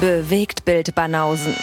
Bewegtbild Banausen.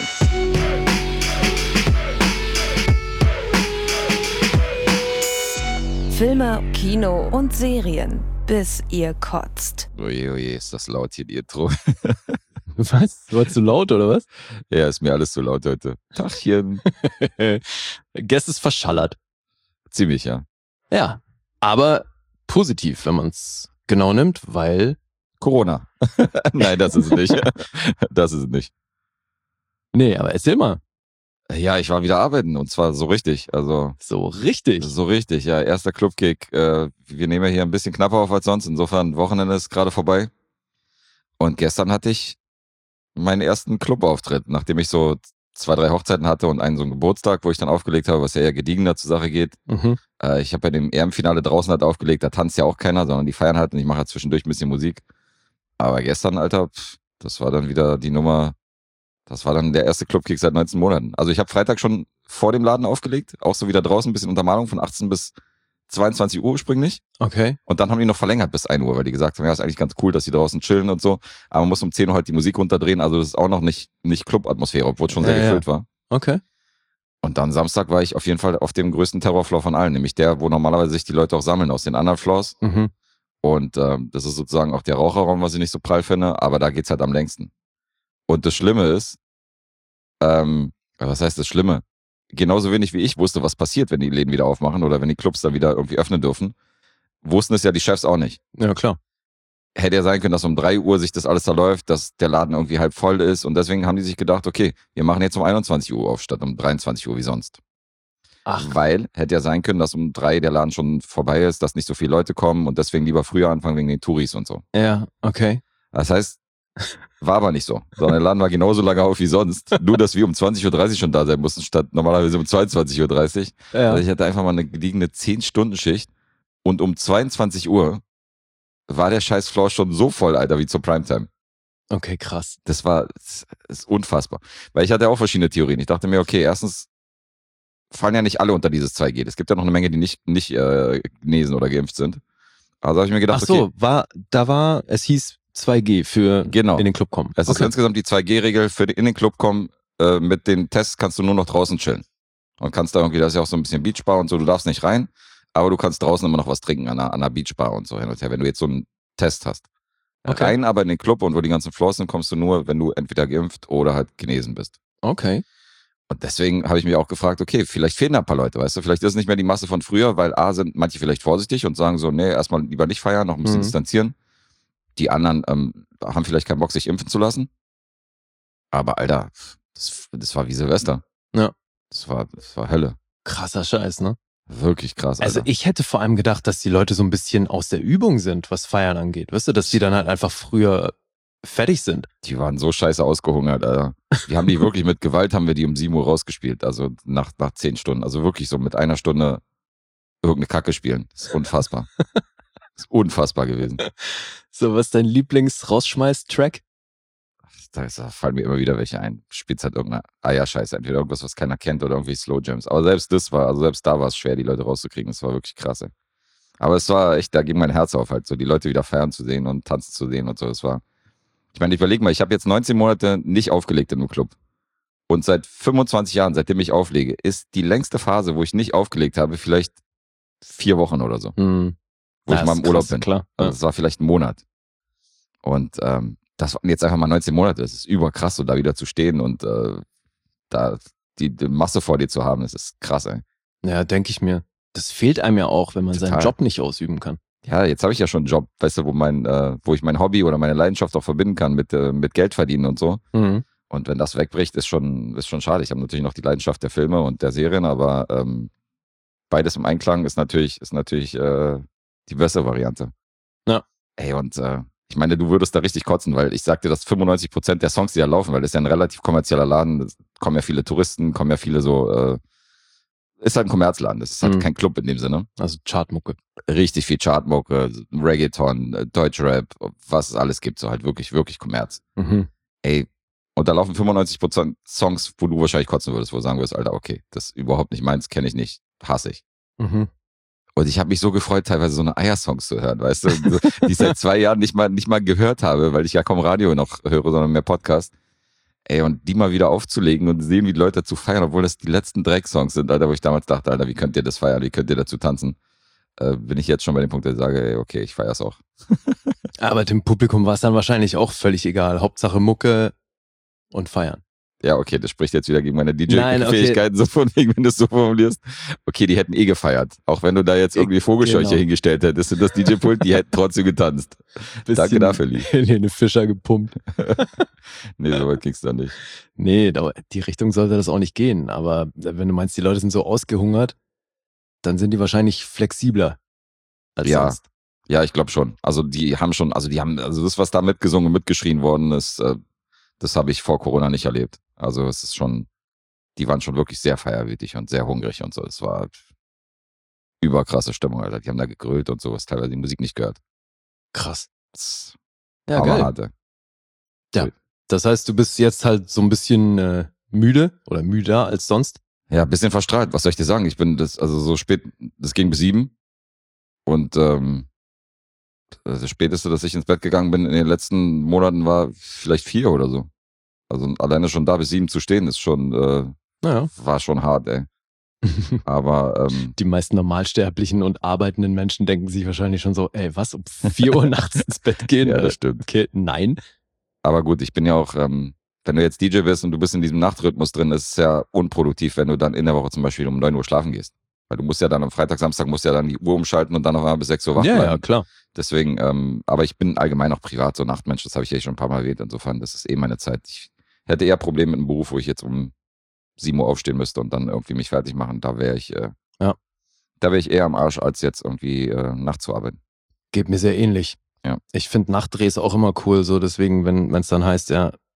Filme, Kino und Serien, bis ihr kotzt. Oje, oje, ist das laut hier, die Intro. Was? War zu laut, oder was? Ja, ist mir alles zu laut heute. Tachchen. Guess ist verschallert. Ziemlich, ja. Ja, aber positiv, wenn man es genau nimmt, weil... Corona. Nein, das ist es nicht. Das ist es nicht. Nee, aber erzähl mal. Ja, ich war wieder arbeiten und zwar so richtig. Also So richtig. so richtig, ja. Erster Clubkick. Wir nehmen ja hier ein bisschen knapper auf als sonst. Insofern, Wochenende ist gerade vorbei. Und gestern hatte ich meinen ersten Clubauftritt, nachdem ich so 2, 3 Hochzeiten hatte und einen so einen Geburtstag, wo ich dann aufgelegt habe, was ja eher gediegener zur Sache geht. Mhm. Ich habe bei dem EM-Finale draußen halt aufgelegt, da tanzt ja auch keiner, sondern die feiern halt und ich mache halt zwischendurch ein bisschen Musik. Aber gestern, Alter, das war dann wieder die Nummer, das war dann der erste Clubkick seit 19 Monaten. Also ich habe Freitag schon vor dem Laden aufgelegt, auch so wieder draußen, ein bisschen Untermalung von 18 bis 22 Uhr ursprünglich. Okay. Und dann haben die noch verlängert bis 1 Uhr, weil die gesagt haben, ja, ist eigentlich ganz cool, dass die draußen chillen und so. Aber man muss um 10 Uhr halt die Musik runterdrehen, also das ist auch noch nicht Club-Atmosphäre, obwohl es schon sehr gefüllt war. Okay. Und dann Samstag war ich auf jeden Fall auf dem größten Terrorfloor von allen, nämlich der, wo normalerweise sich die Leute auch sammeln aus den anderen Floors. Mhm. Und das ist sozusagen auch der Raucherraum, was ich nicht so prall finde, aber da geht's halt am längsten. Und das Schlimme ist, was heißt das Schlimme? Genauso wenig wie ich wusste, was passiert, wenn die Läden wieder aufmachen oder wenn die Clubs da wieder irgendwie öffnen dürfen, wussten es ja die Chefs auch nicht. Ja, klar. Hätte ja sein können, dass um 3 Uhr sich das alles verläuft, dass der Laden irgendwie halb voll ist und deswegen haben die sich gedacht, okay, wir machen jetzt um 21 Uhr auf, statt um 23 Uhr wie sonst. Ach. Weil hätte ja sein können, dass um 3 der Laden schon vorbei ist, dass nicht so viele Leute kommen und deswegen lieber früher anfangen wegen den Touris und so. Ja, okay. Das heißt, war aber nicht so, sondern der Laden war genauso lange auf wie sonst, nur dass wir um 20.30 Uhr schon da sein mussten, statt normalerweise um 22.30 Uhr. Ja. Also ich hatte einfach mal eine gediegene 10-Stunden-Schicht und um 22 Uhr war der scheiß Floor schon so voll, Alter, wie zur Primetime. Okay, krass. Das ist unfassbar. Weil ich hatte auch verschiedene Theorien. Ich dachte mir, okay, erstens fallen ja nicht alle unter dieses 2G. Es gibt ja noch eine Menge, die nicht genesen oder geimpft sind. Also habe ich mir gedacht, Ach so, okay, es hieß 2G für Genau. in den Club kommen. Es ist insgesamt die 2G-Regel für in den Club kommen. Mit den Tests kannst du nur noch draußen chillen. Und kannst da irgendwie, das ist ja auch so ein bisschen Beachbar und so, du darfst nicht rein, aber du kannst draußen immer noch was trinken an einer Beachbar und so hin und her, wenn du jetzt so einen Test hast. Okay. Rein aber in den Club und wo die ganzen Floors sind, kommst du nur, wenn du entweder geimpft oder halt genesen bist. Okay. Und deswegen habe ich mich auch gefragt, okay, vielleicht fehlen da ein paar Leute, weißt du? Vielleicht ist es nicht mehr die Masse von früher, weil sind manche vielleicht vorsichtig und sagen so, nee, erstmal lieber nicht feiern, noch ein bisschen distanzieren. Die anderen haben vielleicht keinen Bock, sich impfen zu lassen. Aber Alter, das war wie Silvester. Ja. Das war Hölle. Krasser Scheiß, ne? Wirklich krass, Alter. Also ich hätte vor allem gedacht, dass die Leute so ein bisschen aus der Übung sind, was Feiern angeht. Weißt du, dass die dann halt einfach früher fertig sind. Die waren so scheiße ausgehungert, Alter. Die haben die wirklich mit Gewalt, haben wir die um 7 Uhr rausgespielt. Also nach 10 Stunden. Also wirklich so mit 1 Stunde irgendeine Kacke spielen. Das ist unfassbar. Das ist unfassbar gewesen. So, was ist dein Lieblings-Rausschmeiß-Track? Da fallen mir immer wieder welche ein. Spielst halt irgendeine Eierscheiße. Entweder irgendwas, was keiner kennt oder irgendwie Slow Jams. Aber selbst da war es schwer, die Leute rauszukriegen. Das war wirklich krass, ey. Aber es war echt, da ging mein Herz auf, halt so die Leute wieder feiern zu sehen und tanzen zu sehen und so. Ich meine, überleg mal, ich habe jetzt 19 Monate nicht aufgelegt in einem Club. Und seit 25 Jahren, seitdem ich auflege, ist die längste Phase, wo ich nicht aufgelegt habe, vielleicht 4 Wochen oder so. Wo ich mal im Urlaub bin. Klar. Also das war vielleicht ein Monat. Und das waren jetzt einfach mal 19 Monate. Das ist überkrass, so da wieder zu stehen und da die Masse vor dir zu haben. Das ist krass, ey. Ja, denke ich mir. Das fehlt einem ja auch, wenn man Total. seinen Job nicht ausüben kann. Ja, jetzt habe ich ja schon einen Job, weißt du, wo ich mein Hobby oder meine Leidenschaft auch verbinden kann mit Geld verdienen und so. Mhm. Und wenn das wegbricht, ist schon schade. Ich habe natürlich noch die Leidenschaft der Filme und der Serien, aber beides im Einklang ist natürlich die bessere Variante. Ja. Ey, und ich meine, du würdest da richtig kotzen, weil ich sagte, dass 95% der Songs, die da laufen, weil das ist ja ein relativ kommerzieller Laden, es kommen ja viele Touristen, kommen ja viele so, ist halt ein Kommerzladen, das ist halt kein Club in dem Sinne. Also Chartmucke. Richtig viel Chartmucke, Reggaeton, Deutschrap, was es alles gibt, so halt wirklich, wirklich Kommerz. Mhm. Ey, und da laufen 95% Songs, wo du wahrscheinlich kotzen würdest, wo du sagen würdest, Alter, okay, das ist überhaupt nicht meins, kenne ich nicht, hasse ich. Mhm. Und ich habe mich so gefreut, teilweise so eine Eiersongs zu hören, weißt du, die ich seit 2 Jahren nicht mal gehört habe, weil ich ja kaum Radio noch höre, sondern mehr Podcast. Ey, und die mal wieder aufzulegen und sehen, wie die Leute dazu feiern, obwohl das die letzten Drecksongs sind, Alter, wo ich damals dachte, Alter, wie könnt ihr das feiern, wie könnt ihr dazu tanzen? Bin ich jetzt schon bei dem Punkt, dass ich sage, ey, okay, ich feier's auch. Aber dem Publikum war es dann wahrscheinlich auch völlig egal. Hauptsache Mucke und feiern. Ja, okay, das spricht jetzt wieder gegen meine Nein, DJ-Fähigkeiten, so von wegen, wenn du es so formulierst. Okay, die hätten gefeiert. Auch wenn du da jetzt irgendwie Vogelscheuche Genau. hingestellt hättest in das DJ-Pult, die hätten trotzdem getanzt. Danke dafür, Lee. Helene Fischer gepumpt. Nee, so weit ging's dann nicht. Nee, die Richtung sollte das auch nicht gehen. Aber wenn du meinst, die Leute sind so ausgehungert, dann sind die wahrscheinlich flexibler als Ja. sonst. Ja, ich glaube schon. Also das, was da mitgesungen und mitgeschrien worden ist, das habe ich vor Corona nicht erlebt. Also es ist schon, die waren schon wirklich sehr feierwütig und sehr hungrig und so. Es war überkrasse Stimmung, Alter. Die haben da gegrölt und so, was teilweise die Musik nicht gehört. Krass. Das Ja, hammerhart, geil. ey. Ja. Das heißt, du bist jetzt halt so ein bisschen müde oder müder als sonst? Ja, ein bisschen verstrahlt. Was soll ich dir sagen? Ich bin so spät, das ging bis 7. Und das Späteste, dass ich ins Bett gegangen bin in den letzten Monaten, war vielleicht 4 oder so. Also alleine schon da bis 7 zu stehen, ist schon, Naja. war schon hart, ey. Aber Die meisten normalsterblichen und arbeitenden Menschen denken sich wahrscheinlich schon so, ey, was, um 4 Uhr nachts ins Bett gehen? ja, das stimmt. Okay, nein. Aber gut, ich bin ja auch, wenn du jetzt DJ bist und du bist in diesem Nachtrhythmus drin, ist es ja unproduktiv, wenn du dann in der Woche zum Beispiel um 9 Uhr schlafen gehst. Weil du musst ja dann am Freitag, Samstag musst ja dann die Uhr umschalten und dann auf einmal bis 6 Uhr wach bleiben. Ja, klar. Deswegen, aber ich bin allgemein auch privat so Nachtmensch, das habe ich ja schon ein paar Mal erwähnt. Insofern, das ist meine Zeit. Ich hätte eher Probleme mit einem Beruf, wo ich jetzt um 7 Uhr aufstehen müsste und dann irgendwie mich fertig machen. Da wäre ich, eher am Arsch, als jetzt irgendwie nachts zu arbeiten. Geht mir sehr ähnlich. Ja. Ich finde Nachtdrehs auch immer cool, so deswegen, wenn es dann heißt,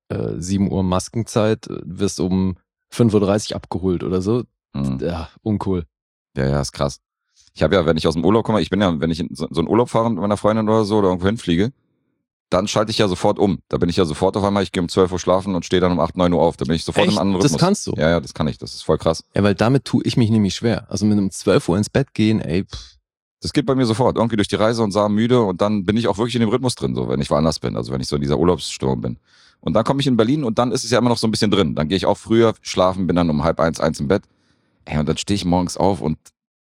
7 Uhr Maskenzeit, wirst um 5:30 Uhr abgeholt oder so. Mhm. Ja, uncool. Ja, ist krass. Ich habe ja, wenn ich aus dem Urlaub komme, wenn ich in so einen Urlaub fahre mit meiner Freundin oder so oder irgendwo hinfliege, dann schalte ich ja sofort um. Da bin ich ja sofort auf einmal, ich gehe um 12 Uhr schlafen und stehe dann um 8, 9 Uhr auf. Da bin ich sofort im anderen Rhythmus. Das kannst du? Ja, das kann ich. Das ist voll krass. Ja, weil damit tue ich mich nämlich schwer. Also mit um 12 Uhr ins Bett gehen, Das geht bei mir sofort. Irgendwie durch die Reise und müde und dann bin ich auch wirklich in dem Rhythmus drin, so wenn ich woanders bin. Also wenn ich so in dieser Urlaubsstimmung bin. Und dann komme ich in Berlin und dann ist es ja immer noch so ein bisschen drin. Dann gehe ich auch früher schlafen, bin dann um 12:30, 1 im Bett. Ey, und dann stehe ich morgens auf und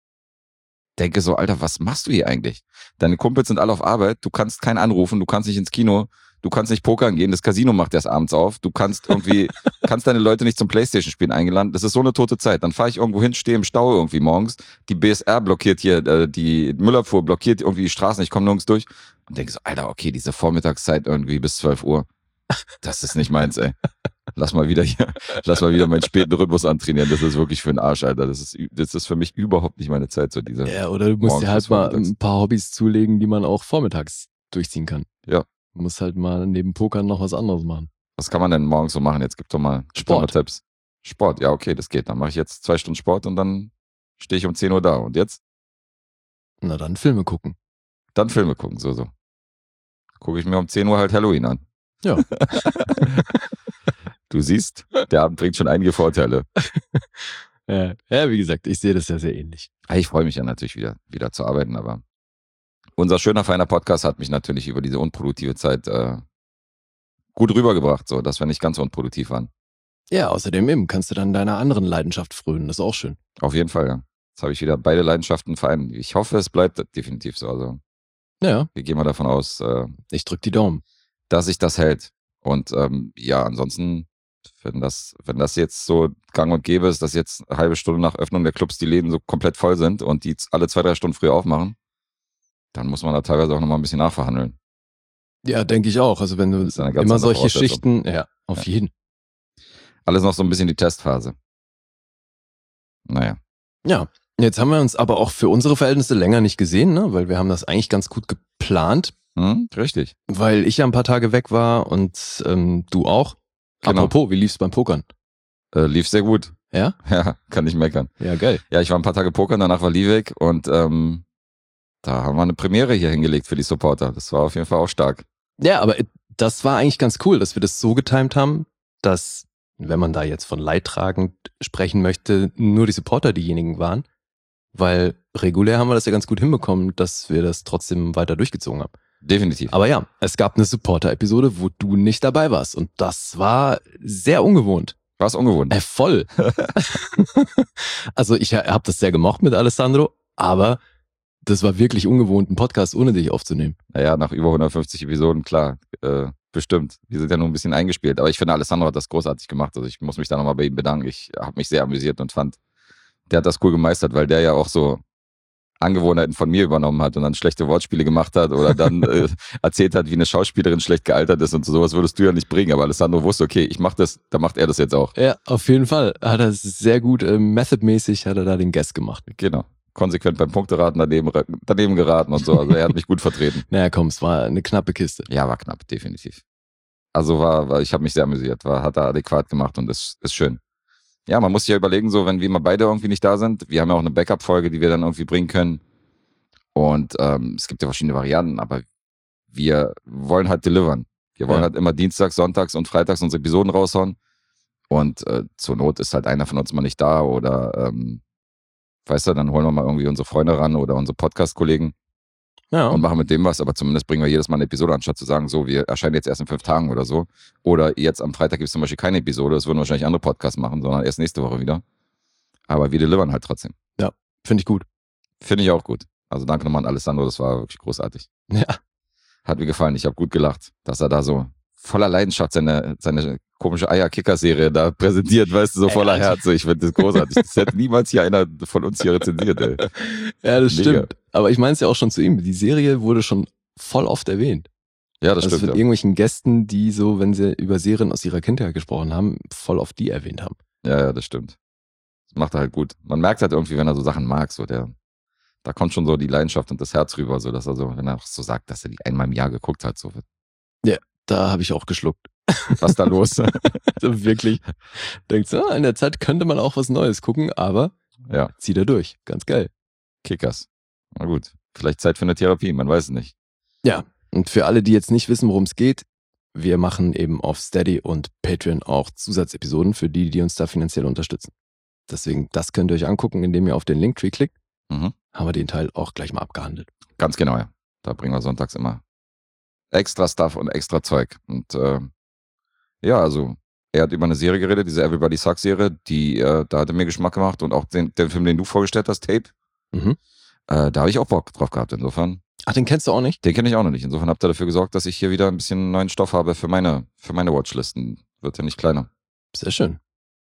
denke so, Alter, was machst du hier eigentlich? Deine Kumpels sind alle auf Arbeit, du kannst keinen anrufen, du kannst nicht ins Kino, du kannst nicht pokern gehen, das Casino macht erst abends auf, du kannst deine Leute nicht zum Playstation-Spielen eingeladen, das ist so eine tote Zeit. Dann fahre ich irgendwo hin, stehe im Stau irgendwie morgens, die BSR blockiert hier, die Müllabfuhr blockiert irgendwie die Straßen, ich komme nirgends durch und denke so, Alter, okay, diese Vormittagszeit irgendwie bis 12 Uhr, das ist nicht meins, ey. Lass mal wieder meinen späten Rhythmus antrainieren. Das ist wirklich für den Arsch, Alter. Das ist für mich überhaupt nicht meine Zeit, so diese. ja, oder du musst dir halt mal ein paar Hobbys zulegen, die man auch vormittags durchziehen kann. Ja. Du musst halt mal neben Pokern noch was anderes machen. Was kann man denn morgens so machen? Jetzt gib doch mal Tipps. Sport, ja, okay, das geht. Dann mache ich jetzt 2 Stunden Sport und dann stehe ich um 10 Uhr da. Und jetzt? Na dann Filme gucken. Dann Filme gucken, so. Gucke ich mir um 10 Uhr halt Halloween an. Ja. Du siehst, der Abend bringt schon einige Vorteile. Ja, wie gesagt, ich sehe das ja sehr ähnlich. Ich freue mich ja natürlich wieder zu arbeiten, aber unser schöner, feiner Podcast hat mich natürlich über diese unproduktive Zeit gut rübergebracht, so, dass wir nicht ganz so unproduktiv waren. Ja, außerdem eben kannst du dann deiner anderen Leidenschaft frönen, das ist auch schön. Auf jeden Fall, ja. Jetzt habe ich wieder beide Leidenschaften vereint. Ich hoffe, es bleibt definitiv so. Also Ja, wir gehen mal davon aus, ich drück die Daumen. dass sich das hält. Und ansonsten, wenn das jetzt so gang und gäbe ist, dass jetzt eine halbe Stunde nach Öffnung der Clubs die Läden so komplett voll sind und die alle 2, 3 Stunden früher aufmachen, dann muss man da teilweise auch nochmal ein bisschen nachverhandeln. Ja, denke ich auch. Also wenn du Das ist eine ganz immer andere solche Voraussetzung. Schichten, ja, auf jeden. Alles noch so ein bisschen die Testphase. Naja. Ja, jetzt haben wir uns aber auch für unsere Verhältnisse länger nicht gesehen, ne? Weil wir haben das eigentlich ganz gut geplant, Richtig. weil ich ja ein paar Tage weg war und du auch. Genau. Apropos, wie lief's beim Pokern? Lief sehr gut. Ja? Ja, kann nicht meckern. Ja, geil. Ja, ich war ein paar Tage pokern, danach war Lee weg und da haben wir eine Premiere hier hingelegt für die Supporter. Das war auf jeden Fall auch stark. Ja, aber das war eigentlich ganz cool, dass wir das so getimt haben, dass, wenn man da jetzt von leidtragend sprechen möchte, nur die Supporter diejenigen waren. Weil regulär haben wir das ja ganz gut hinbekommen, dass wir das trotzdem weiter durchgezogen haben. Definitiv. Aber ja, es gab eine Supporter-Episode, wo du nicht dabei warst. Und das war sehr ungewohnt. War es ungewohnt? Voll. Also ich habe das sehr gemocht mit Alessandro, aber das war wirklich ungewohnt, einen Podcast ohne dich aufzunehmen. Naja, nach über 150 Episoden, klar, bestimmt. Wir sind ja nur ein bisschen eingespielt. Aber ich finde, Alessandro hat das großartig gemacht. Also ich muss mich da nochmal bei ihm bedanken. Ich habe mich sehr amüsiert und fand, der hat das cool gemeistert, weil der ja auch so Angewohnheiten von mir übernommen hat und dann schlechte Wortspiele gemacht hat oder dann erzählt hat, wie eine Schauspielerin schlecht gealtert ist und so. Sowas würdest du ja nicht bringen. Aber Alessandro wusste, okay, ich mache das, dann macht er das jetzt auch. Ja, auf jeden Fall. Hat er sehr gut, methodmäßig hat er da den Guest gemacht. Genau. Konsequent beim Punkteraten daneben geraten und so. Also er hat mich gut vertreten. Naja, komm, es war eine knappe Kiste. Ja, war knapp, definitiv. Also ich habe mich sehr amüsiert, hat er adäquat gemacht und ist schön. Ja, man muss sich ja überlegen, so wenn wir mal beide irgendwie nicht da sind, wir haben ja auch eine Backup-Folge, die wir dann irgendwie bringen können. Und es gibt ja verschiedene Varianten, aber wir wollen halt delivern. Wir wollen halt immer dienstags, sonntags und freitags unsere Episoden raushauen. Und zur Not ist halt einer von uns mal nicht da oder weißt du, dann holen wir mal irgendwie unsere Freunde ran oder unsere Podcast-Kollegen und machen mit dem was, aber zumindest bringen wir jedes Mal eine Episode, anstatt zu sagen, so, wir erscheinen jetzt erst in 5 Tagen oder so. Oder jetzt am Freitag gibt es zum Beispiel keine Episode, das würden wahrscheinlich andere Podcasts machen, sondern erst nächste Woche wieder. Aber wir delivern halt trotzdem. Ja, finde ich gut. Finde ich auch gut. Also danke nochmal an Alessandro, das war wirklich großartig. Ja. Hat mir gefallen, ich habe gut gelacht, dass er da so voller Leidenschaft seine komische Eier-Kicker-Serie da präsentiert, weißt du, so voller Herz. Ich finde das großartig. Das hätte niemals hier einer von uns hier rezensiert, ey. Ja, das Mega. stimmt. Aber ich meine es ja auch schon zu ihm. Die Serie wurde schon voll oft erwähnt. Ja, das Also stimmt. von Ja. irgendwelchen Gästen, die so, wenn sie über Serien aus ihrer Kindheit gesprochen haben, voll oft die erwähnt haben. Ja, das stimmt. Das macht er halt gut. Man merkt halt irgendwie, wenn er so Sachen mag, so da kommt schon so die Leidenschaft und das Herz rüber, so dass er so, wenn er auch so sagt, dass er die einmal im Jahr geguckt hat, so Da habe ich auch geschluckt. was ist da los? Also wirklich. Denkt so, in der Zeit könnte man auch was Neues gucken, aber Ja, zieht er durch. Ganz geil. Kickers. Na gut, vielleicht Zeit für eine Therapie, man weiß es nicht. Ja, und für alle, die jetzt nicht wissen, worum es geht, wir machen eben auf Steady und Patreon auch Zusatzepisoden für die uns da finanziell unterstützen. Deswegen, das könnt ihr euch angucken, indem ihr auf den Linktree klickt. Mhm. Haben wir den Teil auch gleich mal abgehandelt. Ganz genau, ja. Da bringen wir sonntags immer extra Stuff und extra Zeug. Und ja, also er hat über eine Serie geredet, diese Everybody Sucks Serie, da hat er mir Geschmack gemacht und auch den Film, den du vorgestellt hast, Tape, Mhm. da habe ich auch Bock drauf gehabt. Insofern, Ach, den kennst du auch nicht? den kenne ich auch noch nicht. Insofern habt ihr dafür gesorgt, dass ich hier wieder ein bisschen neuen Stoff habe für meine Watchlisten. Wird ja nicht kleiner. Sehr schön.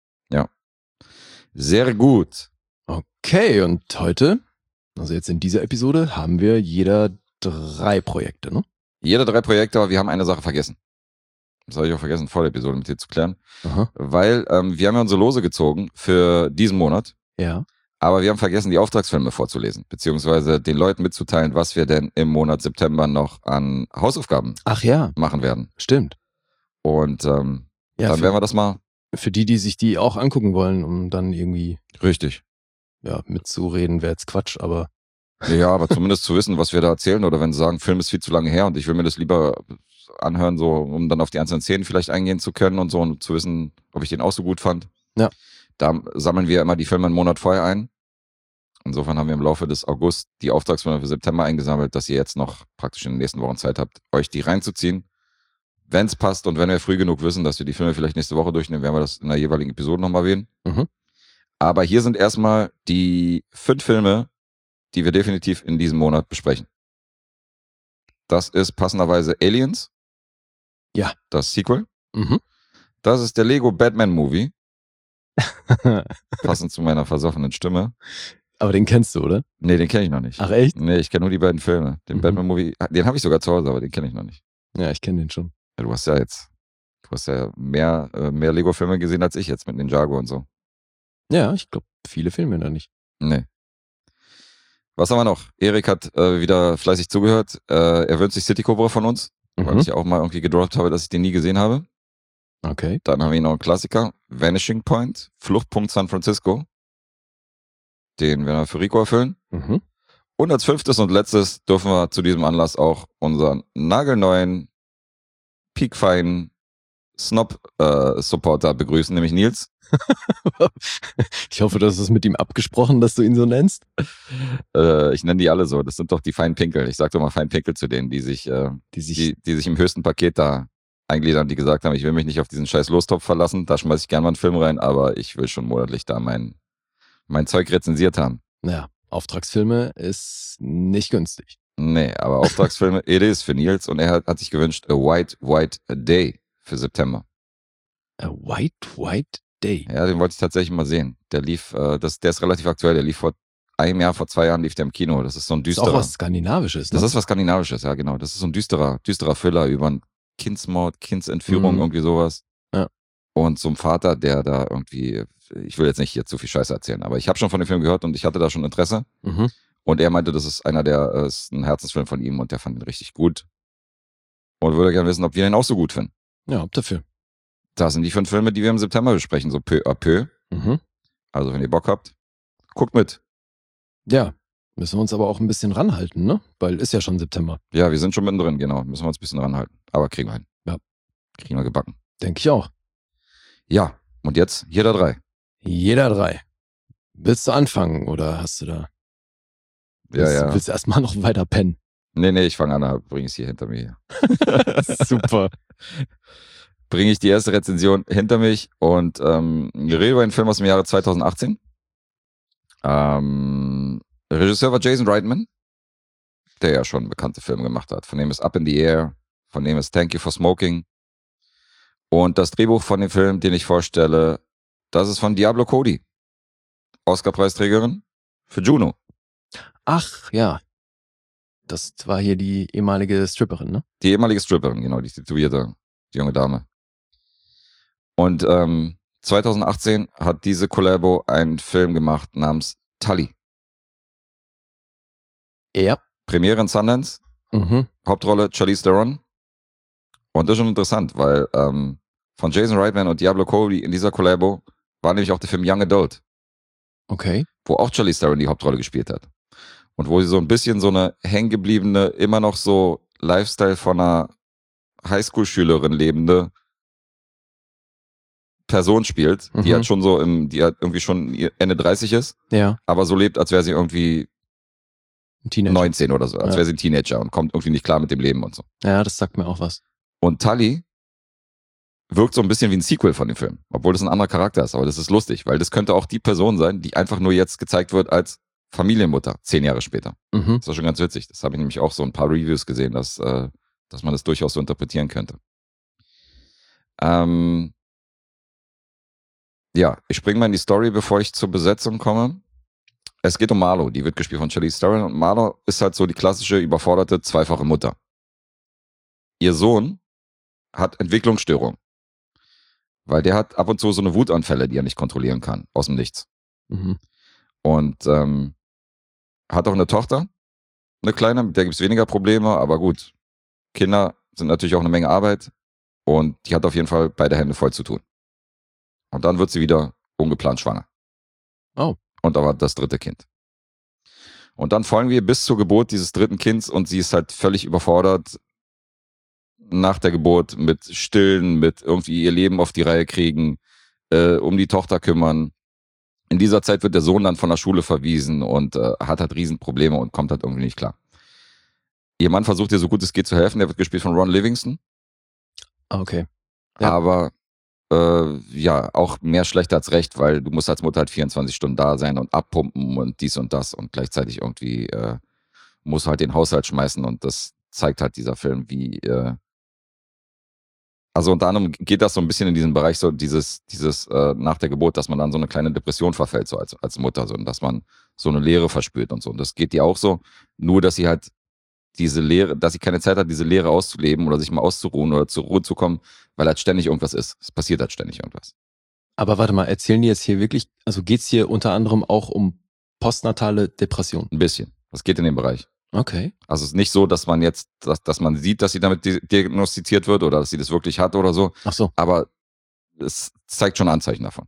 Sehr gut. Okay, und heute, also jetzt in dieser Episode, haben wir jeder 3 Projekte, ne? Jeder 3 Projekte, aber wir haben eine Sache vergessen. Das habe ich auch vergessen, vor der Episode mit dir zu klären. Aha. Weil wir haben ja unsere Lose gezogen für diesen Monat. Ja. Aber wir haben vergessen, die Auftragsfilme vorzulesen, beziehungsweise den Leuten mitzuteilen, was wir denn im Monat September noch an Hausaufgaben Ach ja, machen werden. stimmt. Und Ja, dann werden wir das mal für die sich die auch angucken wollen, um dann irgendwie richtig. mitzureden, wäre jetzt Quatsch, aber Ja, aber zumindest zu wissen, was wir da erzählen, oder wenn sie sagen, Film ist viel zu lange her und ich will mir das lieber anhören, so um dann auf die einzelnen Szenen vielleicht eingehen zu können und so und zu wissen, ob ich den auch so gut fand. Ja. Da sammeln wir immer die Filme einen Monat vorher ein. Insofern haben wir im Laufe des August die Auftragsfilme für September eingesammelt, dass ihr jetzt noch praktisch in den nächsten Wochen Zeit habt, euch die reinzuziehen. Wenn es passt und wenn wir früh genug wissen, dass wir die Filme vielleicht nächste Woche durchnehmen, werden wir das in der jeweiligen Episode nochmal erwähnen. Mhm. Aber hier sind erstmal die 5 Filme, die wir definitiv in diesem Monat besprechen. Das ist passenderweise Aliens. Ja. Das Sequel. Mhm. Das ist der Lego Batman Movie. Passend zu meiner versoffenen Stimme. Aber den kennst du, oder? Nee, den kenne ich noch nicht. Ach echt? Nee, ich kenne nur die beiden Filme. Den Mhm. Batman Movie, den habe ich sogar zu Hause, aber den kenne ich noch nicht. Ja, ich kenne den schon. Ja, du hast ja mehr Lego-Filme gesehen als ich jetzt mit Ninjago und so. Ja, ich glaube, viele Filme da nicht. Nee. Was haben wir noch? Erik hat wieder fleißig zugehört. Er wünscht sich City Cobra von uns, weil ich ja auch mal irgendwie gedroppt habe, dass ich den nie gesehen habe. Okay. Dann haben wir noch einen Klassiker, Vanishing Point, Fluchtpunkt San Francisco. Den werden wir für Rico erfüllen. Mhm. Und als 5. und letztes dürfen wir zu diesem Anlass auch unseren nagelneuen, piekfeinen Snob-Supporter begrüßen, nämlich Nils. Ich hoffe, du hast es mit ihm abgesprochen, dass du ihn so nennst. Ich nenne die alle so. Das sind doch die Feinpinkel. Ich sag doch mal Feinpinkel zu denen, die sich im höchsten Paket da eingliedern, die gesagt haben, ich will mich nicht auf diesen scheiß Lostopf verlassen, da schmeiß ich gerne mal einen Film rein, aber ich will schon monatlich da mein Zeug rezensiert haben. Ja, Auftragsfilme ist nicht günstig. Nee, aber Auftragsfilme, it is für Nils und er hat sich gewünscht, a white day für September. A white day? Ja, den wollte ich tatsächlich mal sehen. Der lief, der ist relativ aktuell, der lief vor 2 Jahren lief der im Kino. Das ist so ein düsterer. Das ist auch was Skandinavisches, ne? Das ist was Skandinavisches, ja genau. Das ist so ein düsterer Thriller über einen Kindsmord, Kindsentführung, irgendwie sowas. Ja. Und so ein Vater, der da irgendwie, ich will jetzt nicht hier zu viel Scheiße erzählen, aber ich habe schon von dem Film gehört und ich hatte da schon Interesse. Mhm. Und er meinte, das ist ist ein Herzensfilm von ihm und der fand ihn richtig gut. Und würde gerne wissen, ob wir den auch so gut finden. Ja, ab dafür. Das sind die 5 Filme, die wir im September besprechen, so peu à peu. Mhm. Also wenn ihr Bock habt, guckt mit. Ja, müssen wir uns aber auch ein bisschen ranhalten, ne? Weil ist ja schon September. Ja, wir sind schon mittendrin, genau. Müssen wir uns ein bisschen ranhalten. Aber kriegen wir hin. Ja. Kriegen wir gebacken. Denke ich auch. Ja, und jetzt jeder 3. Jeder 3. Willst du anfangen oder hast du da... Willst du erstmal noch weiter pennen? Nee, ich fange an, bringe ich es hier hinter mir. Super. Bringe ich die erste Rezension hinter mich und wir reden über einen Film aus dem Jahre 2018. Regisseur war Jason Reitman, der ja schon bekannte Filme gemacht hat. Von dem ist Up in the Air, von dem ist Thank You for Smoking. Und das Drehbuch von dem Film, den ich vorstelle, das ist von Diablo Cody, Oscar-Preisträgerin für Juno. Ach, ja. Das war hier die ehemalige Stripperin, ne? Die ehemalige Stripperin, genau, die tituierte junge Dame. Und 2018 hat diese Collabo einen Film gemacht namens Tully. Ja. Premiere in Sundance, Hauptrolle Charlize Theron. Und das ist schon interessant, weil von Jason Reitman und Diablo Cody in dieser Collabo war nämlich auch der Film Young Adult. Okay. Wo auch Charlize Theron die Hauptrolle gespielt hat. Und wo sie so ein bisschen so eine hängengebliebene, immer noch so Lifestyle von einer Highschool-Schülerin lebende Person spielt, die halt schon so die halt irgendwie schon Ende 30 ist, ja, aber so lebt, als wäre sie irgendwie 19 oder so, als wäre sie ein Teenager und kommt irgendwie nicht klar mit dem Leben und so. Ja, das sagt mir auch was. Und Tully wirkt so ein bisschen wie ein Sequel von dem Film, obwohl das ein anderer Charakter ist, aber das ist lustig, weil das könnte auch die Person sein, die einfach nur jetzt gezeigt wird als Familienmutter, 10 Jahre später. Das war schon ganz witzig. Das habe ich nämlich auch so ein paar Reviews gesehen, dass man das durchaus so interpretieren könnte. Ja, ich springe mal in die Story, bevor ich zur Besetzung komme. Es geht um Marlo, die wird gespielt von Charlize Theron und Marlo ist halt so die klassische, überforderte, zweifache Mutter. Ihr Sohn hat Entwicklungsstörung, weil der hat ab und zu so eine Wutanfälle, die er nicht kontrollieren kann, aus dem Nichts. Und hat auch eine Tochter, eine kleine, mit der gibt es weniger Probleme, aber gut, Kinder sind natürlich auch eine Menge Arbeit und die hat auf jeden Fall beide Hände voll zu tun. Und dann wird sie wieder ungeplant schwanger. Oh. Und da war das 3. Kind. Und dann folgen wir bis zur Geburt dieses 3. Kindes und sie ist halt völlig überfordert nach der Geburt mit Stillen, mit irgendwie ihr Leben auf die Reihe kriegen, um die Tochter kümmern. In dieser Zeit wird der Sohn dann von der Schule verwiesen und hat halt Riesenprobleme und kommt halt irgendwie nicht klar. Ihr Mann versucht ihr so gut es geht zu helfen, der wird gespielt von Ron Livingston. Okay. Ja. Aber ja, auch mehr schlecht als recht, weil du musst als Mutter halt 24 Stunden da sein und abpumpen und dies und das und gleichzeitig irgendwie musst halt den Haushalt schmeißen und das zeigt halt dieser Film, wie also unter anderem geht das so ein bisschen in diesen Bereich, so dieses nach der Geburt, dass man dann so eine kleine Depression verfällt, so als Mutter, so, und dass man so eine Leere verspürt und so. Und das geht ihr auch so, nur dass sie halt diese Leere, dass sie keine Zeit hat, diese Leere auszuleben oder sich mal auszuruhen oder zur Ruhe zu kommen, weil halt ständig irgendwas ist. Es passiert halt ständig irgendwas. Aber warte mal, erzählen die jetzt hier wirklich, also geht's hier unter anderem auch um postnatale Depression? Ein bisschen. Das geht in den Bereich. Okay. Also es ist nicht so, dass man jetzt, dass man sieht, dass sie damit diagnostiziert wird oder dass sie das wirklich hat oder so. Ach so. Aber es zeigt schon Anzeichen davon.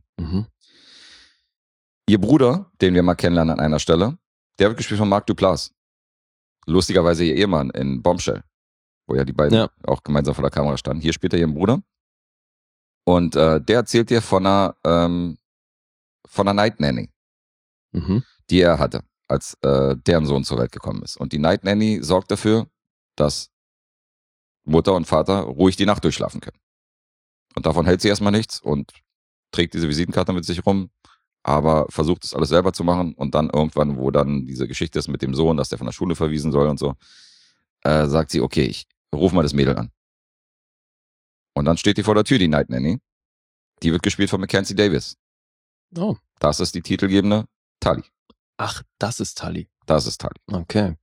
Ihr Bruder, den wir mal kennenlernen an einer Stelle, der wird gespielt von Mark Duplass. Lustigerweise ihr Ehemann in Bombshell, wo ja die beiden auch gemeinsam vor der Kamera standen. Hier spielt er ihren Bruder. Und der erzählt dir von einer Night Nanny, die er hatte, als deren Sohn zur Welt gekommen ist. Und die Night Nanny sorgt dafür, dass Mutter und Vater ruhig die Nacht durchschlafen können. Und davon hält sie erstmal nichts und trägt diese Visitenkarte mit sich rum, aber versucht es alles selber zu machen. Und dann irgendwann, wo dann diese Geschichte ist mit dem Sohn, dass der von der Schule verwiesen soll und so, sagt sie, okay, ich ruf mal das Mädel an. Und dann steht die vor der Tür, die Night Nanny. Die wird gespielt von Mackenzie Davis. Oh. Das ist die titelgebende Tully. Ach, das ist Tully. Das ist Tully. Okay.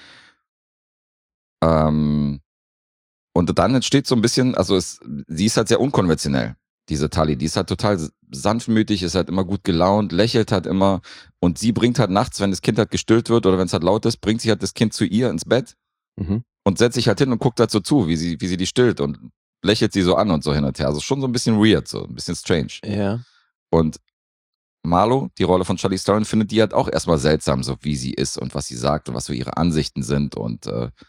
Und dann entsteht so ein bisschen, also sie ist halt sehr unkonventionell, diese Tully. Die ist halt total sanftmütig, ist halt immer gut gelaunt, lächelt halt immer. Und sie bringt halt nachts, wenn das Kind halt gestillt wird oder wenn es halt laut ist, bringt sie halt das Kind zu ihr ins Bett und setzt sich halt hin und guckt halt so zu, wie sie die stillt und lächelt sie so an und so hin und her. Also schon so ein bisschen weird, so ein bisschen strange. Ja. Und Marlo, die Rolle von Charlize Theron, findet die halt auch erstmal seltsam, so wie sie ist und was sie sagt und was so ihre Ansichten sind und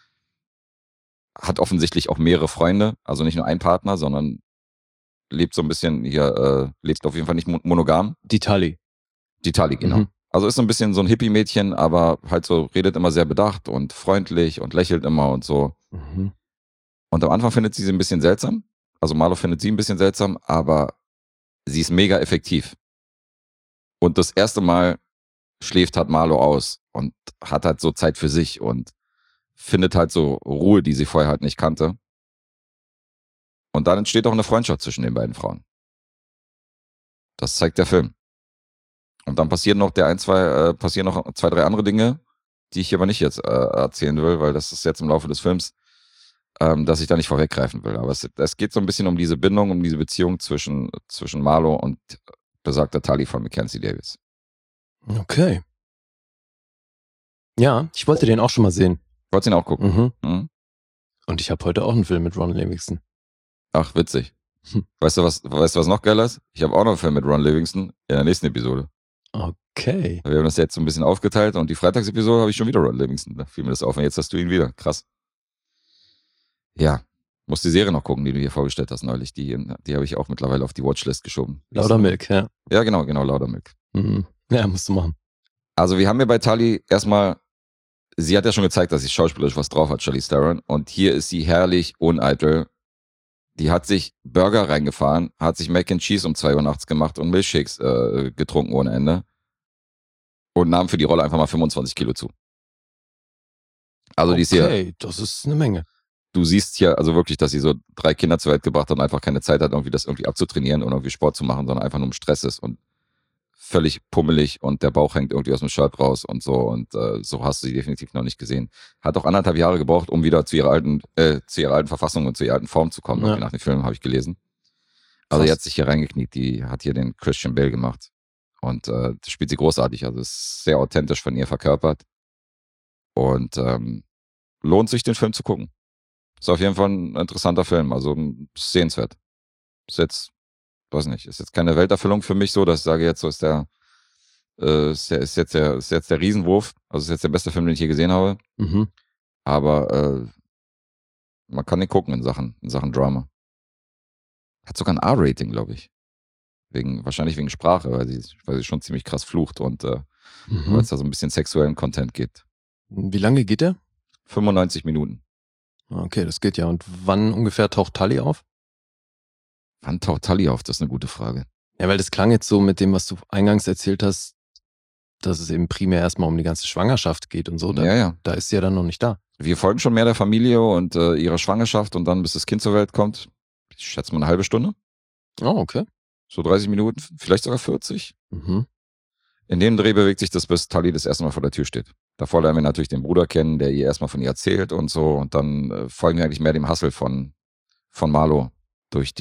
hat offensichtlich auch mehrere Freunde, also nicht nur einen Partner, sondern lebt so ein bisschen hier, lebt auf jeden Fall nicht monogam. Die Tully. Die Tully, genau. Also ist so ein bisschen so ein Hippie-Mädchen, aber halt so redet immer sehr bedacht und freundlich und lächelt immer und so. Und am Anfang findet sie ein bisschen seltsam. Also Marlo findet sie ein bisschen seltsam, aber sie ist mega effektiv. Und das erste Mal schläft halt Marlo aus und hat halt so Zeit für sich und findet halt so Ruhe, die sie vorher halt nicht kannte. Und dann entsteht auch eine Freundschaft zwischen den beiden Frauen. Das zeigt der Film. Und dann passieren noch zwei, drei andere Dinge, die ich aber nicht jetzt erzählen will, weil das ist jetzt im Laufe des Films, dass ich da nicht vorweggreifen will. Aber es geht so ein bisschen um diese Bindung, um diese Beziehung zwischen Marlo und besagter Tully von Mackenzie Davis. Okay. Ja, ich wollte den auch schon mal sehen. Wolltest du ihn auch gucken? Und ich habe heute auch einen Film mit Ron Livingston. Ach, witzig. Weißt du, was noch geiler ist? Ich habe auch noch einen Film mit Ron Livingston in der nächsten Episode. Okay. Wir haben das jetzt so ein bisschen aufgeteilt und die Freitagsepisode habe ich schon wieder Ron Livingston. Da fiel mir das auf und jetzt hast du ihn wieder. Krass. Ja, musst die Serie noch gucken, die du hier vorgestellt hast neulich. Die habe ich auch mittlerweile auf die Watchlist geschoben. Laudermilk, ja. Ja, genau, Laudermilk. Ja, musst du machen. Also wir haben hier bei Tully erstmal, sie hat ja schon gezeigt, dass sie schauspielerisch was drauf hat, Charlize Theron. Und hier ist sie herrlich uneitel. Die hat sich Burger reingefahren, hat sich Mac and Cheese um 2 Uhr nachts gemacht und Milchshakes getrunken ohne Ende. Und nahm für die Rolle einfach mal 25 Kilo zu. Also die ist hier. Okay, das ist eine Menge. Du siehst hier also wirklich, dass sie so 3 Kinder zur Welt gebracht hat und einfach keine Zeit hat, das irgendwie abzutrainieren und irgendwie Sport zu machen, sondern einfach nur im Stress ist und völlig pummelig und der Bauch hängt irgendwie aus dem Shirt raus und so. Und so hast du sie definitiv noch nicht gesehen. Hat auch 1,5 Jahre gebraucht, um wieder zu ihrer alten Verfassung und zu ihrer alten Form zu kommen. Ja. Nach dem Film habe ich gelesen. Also die hat sich hier reingekniet. Die hat hier den Christian Bale gemacht. Und das spielt sie großartig. Also ist sehr authentisch von ihr verkörpert. Und lohnt sich, den Film zu gucken. Ist auf jeden Fall ein interessanter Film. Also sehenswert. Ist jetzt, weiß nicht, ist jetzt keine Welterfüllung für mich so, dass ich sage, jetzt so ist jetzt der Riesenwurf. Also ist jetzt der beste Film, den ich je gesehen habe. Aber man kann den gucken in Sachen Drama. Hat sogar ein R-Rating, glaube ich. Wahrscheinlich wegen Sprache, weil sie schon ziemlich krass flucht und weil es da so ein bisschen sexuellen Content gibt. Wie lange geht der? 95 Minuten. Okay, das geht ja. Und wann ungefähr taucht Tully auf? Wann taucht Tully auf? Das ist eine gute Frage. Ja, weil das klang jetzt so mit dem, was du eingangs erzählt hast, dass es eben primär erstmal um die ganze Schwangerschaft geht und so. Da ist sie ja dann noch nicht da. Wir folgen schon mehr der Familie und ihrer Schwangerschaft und dann, bis das Kind zur Welt kommt, ich schätze mal eine halbe Stunde. Oh, okay. So 30 Minuten, vielleicht sogar 40. In dem Dreh bewegt sich das, bis Tully das erste Mal vor der Tür steht. Davor lernen wir natürlich den Bruder kennen, der ihr erstmal von ihr erzählt und so. Und dann folgen wir eigentlich mehr dem Hustle von Marlo durch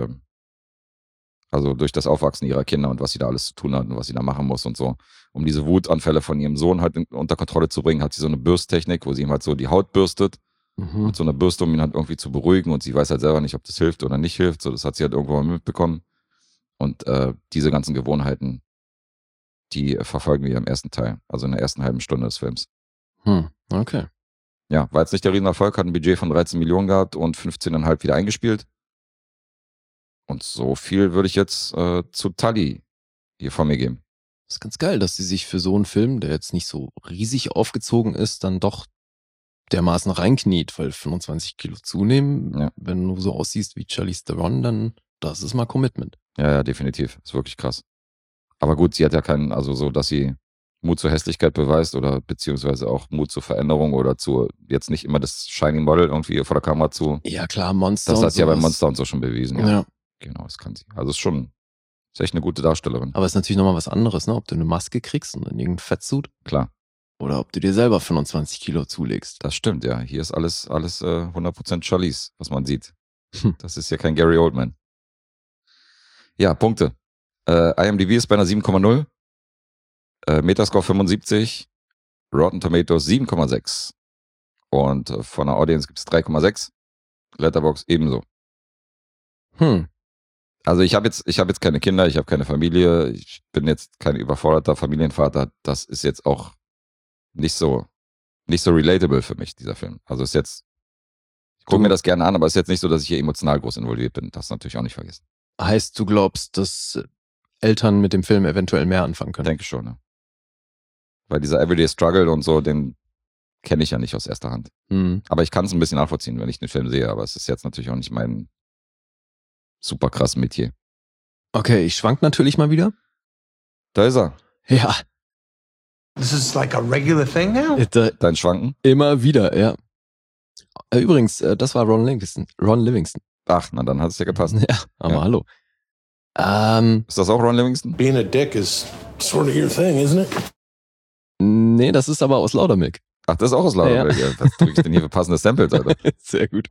durch das Aufwachsen ihrer Kinder und was sie da alles zu tun hat und was sie da machen muss und so. Um diese Wutanfälle von ihrem Sohn halt unter Kontrolle zu bringen, hat sie so eine Bürsttechnik, wo sie ihm halt so die Haut bürstet. Mit so einer Bürste, um ihn halt irgendwie zu beruhigen. Und sie weiß halt selber nicht, ob das hilft oder nicht hilft. So, das hat sie halt irgendwo mal mitbekommen. Und diese ganzen Gewohnheiten, die verfolgen wir im ersten Teil. Also in der ersten halben Stunde des Films. Okay. Ja, war jetzt nicht der Riesenerfolg, hat ein Budget von 13 Millionen gehabt und 15,5 wieder eingespielt. Und so viel würde ich jetzt zu Tully hier von mir geben. Das ist ganz geil, dass sie sich für so einen Film, der jetzt nicht so riesig aufgezogen ist, dann doch dermaßen reinkniet, weil 25 Kilo zunehmen, Ja. wenn du so aussiehst wie Charlize Theron, dann das ist mal Commitment. Ja, definitiv. Ist wirklich krass. Aber gut, sie hat ja keinen, also so, dass sie Mut zur Hässlichkeit beweist oder beziehungsweise auch Mut zur Veränderung oder zu jetzt nicht immer das Shiny Model irgendwie vor der Kamera zu. Ja klar, Monster. Das und hat sie ja bei sowas. Monster und so schon bewiesen. Ja. Genau, das kann sie. Also ist echt eine gute Darstellerin. Aber es ist natürlich nochmal was anderes, ne? Ob du eine Maske kriegst und in irgendeinen Fettsuit Klar, oder ob du dir selber 25 Kilo zulegst. das stimmt, ja. Hier ist alles 100% Charlize, was man sieht. Hm. Das ist ja kein Gary Oldman. Ja, Punkte. IMDb ist bei einer 7,0. Metascore 75. Rotten Tomatoes 7,6. Und von der Audience gibt es 3,6. Letterboxd ebenso. Also ich habe jetzt keine Kinder, ich habe keine Familie, ich bin jetzt kein überforderter Familienvater. Das ist jetzt auch nicht so relatable für mich, dieser Film. Also ist jetzt, ich gucke mir das gerne an, aber ist jetzt nicht so, dass ich hier emotional groß involviert bin. Das natürlich auch nicht vergessen. Heißt, du glaubst, dass Eltern mit dem Film eventuell mehr anfangen können? Denke schon, ne? Weil dieser Everyday Struggle und so, den kenne ich ja nicht aus erster Hand. Mhm. Aber ich kann es ein bisschen nachvollziehen, wenn ich den Film sehe. Aber es ist jetzt natürlich auch nicht mein super krass Metier. Okay, ich schwank natürlich mal wieder. Da ist er. Ja, This is like a regular thing now? Dein Schwanken? Immer wieder, ja. Übrigens, das war Ron Livingston. Ach, na dann hat es ja gepasst. Ja, aber Ja. hallo. Ist das auch Ron Livingston? Being a dick is sort of your thing, isn't it? Nee, das ist aber aus Laudermilk. Ach, das ist auch aus Laudermilk. Ja. Was drücke ich denn hier für passende Samples, Alter? Sehr gut.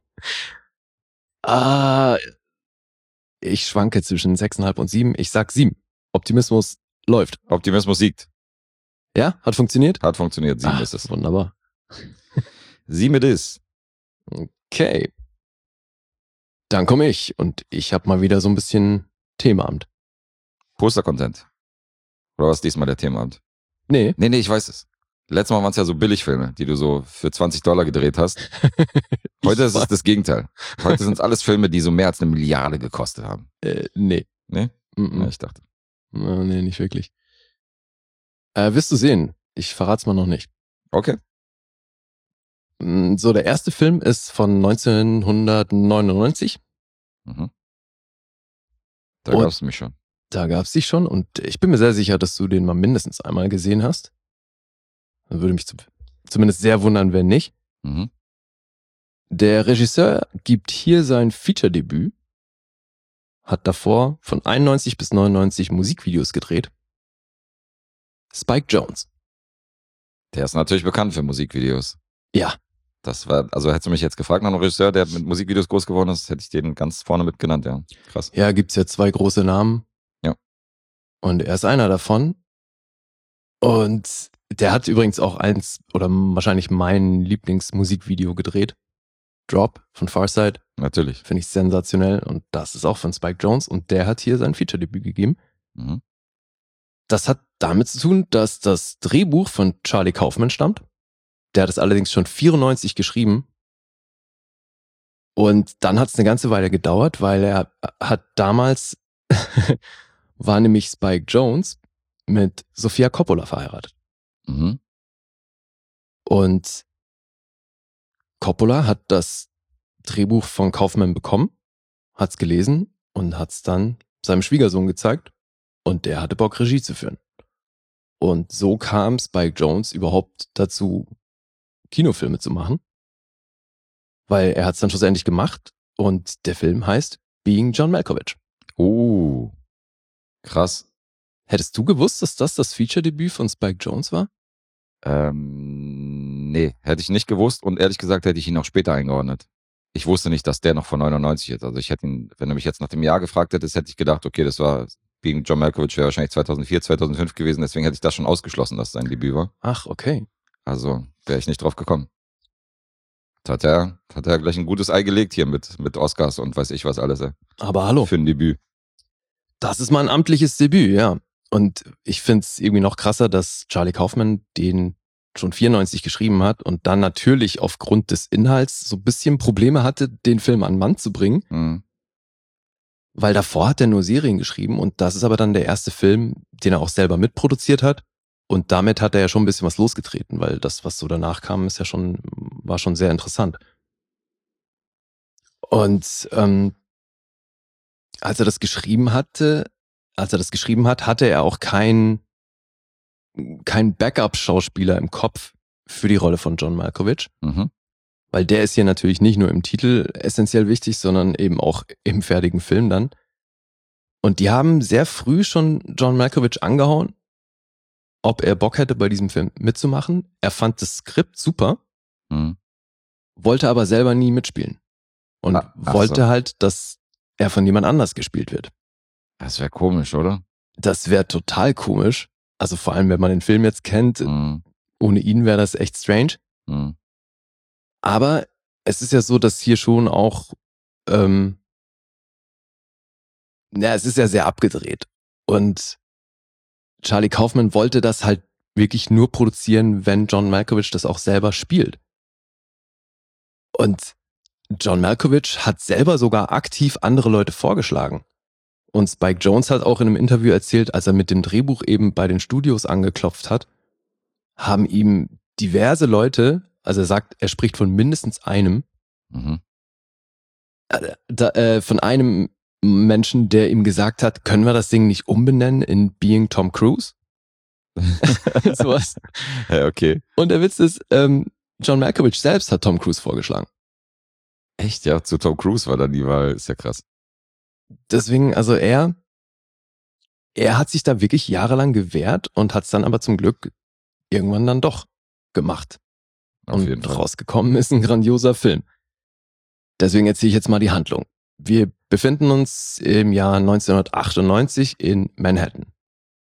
Ich schwanke zwischen 6,5 und 7. Ich sag 7. Optimismus läuft. Optimismus siegt. Ja, hat funktioniert? Hat funktioniert. 7 ist es. Wunderbar. 7 it is. Okay. Dann komme ich und ich habe mal wieder so ein bisschen Themaabend. Poster-Content. Oder was diesmal der Themaabend? Nee. Nee, ich weiß es. Letztes Mal waren es ja so Billigfilme, die du so für $20 gedreht hast. Heute ist es das Gegenteil. Heute sind es alles Filme, die so mehr als 1 Milliarde gekostet haben. Nee. Ne? Mhm. Ja, ich dachte. Nee, nicht wirklich. Wirst du sehen. Ich verrat's mal noch nicht. Okay. So, der erste Film ist von 1999. Mhm. Da Und- gab's es mich schon. Da gab's dich schon und ich bin mir sehr sicher, dass du den mal mindestens einmal gesehen hast. Würde mich zumindest sehr wundern, wenn nicht. Mhm. Der Regisseur gibt hier sein Feature-Debüt, hat davor von 91 bis 99 Musikvideos gedreht. Spike Jonze. Der ist natürlich bekannt für Musikvideos. Ja. Das war, also hättest du mich jetzt gefragt nach einem Regisseur, der mit Musikvideos groß geworden ist, hätte ich den ganz vorne mit genannt, ja. Krass. Ja, gibt's ja 2 große Namen. Ja. Und er ist einer davon. Und der hat übrigens auch eins oder wahrscheinlich mein Lieblingsmusikvideo gedreht. Drop von Farside. Natürlich. Finde ich sensationell. Und das ist auch von Spike Jonze. Und der hat hier sein Feature-Debüt gegeben. Mhm. Das hat damit zu tun, dass das Drehbuch von Charlie Kaufman stammt. Der hat es allerdings schon 94 geschrieben. Und dann hat es eine ganze Weile gedauert, weil er hat damals, war nämlich Spike Jonze mit Sofia Coppola verheiratet. Mhm. Und Coppola hat das Drehbuch von Kaufman bekommen, hat's gelesen und hat's dann seinem Schwiegersohn gezeigt. Und der hatte Bock, Regie zu führen. Und so kam Spike Jonze überhaupt dazu, Kinofilme zu machen. Weil er hat's dann schlussendlich gemacht und der Film heißt Being John Malkovich. Krass. Hättest du gewusst, dass das Feature-Debüt von Spike Jonze war? Nee, hätte ich nicht gewusst und ehrlich gesagt hätte ich ihn auch später eingeordnet. Ich wusste nicht, dass der noch von 99 ist. Also ich hätte ihn, wenn du mich jetzt nach dem Jahr gefragt hättest, hätte ich gedacht, okay, das war Being John Malkovich, wäre wahrscheinlich 2004, 2005 gewesen, deswegen hätte ich das schon ausgeschlossen, dass es sein Debüt war. Ach, okay. Also wäre ich nicht drauf gekommen. Hat er gleich ein gutes Ei gelegt hier mit Oscars und weiß ich was alles. Aber hallo. Für ein Debüt. Das ist mal ein amtliches Debüt, ja. Und ich find's irgendwie noch krasser, dass Charlie Kaufman den schon 94 geschrieben hat und dann natürlich aufgrund des Inhalts so ein bisschen Probleme hatte, den Film an den Mann zu bringen. Mhm. Weil davor hat er nur Serien geschrieben und das ist aber dann der erste Film, den er auch selber mitproduziert hat. Und damit hat er ja schon ein bisschen was losgetreten, weil das, was so danach kam, war schon sehr interessant. Und als er das geschrieben hat, hatte er auch keinen Backup-Schauspieler im Kopf für die Rolle von John Malkovich. Mhm. Weil der ist hier natürlich nicht nur im Titel essentiell wichtig, sondern eben auch im fertigen Film dann. Und die haben sehr früh schon John Malkovich angehauen, ob er Bock hätte, bei diesem Film mitzumachen. Er fand das Skript super, Mhm. wollte aber selber nie mitspielen. Und Ach wollte so. halt, dass er von jemand anders gespielt wird. Das wäre komisch, oder? Das wäre total komisch. Also vor allem, wenn man den Film jetzt kennt, Mhm. ohne ihn wäre das echt strange. Mhm. Aber es ist ja so, dass hier schon auch, es ist ja sehr abgedreht. Und Charlie Kaufman wollte das halt wirklich nur produzieren, wenn John Malkovich das auch selber spielt. Und John Malkovich hat selber sogar aktiv andere Leute vorgeschlagen. Und Spike Jonze hat auch in einem Interview erzählt, als er mit dem Drehbuch eben bei den Studios angeklopft hat, haben ihm diverse Leute, also er sagt, er spricht von mindestens einem, Mhm. von einem Menschen, der ihm gesagt hat, können wir das Ding nicht umbenennen in Being Tom Cruise? Sowas. Ja, okay. Und der Witz ist, John Malkovich selbst hat Tom Cruise vorgeschlagen. Echt, ja, zu Tom Cruise war dann die Wahl, ist ja krass. Deswegen, also er hat sich da wirklich jahrelang gewehrt und hat es dann aber zum Glück irgendwann dann doch gemacht. Auf jeden Fall. Rausgekommen ist ein grandioser Film. Deswegen erzähle ich jetzt mal die Handlung. Wir befinden uns im Jahr 1998 in Manhattan.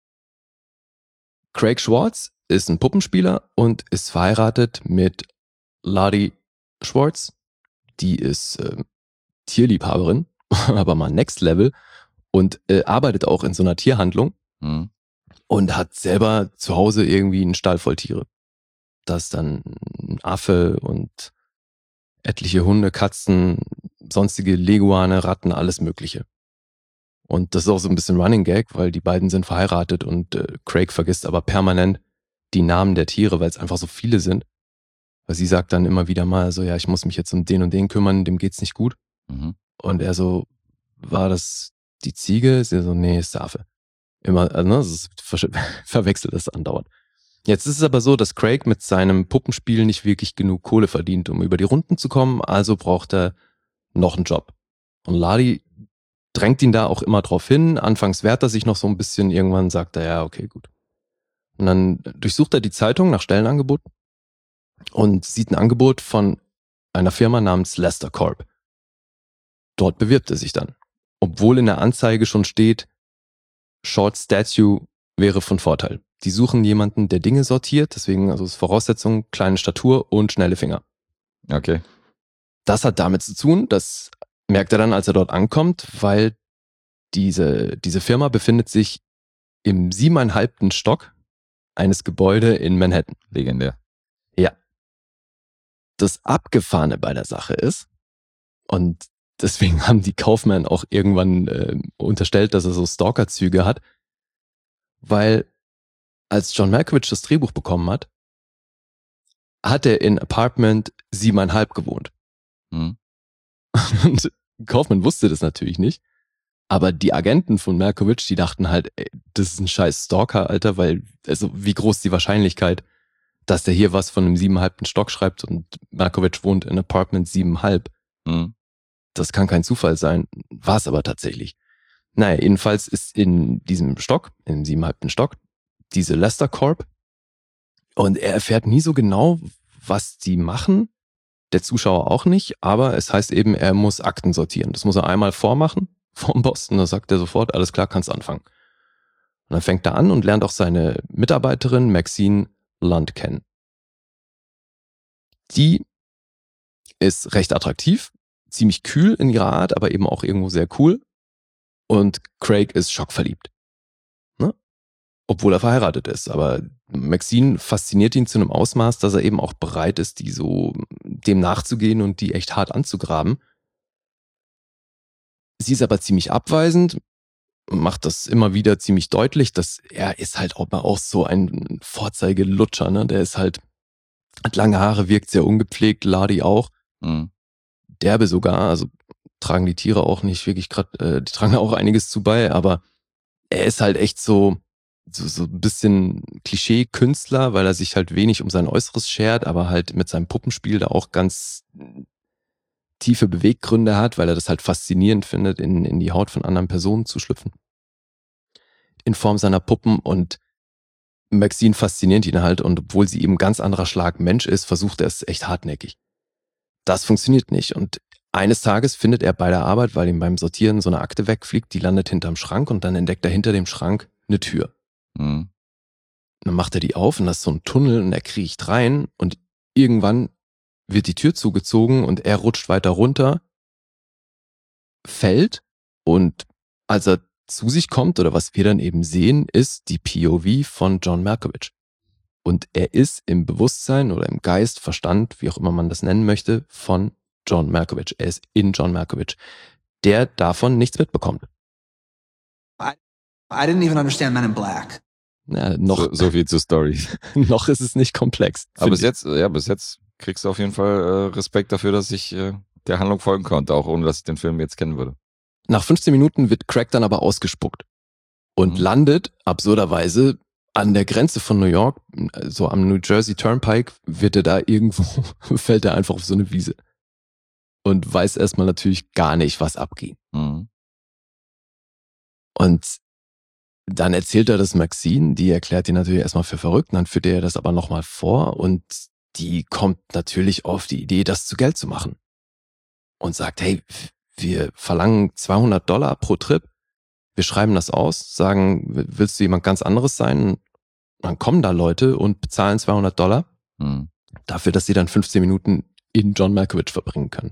Craig Schwartz ist ein Puppenspieler und ist verheiratet mit Lottie Schwartz. Die ist Tierliebhaberin, aber mal Next Level und arbeitet auch in so einer Tierhandlung Mhm. und hat selber zu Hause irgendwie einen Stall voll Tiere. Da ist dann ein Affe und etliche Hunde, Katzen, sonstige Leguane, Ratten, alles Mögliche. Und das ist auch so ein bisschen Running Gag, weil die beiden sind verheiratet und Craig vergisst aber permanent die Namen der Tiere, weil es einfach so viele sind. Weil sie sagt dann immer wieder mal so, ja, ich muss mich jetzt um den und den kümmern, dem geht's nicht gut. Mhm. Und er so, war das die Ziege? Sie so, nee, ist der Affe. Immer, also, ne, verwechselt das andauernd. Jetzt ist es aber so, dass Craig mit seinem Puppenspiel nicht wirklich genug Kohle verdient, um über die Runden zu kommen, also braucht er noch einen Job. Und Lottie drängt ihn da auch immer drauf hin. Anfangs wehrt er sich noch so ein bisschen, irgendwann sagt er, ja, okay, gut. Und dann durchsucht er die Zeitung nach Stellenangeboten und sieht ein Angebot von einer Firma namens Lester Corp. Dort bewirbt er sich dann. Obwohl in der Anzeige schon steht, Short Statue wäre von Vorteil. Die suchen jemanden, der Dinge sortiert, deswegen also ist Voraussetzung kleine Statur und schnelle Finger. Okay. Das hat damit zu tun, das merkt er dann, als er dort ankommt, weil diese Firma befindet sich im 7,5. Stock eines Gebäudes in Manhattan. Legendär. Ja. Das Abgefahrene bei der Sache ist, und deswegen haben die Kaufmann auch irgendwann unterstellt, dass er so Stalker-Züge hat, weil als John Malkovich das Drehbuch bekommen hat er in Apartment 7,5 gewohnt. Mhm. Und Kaufmann wusste das natürlich nicht, aber die Agenten von Malkovich, die dachten halt, ey, das ist ein scheiß Stalker, Alter, weil, also wie groß die Wahrscheinlichkeit, dass der hier was von einem 7,5. Stock schreibt und Malkovich wohnt in Apartment 7,5. Mhm. Das kann kein Zufall sein, war es aber tatsächlich. Naja, jedenfalls ist in diesem Stock, im 7,5. Stock, diese Lester Corp und er erfährt nie so genau, was die machen, der Zuschauer auch nicht, aber es heißt eben, er muss Akten sortieren. Das muss er einmal vormachen vom Boss und dann sagt er sofort, alles klar, kannst anfangen. Und dann fängt er an und lernt auch seine Mitarbeiterin Maxine Lund kennen. Die ist recht attraktiv, ziemlich kühl in ihrer Art, aber eben auch irgendwo sehr cool. Und Craig ist schockverliebt. Ne? Obwohl er verheiratet ist. Aber Maxine fasziniert ihn zu einem Ausmaß, dass er eben auch bereit ist, die so dem nachzugehen und die echt hart anzugraben. Sie ist aber ziemlich abweisend, macht das immer wieder ziemlich deutlich, dass er ist halt auch so ein Vorzeigelutscher, ne? Der ist halt, hat lange Haare, wirkt sehr ungepflegt, Ladi auch, Mhm. derbe sogar, also tragen die Tiere auch nicht wirklich gerade, die tragen auch einiges zu bei, aber er ist halt echt so ein bisschen Klischee-Künstler, weil er sich halt wenig um sein Äußeres schert, aber halt mit seinem Puppenspiel da auch ganz tiefe Beweggründe hat, weil er das halt faszinierend findet, in die Haut von anderen Personen zu schlüpfen. In Form seiner Puppen, und Maxine fasziniert ihn halt, und obwohl sie eben ganz anderer Schlag Mensch ist, versucht er es echt hartnäckig. Das funktioniert nicht, und eines Tages findet er bei der Arbeit, weil ihm beim Sortieren so eine Akte wegfliegt, die landet hinterm Schrank, und dann entdeckt er hinter dem Schrank eine Tür. Mhm. Dann macht er die auf, und das ist so ein Tunnel, und er kriecht rein, und irgendwann wird die Tür zugezogen und er rutscht weiter runter, fällt, und als er zu sich kommt, oder was wir dann eben sehen, ist die POV von John Malkovich. Und er ist im Bewusstsein oder im Geist, Verstand, wie auch immer man das nennen möchte, von John Malkovich. Er ist in John Malkovich, der davon nichts mitbekommt. I didn't even understand Men in Black. Ja, noch, So viel zur Story. noch ist es nicht komplex. Aber Finde bis jetzt kriegst du auf jeden Fall Respekt dafür, dass ich der Handlung folgen konnte, auch ohne dass ich den Film jetzt kennen würde. Nach 15 Minuten wird Craig dann aber ausgespuckt und landet absurderweise an der Grenze von New York, so am New Jersey Turnpike, wird er da irgendwo, fällt er einfach auf so eine Wiese und weiß erstmal natürlich gar nicht, was abgeht. Mhm. Und dann erzählt er das Maxine, die erklärt ihn natürlich erstmal für verrückt, und dann führt er das aber nochmal vor, und die kommt natürlich auf die Idee, das zu Geld zu machen. Und sagt, hey, wir verlangen $200 pro Trip, wir schreiben das aus, sagen, willst du jemand ganz anderes sein? Und dann kommen da Leute und bezahlen $200 Mhm. dafür, dass sie dann 15 Minuten in John Malkovich verbringen können.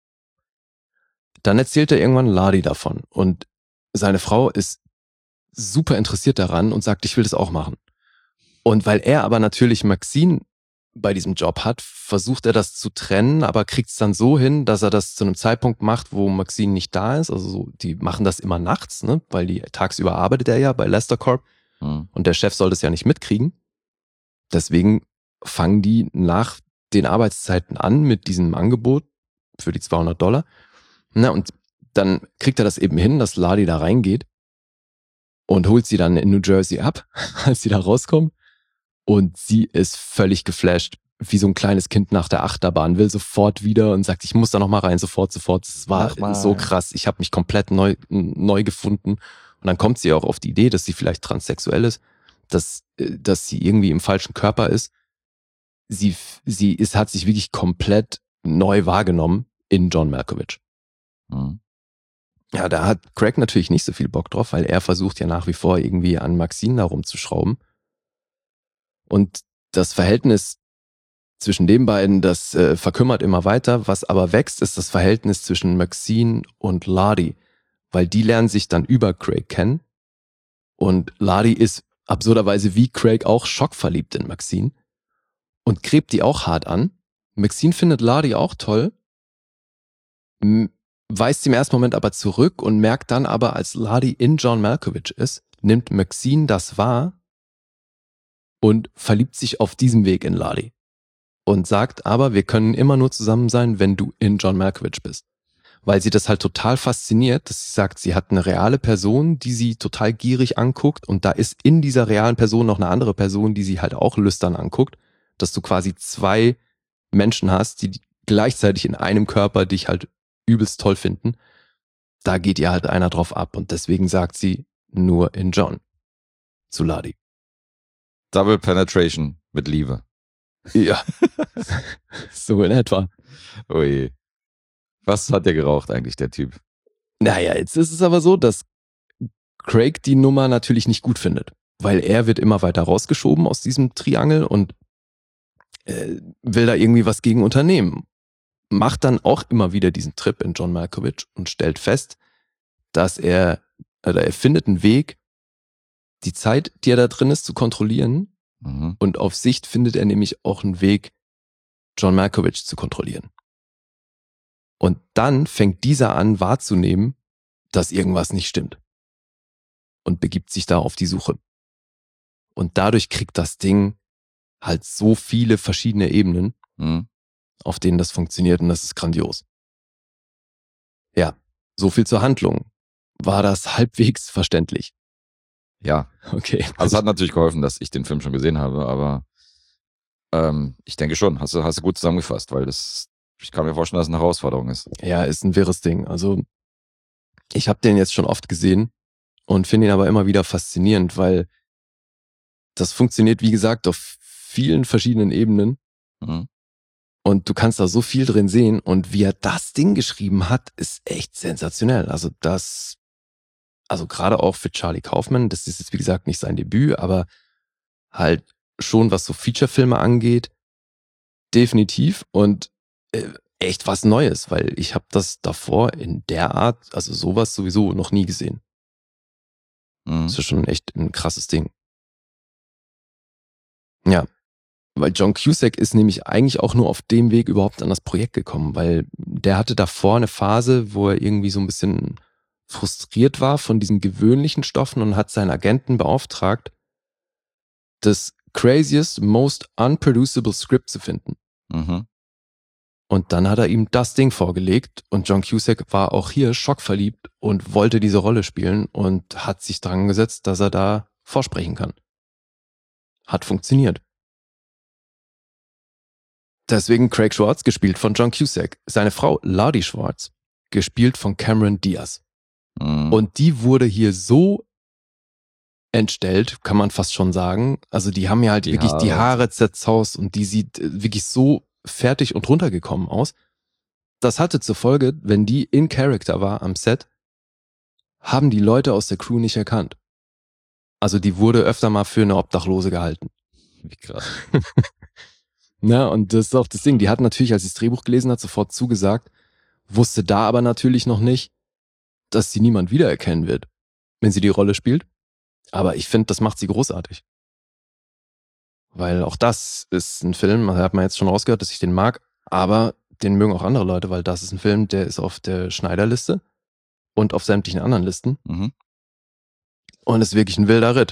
Dann erzählt er irgendwann Ladi davon, und seine Frau ist super interessiert daran und sagt, ich will das auch machen. Und weil er aber natürlich Maxine bei diesem Job hat, versucht er das zu trennen, aber kriegt es dann so hin, dass er das zu einem Zeitpunkt macht, wo Maxine nicht da ist. Also so, die machen das immer nachts, ne? Weil die tagsüber arbeitet er ja bei Lester Corp, Mhm. und der Chef soll das ja nicht mitkriegen. Deswegen fangen die nach den Arbeitszeiten an mit diesem Angebot für die $200. Na, und dann kriegt er das eben hin, dass Ladi da reingeht und holt sie dann in New Jersey ab, als sie da rauskommen. Und sie ist völlig geflasht, wie so ein kleines Kind nach der Achterbahn, will sofort wieder und sagt, ich muss da noch mal rein, sofort. Es war Mach mal. so krass, ich habe mich komplett neu gefunden. Und dann kommt sie auch auf die Idee, dass sie vielleicht transsexuell ist, dass sie irgendwie im falschen Körper ist. Sie hat sich wirklich komplett neu wahrgenommen in John Malkovich. Mhm. Ja, da hat Craig natürlich nicht so viel Bock drauf, weil er versucht ja nach wie vor irgendwie an Maxine da rumzuschrauben. Und das Verhältnis zwischen den beiden, das verkümmert immer weiter. Was aber wächst, ist das Verhältnis zwischen Maxine und Ladi, weil die lernen sich dann über Craig kennen. Und Ladi ist absurderweise wie Craig auch schockverliebt in Maxine und gräbt die auch hart an. Maxine findet Ladi auch toll, weist im ersten Moment aber zurück und merkt dann aber, als Ladi in John Malkovich ist, nimmt Maxine das wahr und verliebt sich auf diesem Weg in Ladi. Und sagt aber, wir können immer nur zusammen sein, wenn du in John Malkovich bist. Weil sie das halt total fasziniert, dass sie sagt, sie hat eine reale Person, die sie total gierig anguckt, und da ist in dieser realen Person noch eine andere Person, die sie halt auch lüstern anguckt, dass du quasi zwei Menschen hast, die gleichzeitig in einem Körper dich halt übelst toll finden. Da geht ihr halt einer drauf ab, und deswegen sagt sie nur in John zu Ladi. Double Penetration mit Liebe. Ja, so in etwa. Ui. Was hat der geraucht eigentlich, der Typ? Naja, jetzt ist es aber so, dass Craig die Nummer natürlich nicht gut findet, weil er wird immer weiter rausgeschoben aus diesem Triangel und will da irgendwie was gegen unternehmen. Macht dann auch immer wieder diesen Trip in John Malkovich und stellt fest, dass er findet einen Weg, die Zeit, die er da drin ist, zu kontrollieren. Mhm. Und auf Sicht findet er nämlich auch einen Weg, John Malkovich zu kontrollieren. Und dann fängt dieser an wahrzunehmen, dass irgendwas nicht stimmt. Und begibt sich da auf die Suche. Und dadurch kriegt das Ding halt so viele verschiedene Ebenen, auf denen das funktioniert, und das ist grandios. Ja, so viel zur Handlung. War das halbwegs verständlich? Ja. Okay. Also es hat natürlich geholfen, dass ich den Film schon gesehen habe, aber ich denke schon, hast du gut zusammengefasst, weil ich kann mir vorstellen, dass es eine Herausforderung ist. Ja, ist ein wirres Ding. Also ich habe den jetzt schon oft gesehen und finde ihn aber immer wieder faszinierend, weil das funktioniert, wie gesagt, auf vielen verschiedenen Ebenen. Und du kannst da so viel drin sehen, und wie er das Ding geschrieben hat, ist echt sensationell. Also gerade auch für Charlie Kaufman, das ist jetzt wie gesagt nicht sein Debüt, aber halt schon, was so Feature-Filme angeht, definitiv, und echt was Neues, weil ich habe das davor in der Art, also sowas sowieso noch nie gesehen. Das ist schon echt ein krasses Ding. Ja, weil John Cusack ist nämlich eigentlich auch nur auf dem Weg überhaupt an das Projekt gekommen, weil der hatte davor eine Phase, wo er irgendwie so ein bisschen frustriert war von diesen gewöhnlichen Stoffen und hat seinen Agenten beauftragt, das craziest, most unproducible Script zu finden. Und dann hat er ihm das Ding vorgelegt, und John Cusack war auch hier schockverliebt und wollte diese Rolle spielen und hat sich dran gesetzt, dass er da vorsprechen kann. Hat funktioniert. Deswegen Craig Schwartz, gespielt von John Cusack. Seine Frau Ladi Schwartz, gespielt von Cameron Diaz. Und die wurde hier so entstellt, kann man fast schon sagen. Also die haben ja halt wirklich die Haare zerzaust, und die sieht wirklich so fertig und runtergekommen aus. Das hatte zur Folge, wenn die in Character war am Set, haben die Leute aus der Crew nicht erkannt. Also die wurde öfter mal für eine Obdachlose gehalten. Wie krass. Na, und das ist auch das Ding. Die hat natürlich, als sie das Drehbuch gelesen hat, sofort zugesagt, wusste da aber natürlich noch nicht, dass sie niemand wiedererkennen wird, wenn sie die Rolle spielt. Aber ich finde, das macht sie großartig. Weil auch das ist ein Film, da hat man jetzt schon rausgehört, dass ich den mag, aber den mögen auch andere Leute, weil das ist ein Film, der ist auf der Schneider-Liste und auf sämtlichen anderen Listen. Und ist wirklich ein wilder Ritt.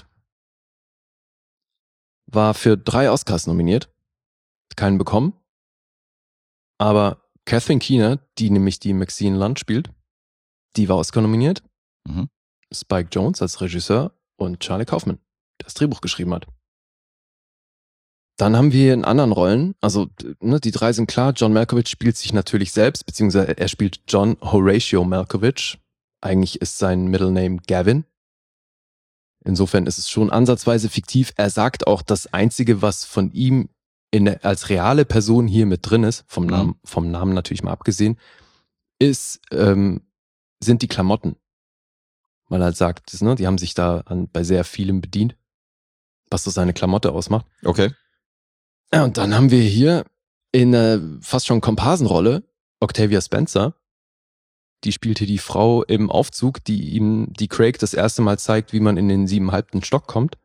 War für 3 Oscars nominiert. Keinen bekommen. Aber Catherine Keener, die nämlich die Maxine Lund spielt, die war Oscar nominiert. Spike Jonze als Regisseur und Charlie Kaufman, der das Drehbuch geschrieben hat. Dann haben wir in anderen Rollen, also die 3 sind klar, John Malkovich spielt sich natürlich selbst, beziehungsweise er spielt John Horatio Malkovich. Eigentlich ist sein Middle Name Gavin. Insofern ist es schon ansatzweise fiktiv. Er sagt auch, das Einzige, was von ihm als reale Person hier mit drin ist, vom Namen natürlich mal abgesehen, sind die Klamotten. Weil er halt sagt, die haben sich da bei sehr vielem bedient, was so seine Klamotte ausmacht. Okay. Ja, und dann haben wir hier in fast schon Komparsenrolle Octavia Spencer. Die spielt hier die Frau im Aufzug, die Craig das erste Mal zeigt, wie man in den 7,5. Stock kommt.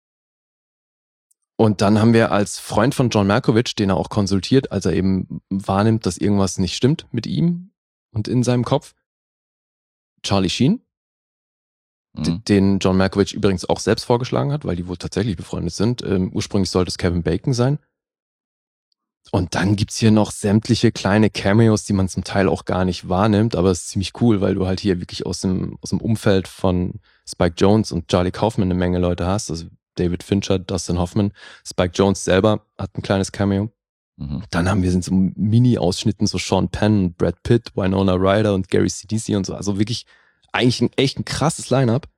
Und dann haben wir als Freund von John Malkovich, den er auch konsultiert, als er eben wahrnimmt, dass irgendwas nicht stimmt mit ihm und in seinem Kopf, Charlie Sheen, den John Malkovich übrigens auch selbst vorgeschlagen hat, weil die wohl tatsächlich befreundet sind. Ursprünglich sollte es Kevin Bacon sein. Und dann gibt's hier noch sämtliche kleine Cameos, die man zum Teil auch gar nicht wahrnimmt, aber es ist ziemlich cool, weil du halt hier wirklich aus dem Umfeld von Spike Jonze und Charlie Kaufman eine Menge Leute hast. Also David Fincher, Dustin Hoffman, Spike Jonze selber hat ein kleines Cameo. Dann haben wir in so Mini-Ausschnitten so Sean Penn, Brad Pitt, Winona Ryder und Gary Sinise und so. Also wirklich eigentlich echt ein krasses Line-Up.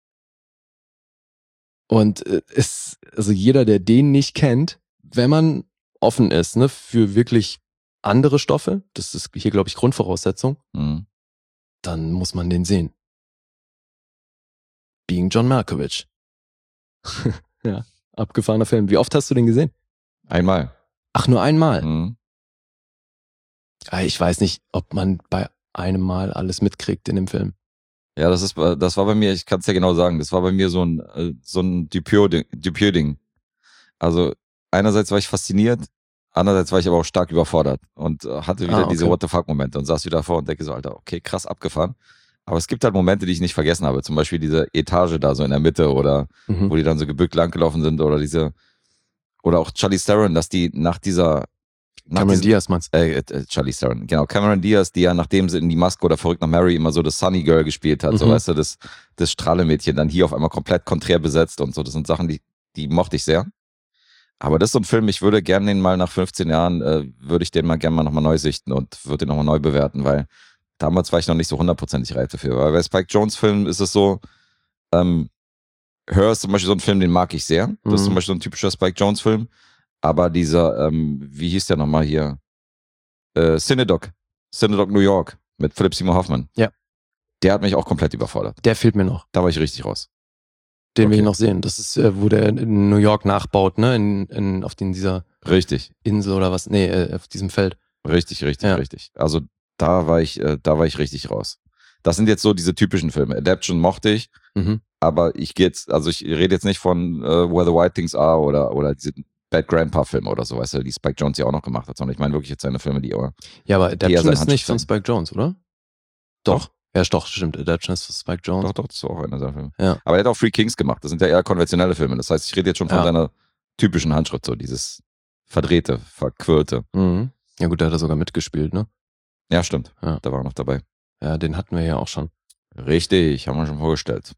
Und also jeder, der den nicht kennt, wenn man offen ist, für wirklich andere Stoffe, das ist hier, glaube ich, Grundvoraussetzung, dann muss man den sehen. Being John Malkovich. Ja, abgefahrener Film. Wie oft hast du den gesehen? Einmal. Ach, nur einmal? Ich weiß nicht, ob man bei einem Mal alles mitkriegt in dem Film. Ja, das war bei mir, ich kann es ja genau sagen, das war bei mir so ein Dupieux-Ding. Also einerseits war ich fasziniert, andererseits war ich aber auch stark überfordert und hatte wieder diese What-the-fuck-Momente und saß wieder vor und denke so, Alter, okay, krass abgefahren. Aber es gibt halt Momente, die ich nicht vergessen habe. Zum Beispiel diese Etage da so in der Mitte oder wo die dann so gebückt langgelaufen sind oder oder auch Charlize Theron, dass die nach Cameron Diaz meinst Charlize Theron, genau. Cameron Diaz, die ja nachdem sie in die Maske oder Verrückt nach Mary immer so das Sunny Girl gespielt hat, so weißt du, das Strahlemädchen, dann hier auf einmal komplett konträr besetzt und so. Das sind Sachen, die mochte ich sehr. Aber das ist so ein Film, ich würde gerne den mal nach 15 Jahren, würde ich den mal gerne mal nochmal neu sichten und würde den nochmal neu bewerten, weil damals war ich noch nicht so 100%ig reif dafür. Weil bei Spike Jonze Filmen ist es so, Her ist zum Beispiel so ein Film, den mag ich sehr. Das ist zum Beispiel so ein typischer Spike Jonze Film. Aber dieser, wie hieß der nochmal hier? Cinedoc New York mit Philip Seymour Hoffman. Ja. Der hat mich auch komplett überfordert. Der fehlt mir noch. Da war ich richtig raus. Den will ich noch sehen. Das ist, wo der in New York nachbaut, ne? Auf dieser Richtig. Insel oder was? Nee, auf diesem Feld. Richtig. Also da war ich richtig raus. Das sind jetzt so diese typischen Filme. Adaption mochte ich, aber ich rede jetzt nicht von Where the White Things Are oder diese Bad Grandpa-Filme oder so, weißt du, die Spike Jonze ja auch noch gemacht hat, sondern ich meine wirklich jetzt seine Filme, die aber. Ja, aber Adaption ist nicht von Handschrift Spike Jonze, oder? Doch. Ja, doch, stimmt. Adaption ist von Spike Jonze. Doch, das war auch einer seiner Filme. Ja. Aber er hat auch Three Kings gemacht. Das sind ja eher konventionelle Filme. Das heißt, ich rede jetzt schon von seiner typischen Handschrift, so dieses verdrehte, verquirlte. Mhm. Ja gut, da hat er sogar mitgespielt, ne? Ja, stimmt. Ja. Da war er noch dabei. Ja, den hatten wir ja auch schon. Richtig, haben wir schon vorgestellt.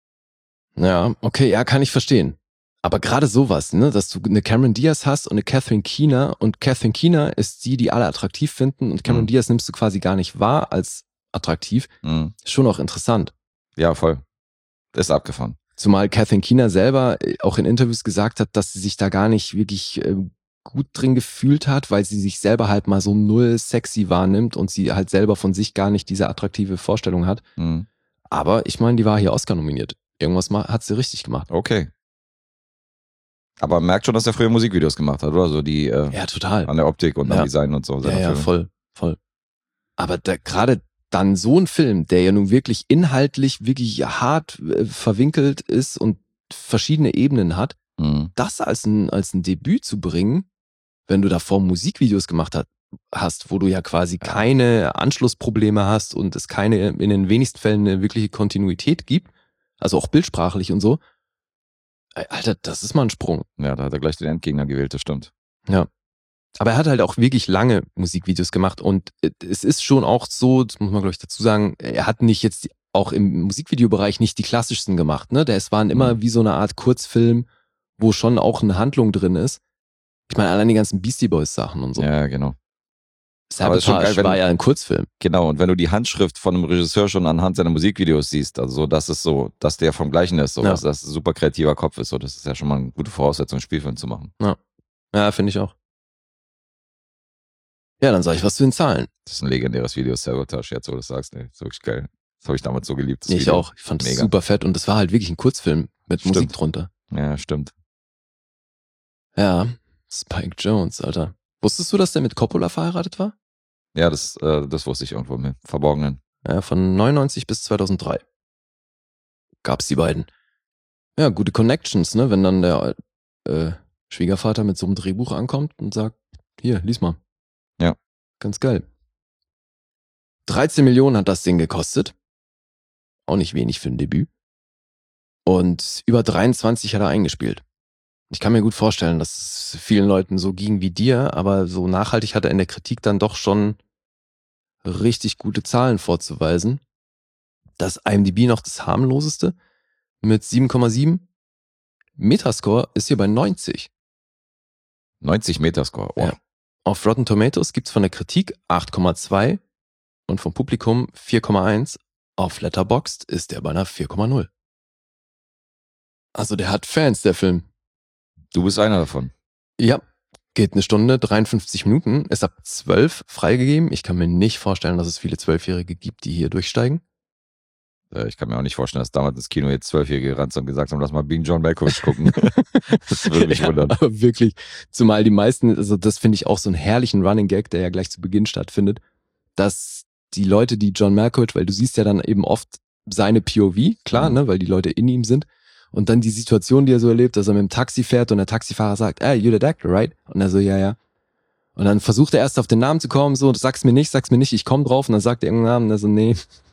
Ja, okay, ja, kann ich verstehen. Aber gerade sowas, ne, dass du eine Cameron Diaz hast und eine Catherine Keener und Catherine Keener ist die alle attraktiv finden und Cameron Diaz nimmst du quasi gar nicht wahr als attraktiv. Schon auch interessant. Ja, voll. Ist abgefahren. Zumal Catherine Keener selber auch in Interviews gesagt hat, dass sie sich da gar nicht wirklich gut drin gefühlt hat, weil sie sich selber halt mal so null sexy wahrnimmt und sie halt selber von sich gar nicht diese attraktive Vorstellung hat. Aber ich meine, die war hier Oscar nominiert. Irgendwas hat sie richtig gemacht. Okay. Aber man merkt schon, dass er früher Musikvideos gemacht hat, oder? So die ja, total. An der Optik und am Design und so. Ja, voll. Aber gerade dann so ein Film, der ja nun wirklich inhaltlich wirklich hart verwinkelt ist und verschiedene Ebenen hat, das als ein Debüt zu bringen, wenn du davor Musikvideos gemacht hast, wo du ja quasi keine Anschlussprobleme hast und es in den wenigsten Fällen eine wirkliche Kontinuität gibt, also auch bildsprachlich und so. Alter, das ist mal ein Sprung. Ja, da hat er gleich den Endgegner gewählt, das stimmt. Ja. Aber er hat halt auch wirklich lange Musikvideos gemacht und es ist schon auch so, das muss man glaube ich dazu sagen, er hat nicht jetzt auch im Musikvideobereich nicht die klassischsten gemacht, ne? Es waren immer wie so eine Art Kurzfilm, wo schon auch eine Handlung drin ist. Ich meine, allein die ganzen Beastie Boys Sachen und so. Ja, genau. Sabotage war ja ein Kurzfilm. Genau, und wenn du die Handschrift von einem Regisseur schon anhand seiner Musikvideos siehst, also das ist so, dass der vom Gleichen ist, so, dass das ein super kreativer Kopf ist, so, das ist ja schon mal eine gute Voraussetzung, einen Spielfilm zu machen. Ja, finde ich auch. Ja, dann sag ich was zu den Zahlen. Das ist ein legendäres Video, Sabotage, jetzt wo du das sagst, ey, ist wirklich geil. Das habe ich damals so geliebt. Das Ich Video. auch. Ich fand das super fett und das war halt wirklich ein Kurzfilm mit Musik drunter. Ja, stimmt. Ja, Spike Jonze, Alter. Wusstest du, dass der mit Coppola verheiratet war? Ja, das wusste ich irgendwo im Verborgenen. Ja, von 99 bis 2003 gab's die beiden. Ja, gute Connections, ne? Wenn dann der Schwiegervater mit so einem Drehbuch ankommt und sagt, hier, lies mal. Ja. Ganz geil. 13 Millionen hat das Ding gekostet. Auch nicht wenig für ein Debüt. Und über 23 hat er eingespielt. Ich kann mir gut vorstellen, dass es vielen Leuten so ging wie dir, aber so nachhaltig hat er in der Kritik dann doch schon richtig gute Zahlen vorzuweisen. Das IMDb noch das harmloseste mit 7,7. Metascore ist hier bei 90. 90 Metascore, wow. Ja. Auf Rotten Tomatoes gibt's von der Kritik 8,2 und vom Publikum 4,1. Auf Letterboxd ist der bei einer 4,0. Also der hat Fans, der Film. Du bist einer davon. Ja, geht 1 Stunde, 53 Minuten, ist ab 12 freigegeben. Ich kann mir nicht vorstellen, dass es viele 12-Jährige gibt, die hier durchsteigen. Ich kann mir auch nicht vorstellen, dass damals ins Kino jetzt 12-Jährige gerannt sind und gesagt haben, lass mal Being John Malkovich gucken. Das würde mich wundern. Aber wirklich, zumal die meisten, also das finde ich auch so einen herrlichen Running Gag, der ja gleich zu Beginn stattfindet, dass die Leute, die John Malkovich, weil du siehst ja dann eben oft seine POV, klar, ne, weil die Leute in ihm sind. Und dann die Situation, die er so erlebt, dass er mit dem Taxi fährt und der Taxifahrer sagt, hey, you're the actor, right? Und er so, ja. Und dann versucht er erst auf den Namen zu kommen, so, sag's mir nicht, ich komm drauf. Und dann sagt er irgendeinen Namen, und er so, nee,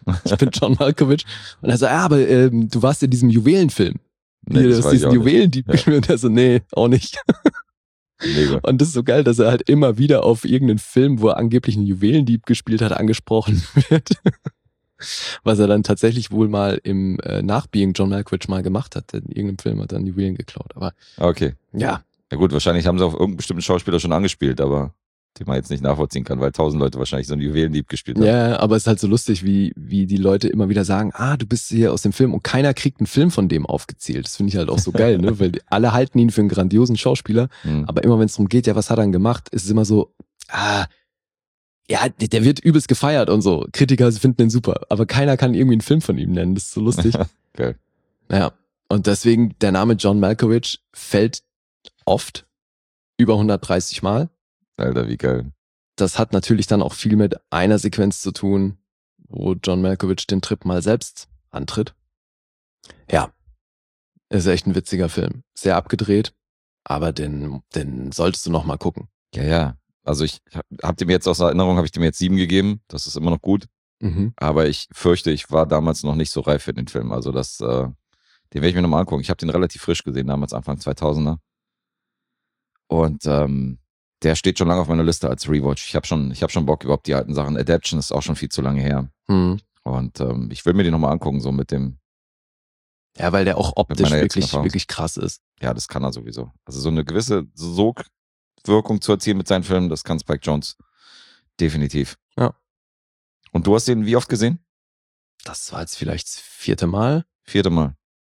ich bin John Malkovich. Und er so, aber du warst in diesem Juwelenfilm. Nee, Hier, das das weiß ist ich diesen auch nicht. Juwelendieb Ja. gespielt. Und er so, nee, auch nicht. Mega. Und das ist so geil, dass er halt immer wieder auf irgendeinen Film, wo er angeblich einen Juwelendieb gespielt hat, angesprochen wird. Was er dann tatsächlich wohl mal im nach Being John Malkovich mal gemacht hat. In irgendeinem Film hat er einen Juwelen geklaut. Aber Okay. ja, Ja gut, wahrscheinlich haben sie auf irgendeinen bestimmten Schauspieler schon angespielt, aber den man jetzt nicht nachvollziehen kann, weil 1000 Leute wahrscheinlich so einen Juwelendieb gespielt haben. ja, aber es ist halt so lustig, wie die Leute immer wieder sagen, du bist hier aus dem Film und keiner kriegt einen Film von dem aufgezählt. Das finde ich halt auch so geil, ne? Weil alle halten ihn für einen grandiosen Schauspieler, Hm. aber immer wenn es darum geht, ja, was hat er denn gemacht, ist es immer so, ja, der wird übelst gefeiert und so. Kritiker finden den super, aber keiner kann irgendwie einen Film von ihm nennen. Das ist so lustig. Geil. Naja, und deswegen der Name John Malkovich fällt oft, über 130 Mal. Alter, wie geil. Das hat natürlich dann auch viel mit einer Sequenz zu tun, wo John Malkovich den Trip mal selbst antritt. Ja, ist echt ein witziger Film. Sehr abgedreht, aber den solltest du noch mal gucken. Ja. Also ich hab dem jetzt aus Erinnerung, habe ich dem jetzt 7 gegeben. Das ist immer noch gut. Mhm. Aber ich fürchte, ich war damals noch nicht so reif für den Film. Also den werde ich mir nochmal angucken. Ich habe den relativ frisch gesehen, damals Anfang 2000er. Und der steht schon lange auf meiner Liste als Rewatch. Ich hab schon Bock überhaupt die alten Sachen. Adaption ist auch schon viel zu lange her. Mhm. Und ich will mir den nochmal angucken, so mit dem, Ja, weil der auch optisch meiner jetzigen wirklich, Erfahrung. wirklich krass ist. ja, das kann er sowieso. Also so eine gewisse Sogwirkung zu erzielen mit seinen Filmen, das kann Spike Jonze definitiv. Ja. Und du hast den wie oft gesehen? Das war jetzt vielleicht das 4. Mal. 4. Mal.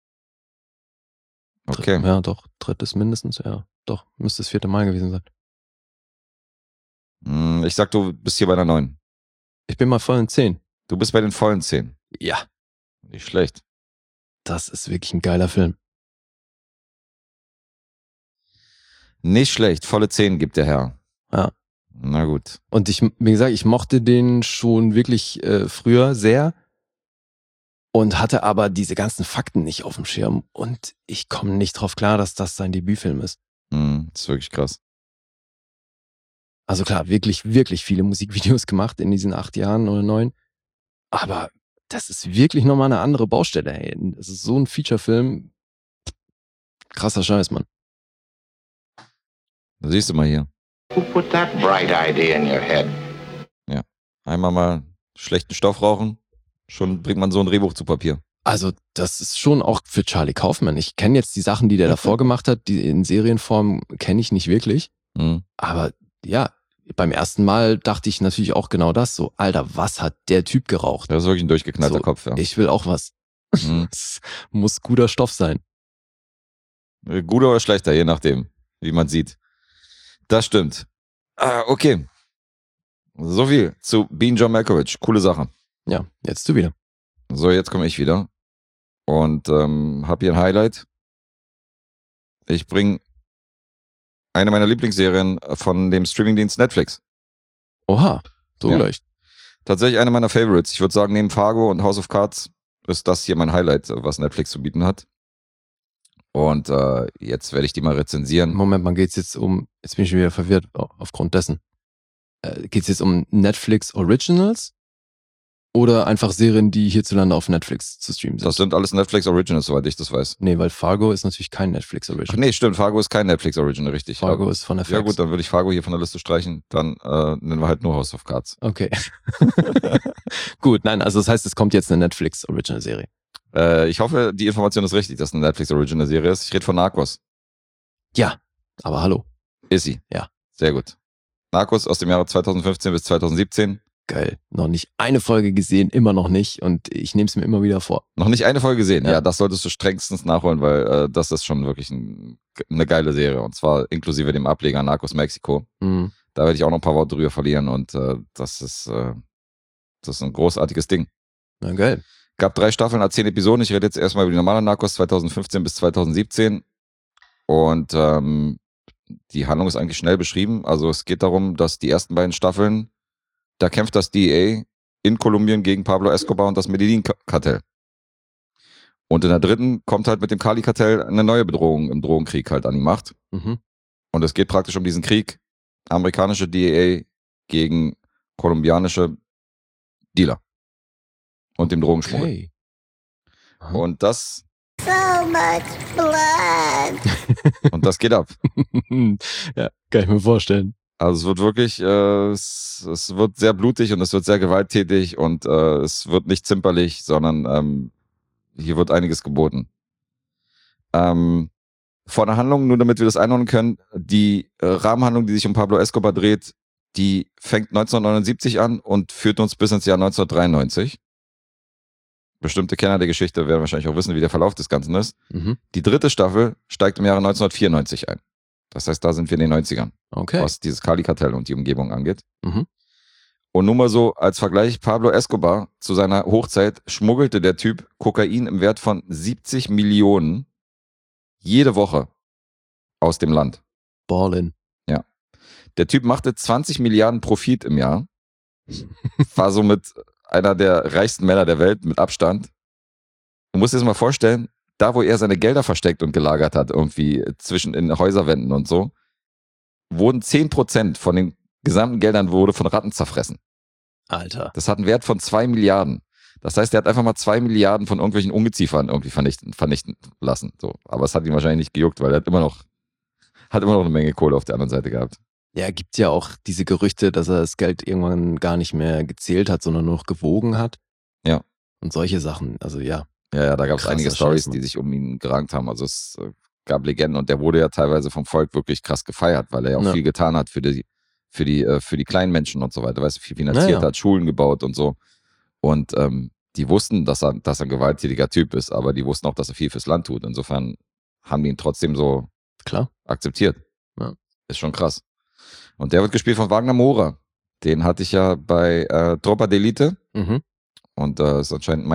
Okay. Ja, doch. 3. mindestens, ja. Doch, müsste das 4. Mal gewesen sein. Ich sag, du bist hier bei einer 9. Ich bin mal voll in 10. Du bist bei den vollen 10. Ja, Nicht schlecht. das ist wirklich ein geiler Film. Nicht schlecht. Volle 10 gibt der Herr. Ja. Na gut. Und wie gesagt, ich mochte den schon wirklich früher sehr und hatte aber diese ganzen Fakten nicht auf dem Schirm. Und ich komme nicht drauf klar, dass das sein Debütfilm ist. Das ist wirklich krass. Also klar, wirklich, wirklich viele Musikvideos gemacht in diesen 8 Jahren oder 9. Aber das ist wirklich nochmal eine andere Baustelle. Ey. Das ist so ein Featurefilm. Krasser Scheiß, Mann. Da siehst du mal hier. Who put that bright idea in your head? Einmal mal schlechten Stoff rauchen, schon bringt man so ein Drehbuch zu Papier. Also das ist schon auch für Charlie Kaufman. Ich kenne jetzt die Sachen, die der davor gemacht hat, die in Serienform kenne ich nicht wirklich. Mhm. Aber ja, beim ersten Mal dachte ich natürlich auch genau das. So, Alter, was hat der Typ geraucht? Das ist wirklich ein durchgeknallter So, Kopf, ja. Ich will auch was. Mhm. Das muss guter Stoff sein. Guter oder schlechter, je nachdem, wie man sieht. Das stimmt. Okay. So viel zu Being John Malkovich. Coole Sache. Ja, jetzt du wieder. So, jetzt komme ich wieder und habe hier ein Highlight. Ich bringe eine meiner Lieblingsserien von dem Streamingdienst Netflix. Oha, so Ja. leicht. Tatsächlich eine meiner Favorites. Ich würde sagen, neben Fargo und House of Cards ist das hier mein Highlight, was Netflix zu bieten hat. Und jetzt werde ich die mal rezensieren. Moment mal, geht's jetzt um, jetzt bin ich schon wieder verwirrt aufgrund dessen. Geht's jetzt um Netflix Originals oder einfach Serien, die hierzulande auf Netflix zu streamen sind? Das sind alles Netflix Originals, soweit ich das weiß. Nee, weil Fargo ist natürlich kein Netflix Ach Original. nee, stimmt, Fargo ist kein Netflix Original, richtig. Fargo ist von FX. Ja gut, dann würde ich Fargo hier von der Liste streichen. Dann nennen wir halt nur House of Cards. Okay. Gut, nein, also das heißt, es kommt jetzt eine Netflix Original Serie. Ich hoffe, die Information ist richtig, dass es eine Netflix Original Serie ist. Ich rede von Narcos. Ja, aber hallo. Ist sie? Ja. Sehr gut. Narcos aus dem Jahre 2015 bis 2017. Geil. Noch nicht eine Folge gesehen, immer noch nicht und ich nehme es mir immer wieder vor. Noch nicht eine Folge gesehen. Ja. Ja, das solltest du strengstens nachholen, weil das ist schon wirklich eine geile Serie. Und zwar inklusive dem Ableger Narcos Mexiko. Mhm. Da werde ich auch noch ein paar Worte drüber verlieren und das ist ein großartiges Ding. Na geil. Gab 3 Staffeln, 10 Episoden. Ich rede jetzt erstmal über die normale Narcos 2015 bis 2017. Und die Handlung ist eigentlich schnell beschrieben. Also es geht darum, dass die ersten beiden Staffeln, da kämpft das DEA in Kolumbien gegen Pablo Escobar und das Medellin-Kartell. Und in der dritten kommt halt mit dem Cali-Kartell eine neue Bedrohung im Drogenkrieg halt an die Macht. Mhm. Und es geht praktisch um diesen Krieg. Amerikanische DEA gegen kolumbianische Dealer. und dem Drogenschmuggel. Okay. Und das So much blood. und das geht ab. Ja, kann ich mir vorstellen. Also es wird wirklich, es wird sehr blutig und es wird sehr gewalttätig und es wird nicht zimperlich, sondern hier wird einiges geboten. Von der Handlung, nur damit wir das einordnen können, die Rahmenhandlung, die sich um Pablo Escobar dreht, die fängt 1979 an und führt uns bis ins Jahr 1993. Bestimmte Kenner der Geschichte werden wahrscheinlich auch wissen, wie der Verlauf des Ganzen ist. Mhm. Die dritte Staffel steigt im Jahre 1994 ein. Das heißt, da sind wir in den 90ern, Okay. was dieses Cali-Kartell und die Umgebung angeht. Mhm. Und nur mal so als Vergleich, Pablo Escobar zu seiner Hochzeit schmuggelte der Typ Kokain im Wert von 70 Millionen jede Woche aus dem Land. Ballin. Der Typ machte 20 Milliarden Profit im Jahr, war somit einer der reichsten Männer der Welt mit Abstand. Du musst dir das mal vorstellen, da wo er seine Gelder versteckt und gelagert hat, irgendwie zwischen in Häuserwänden und so, wurden 10% von den gesamten Geldern wurde von Ratten zerfressen. Alter. Das hat einen Wert von 2 Milliarden. Das heißt, er hat einfach mal 2 Milliarden von irgendwelchen Ungeziefern irgendwie vernichten lassen. So. Aber es hat ihn wahrscheinlich nicht gejuckt, weil er hat immer noch eine Menge Kohle auf der anderen Seite gehabt. Ja, gibt ja auch diese Gerüchte, dass er das Geld irgendwann gar nicht mehr gezählt hat, sondern nur noch gewogen hat. Ja. Und solche Sachen, also ja. Ja, da gab es Krasser einige Scheiß, Storys, Mann. die sich um ihn gerankt haben. Also es gab Legenden und der wurde ja teilweise vom Volk wirklich krass gefeiert, weil er ja auch Ja. viel getan hat für die kleinen Menschen und so weiter. Weißt du, viel finanziert Ja. hat, Schulen gebaut und so. Und die wussten, dass er ein gewalttätiger Typ ist, aber die wussten auch, dass er viel fürs Land tut. Insofern haben die ihn trotzdem so Klar. akzeptiert. Ja. Ist schon krass. Und der wird gespielt von Wagner Moura. Den hatte ich ja bei Tropa d'Elite. Mhm. Und das ist anscheinend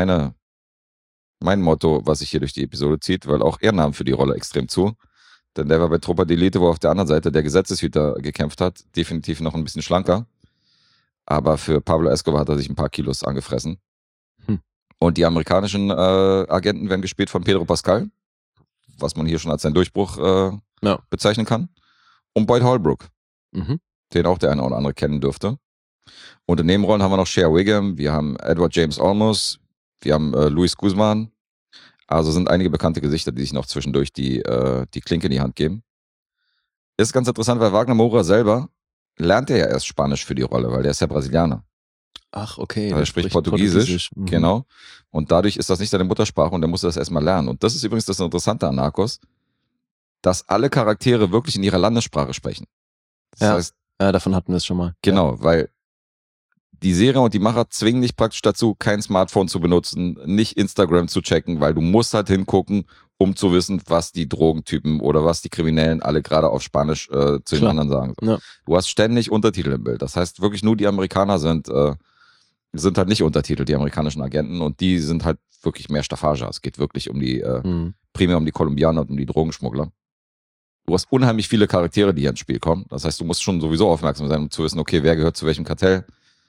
mein Motto, was sich hier durch die Episode zieht, weil auch er nahm für die Rolle extrem zu. Denn der war bei Tropa d'Elite, wo auf der anderen Seite der Gesetzeshüter gekämpft hat, definitiv noch ein bisschen schlanker. Aber für Pablo Escobar hat er sich ein paar Kilos angefressen. Und die amerikanischen Agenten werden gespielt von Pedro Pascal, was man hier schon als seinen Durchbruch bezeichnen kann. Und Boyd Holbrook, Mhm. den auch der eine oder andere kennen dürfte. Und in Nebenrollen haben wir noch Cher Wiggum, wir haben Edward James Olmos, wir haben Luis Guzman. Also sind einige bekannte Gesichter, die sich noch zwischendurch die Klinke in die Hand geben. Ist ganz interessant, weil Wagner Moura selber lernt ja erst Spanisch für die Rolle, weil der ist ja Brasilianer. Ach, okay. Er spricht Portugiesisch, Mhm. genau. Und dadurch ist das nicht seine Muttersprache und er musste das erstmal lernen. Und das ist übrigens das Interessante an Narcos, dass alle Charaktere wirklich in ihrer Landessprache sprechen. Das Ja. heißt, Ja, davon hatten wir es schon mal. genau, weil die Serie und die Macher zwingen dich praktisch dazu, kein Smartphone zu benutzen, nicht Instagram zu checken, weil du musst halt hingucken, um zu wissen, was die Drogentypen oder was die Kriminellen alle gerade auf Spanisch zu den Klar. anderen sagen. Ja. Du hast ständig Untertitel im Bild. Das heißt, wirklich nur die Amerikaner sind halt nicht untertitelt, die amerikanischen Agenten, und die sind halt wirklich mehr Staffage. Es geht wirklich um die, Mhm. primär um die Kolumbianer und um die Drogenschmuggler. Du hast unheimlich viele Charaktere, die hier ins Spiel kommen. Das heißt, du musst schon sowieso aufmerksam sein, um zu wissen, okay, wer gehört zu welchem Kartell,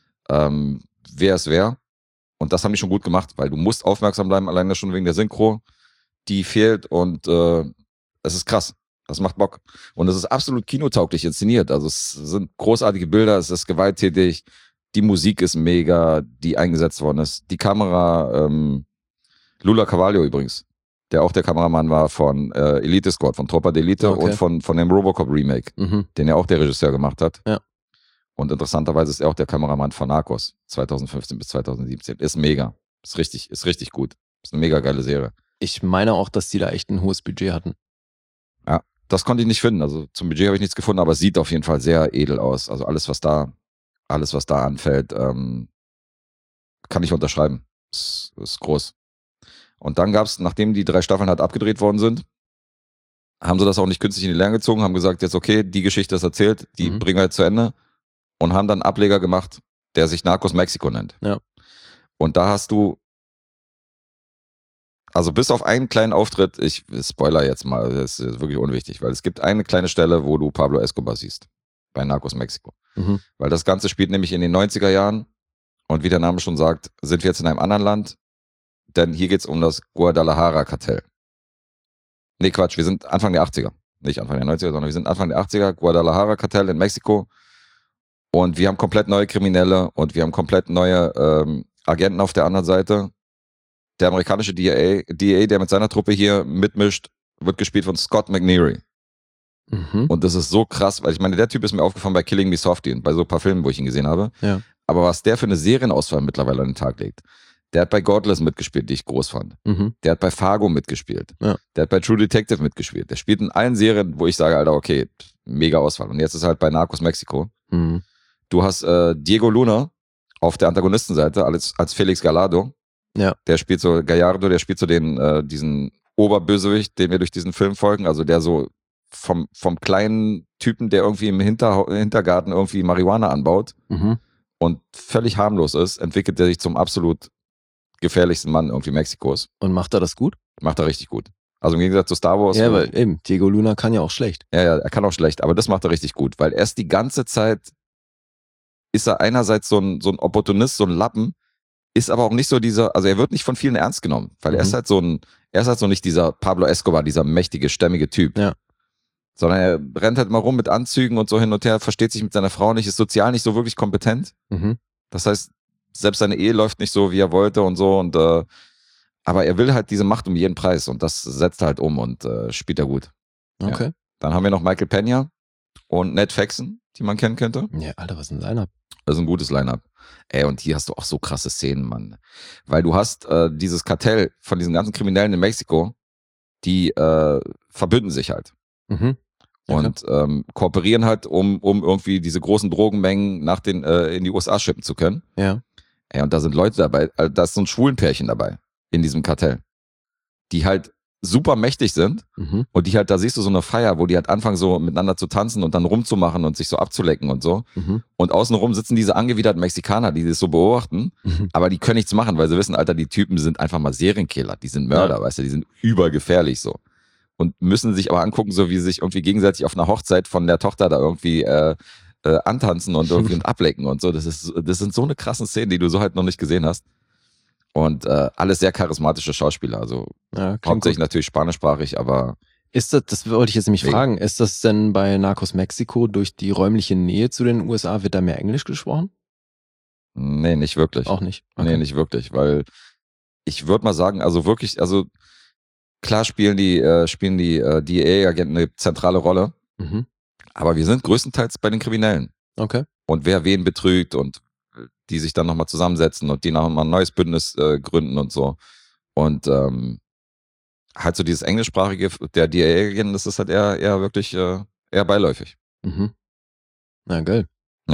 wer ist wer. Und das haben die schon gut gemacht, weil du musst aufmerksam bleiben, alleine schon wegen der Synchro, die fehlt, und es ist krass. Das macht Bock. Und es ist absolut kinotauglich inszeniert. Also es sind großartige Bilder, es ist gewalttätig, die Musik ist mega, die eingesetzt worden ist. Die Kamera, Lula Carvalho übrigens, der auch der Kameramann war von Elite Squad, von Tropa d'Elite, Okay. und von dem Robocop Remake, Mhm. den ja auch der Regisseur gemacht hat. Ja. Und interessanterweise ist er auch der Kameramann von Narcos, 2015 bis 2017. Ist mega. Ist richtig gut. Ist eine mega geile Serie. Ich meine auch, dass die da echt ein hohes Budget hatten. Das konnte ich nicht finden. Also zum Budget habe ich nichts gefunden, aber es sieht auf jeden Fall sehr edel aus. Also alles, was da anfällt, kann ich unterschreiben. Ist groß. Und dann gab es, nachdem die 3 Staffeln halt abgedreht worden sind, haben sie das auch nicht künstlich in die Länge gezogen, haben gesagt, jetzt okay, die Geschichte ist erzählt, die bringen wir jetzt zu Ende, und haben dann einen Ableger gemacht, der sich Narcos Mexico nennt. Ja. Und da hast du, also bis auf einen kleinen Auftritt, ich spoiler jetzt mal, das ist wirklich unwichtig, weil es gibt eine kleine Stelle, wo du Pablo Escobar siehst, bei Narcos Mexico. Mhm. Weil das Ganze spielt nämlich in den 90er Jahren, und wie der Name schon sagt, sind wir jetzt in einem anderen Land, denn hier geht's um das Guadalajara-Kartell. Nee, Quatsch, wir sind Anfang der 80er. Nicht Anfang der 90er, sondern wir sind Anfang der 80er, Guadalajara-Kartell in Mexiko. Und wir haben komplett neue Kriminelle und wir haben komplett neue Agenten auf der anderen Seite. Der amerikanische DEA, der mit seiner Truppe hier mitmischt, wird gespielt von Scott McNeary. Mhm. Und das ist so krass, weil ich meine, der Typ ist mir aufgefallen bei Killing Me Softly und bei so ein paar Filmen, wo ich ihn gesehen habe. Ja. Aber was der für eine Serienauswahl mittlerweile an den Tag legt. Der hat bei Godless mitgespielt, die ich groß fand. Mhm. Der hat bei Fargo mitgespielt. Ja. Der hat bei True Detective mitgespielt. Der spielt in allen Serien, wo ich sage, Alter, okay, mega Auswahl. Und jetzt ist er halt bei Narcos Mexiko. Mhm. Du hast Diego Luna auf der Antagonistenseite als Felix Gallardo. Ja. Der spielt so, Gallardo, der spielt so diesen Oberbösewicht, den wir durch diesen Film folgen. Also der so vom kleinen Typen, der irgendwie im Hintergarten irgendwie Marihuana anbaut Mhm. und völlig harmlos ist, entwickelt er sich zum absolut gefährlichsten Mann irgendwie Mexikos. Und macht er das gut? Macht er richtig gut. Also im Gegensatz zu Star Wars. Ja, weil eben, Diego Luna kann ja auch schlecht. Ja, er kann auch schlecht, aber das macht er richtig gut, weil erst die ganze Zeit ist er einerseits so ein Opportunist, so ein Lappen, ist aber auch nicht so dieser, also er wird nicht von vielen ernst genommen, weil er ist halt so nicht dieser Pablo Escobar, dieser mächtige, stämmige Typ. Ja. Sondern er rennt halt mal rum mit Anzügen und so hin und her, versteht sich mit seiner Frau nicht, ist sozial nicht so wirklich kompetent. Mhm. Das heißt, selbst seine Ehe läuft nicht so, wie er wollte und so und aber er will halt diese Macht um jeden Preis und das setzt er halt um und spielt er gut. Okay. Ja. Dann haben wir noch Michael Peña und Ned Faxon, die man kennen könnte. Ja, Alter, was ist ein Line-Up? Das ist ein gutes Line-Up. Ey, und hier hast du auch so krasse Szenen, Mann. Weil du hast dieses Kartell von diesen ganzen Kriminellen in Mexiko, die verbünden sich halt. Mhm. Ja, und kooperieren halt, um irgendwie diese großen Drogenmengen in die USA schippen zu können. Ja. Ey, und da sind Leute dabei, da ist so ein Schwulenpärchen dabei in diesem Kartell, die halt super mächtig sind Mhm. und die halt, da siehst du so eine Feier, wo die halt anfangen so miteinander zu tanzen und dann rumzumachen und sich so abzulecken und so. Mhm. Und außenrum sitzen diese angewiderten Mexikaner, die das so beobachten, Mhm. aber die können nichts machen, weil sie wissen, Alter, die Typen sind einfach mal Serienkiller, die sind Mörder, weißt du, die sind übergefährlich so. Und müssen sich aber angucken, so wie sie sich irgendwie gegenseitig auf einer Hochzeit von der Tochter da irgendwie antanzen und irgendwie und ablecken und so. Das sind so eine krassen Szenen, die du so halt noch nicht gesehen hast. Und alles sehr charismatische Schauspieler, also Ja, klingt hauptsächlich gut. natürlich spanischsprachig, aber Ist das wollte ich jetzt nämlich Nee. fragen, ist das denn bei Narcos Mexiko durch die räumliche Nähe zu den USA, wird da mehr Englisch gesprochen? nee, nicht wirklich. Auch nicht. Nee, nicht wirklich, weil ich würde mal sagen, also wirklich, also klar spielen die DEA-Agenten eine zentrale Rolle, Mhm. aber wir sind größtenteils bei den Kriminellen. Okay. Und wer wen betrügt und die sich dann nochmal zusammensetzen und die nochmal ein neues Bündnis gründen und so. Und halt so dieses Englischsprachige der DEA-Agenten, das ist halt eher wirklich eher beiläufig. Mhm. Na geil.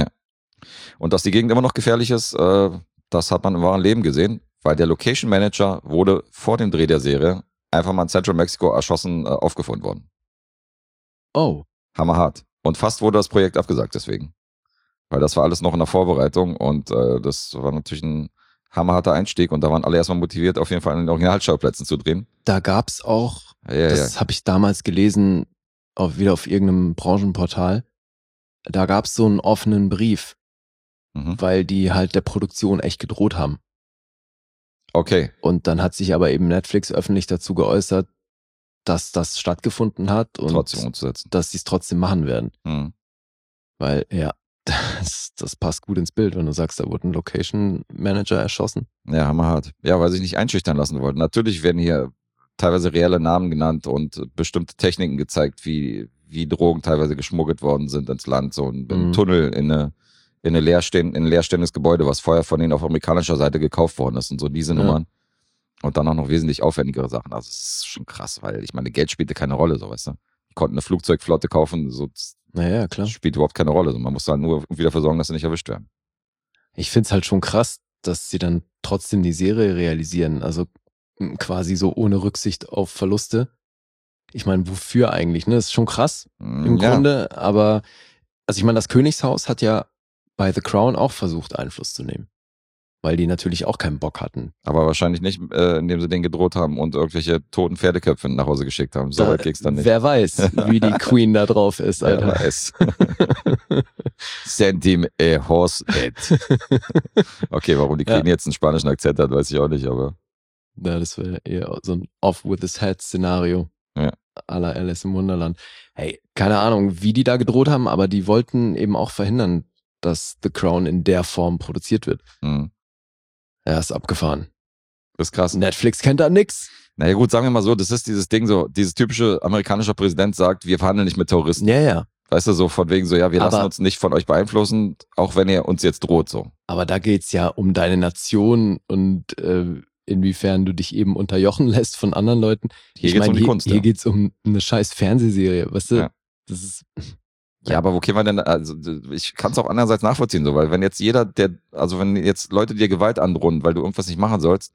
Und dass die Gegend immer noch gefährlich ist, das hat man im wahren Leben gesehen, weil der Location Manager wurde vor dem Dreh der Serie einfach mal in Central Mexico erschossen aufgefunden worden. Oh. Hammerhart. Und fast wurde das Projekt abgesagt deswegen. Weil das war alles noch in der Vorbereitung und das war natürlich ein hammerharter Einstieg und da waren alle erstmal motiviert, auf jeden Fall an den Originalschauplätzen zu drehen. Da gab's auch, Ja, das habe ich damals gelesen, wieder auf irgendeinem Branchenportal, da gab's so einen offenen Brief, Mhm. weil die halt der Produktion echt gedroht haben. Okay. Und dann hat sich aber eben Netflix öffentlich dazu geäußert, dass das stattgefunden hat und Trotzdem umzusetzen. dass sie es trotzdem machen werden. Mhm. Weil, ja, das passt gut ins Bild, wenn du sagst, da wurde ein Location Manager erschossen. Ja, hammerhart. Ja, weil sie sich nicht einschüchtern lassen wollten. Natürlich werden hier teilweise reelle Namen genannt und bestimmte Techniken gezeigt, wie Drogen teilweise geschmuggelt worden sind ins Land. So ein Tunnel in ein leerstehendes Gebäude, was vorher von denen auf amerikanischer Seite gekauft worden ist und so diese Nummern. Und dann auch noch wesentlich aufwendigere Sachen. Also es ist schon krass, weil ich meine, Geld spielte keine Rolle, so weißt du. Die konnten eine Flugzeugflotte kaufen, so Naja, klar. spielt überhaupt keine Rolle. So, man muss halt nur wieder dafür sorgen, dass sie nicht erwischt werden. Ich find's halt schon krass, dass sie dann trotzdem die Serie realisieren. Also quasi so ohne Rücksicht auf Verluste. Ich meine, wofür eigentlich? Ne, ist schon krass im Ja. Grunde. Aber also ich meine, das Königshaus hat ja bei The Crown auch versucht, Einfluss zu nehmen, weil die natürlich auch keinen Bock hatten. Aber wahrscheinlich nicht, indem sie den gedroht haben und irgendwelche toten Pferdeköpfe nach Hause geschickt haben. So weit ging's dann nicht. Wer weiß, wie die Queen da drauf ist, Wer Alter. weiß. Send him a horse head. Okay, warum die Queen jetzt einen spanischen Akzent hat, weiß ich auch nicht, aber Ja, das wäre eher so ein Off-with-his-head-Szenario. Ja. À la Alice im Wunderland. Hey, keine Ahnung, wie die da gedroht haben, aber die wollten eben auch verhindern, dass The Crown in der Form produziert wird. mhm. Ja, ist abgefahren. Das ist krass. Netflix kennt da nix. Naja gut, sagen wir mal so, das ist dieses Ding so, dieses typische amerikanische Präsident sagt, wir verhandeln nicht mit Terroristen. Ja. Weißt du, so von wegen so, ja, wir lassen uns nicht von euch beeinflussen, auch wenn ihr uns jetzt droht, so. Aber da geht's ja um deine Nation und inwiefern du dich eben unterjochen lässt von anderen Leuten. Hier geht's um die Kunst. Hier geht's um eine scheiß Fernsehserie, weißt du? Ja. Das ist... Ja, aber wo kämen wir denn, also ich kann es auch andererseits nachvollziehen, so, weil wenn jetzt wenn jetzt Leute dir Gewalt androhen, weil du irgendwas nicht machen sollst,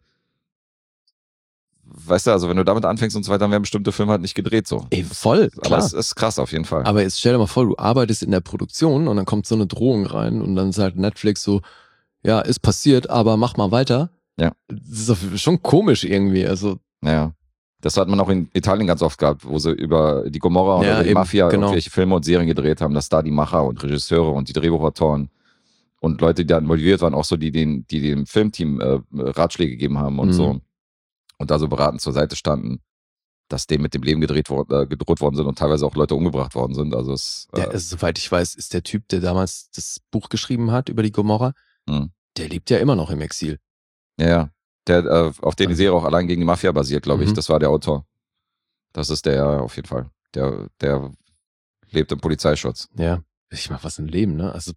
weißt du, also wenn du damit anfängst und so weiter, dann werden bestimmte Filme halt nicht gedreht, so. Ey, voll, klar. Aber es ist krass auf jeden Fall. Aber jetzt stell dir mal vor, du arbeitest in der Produktion und dann kommt so eine Drohung rein und dann sagt Netflix so, ja, ist passiert, aber mach mal weiter. Ja. Das ist doch schon komisch irgendwie, also. Ja. Das hat man auch in Italien ganz oft gehabt, wo sie über die Gomorra oder die eben, Mafia genau. irgendwelche Filme und Serien gedreht haben, dass da die Macher und Regisseure und die Drehbuchautoren und Leute, die da involviert waren, auch so, die dem Filmteam Ratschläge gegeben haben und so und da so beratend zur Seite standen, dass dem mit dem Leben gedroht worden sind und teilweise auch Leute umgebracht worden sind. Also soweit ich weiß, ist der Typ, der damals das Buch geschrieben hat über die Gomorra, der lebt ja immer noch im Exil. Ja. Der, auf den die Serie auch allein gegen die Mafia basiert, glaube ich. Das war der Autor. Das ist der auf jeden Fall. Der lebt im Polizeischutz. Ja, ich mach was im Leben, ne? Also,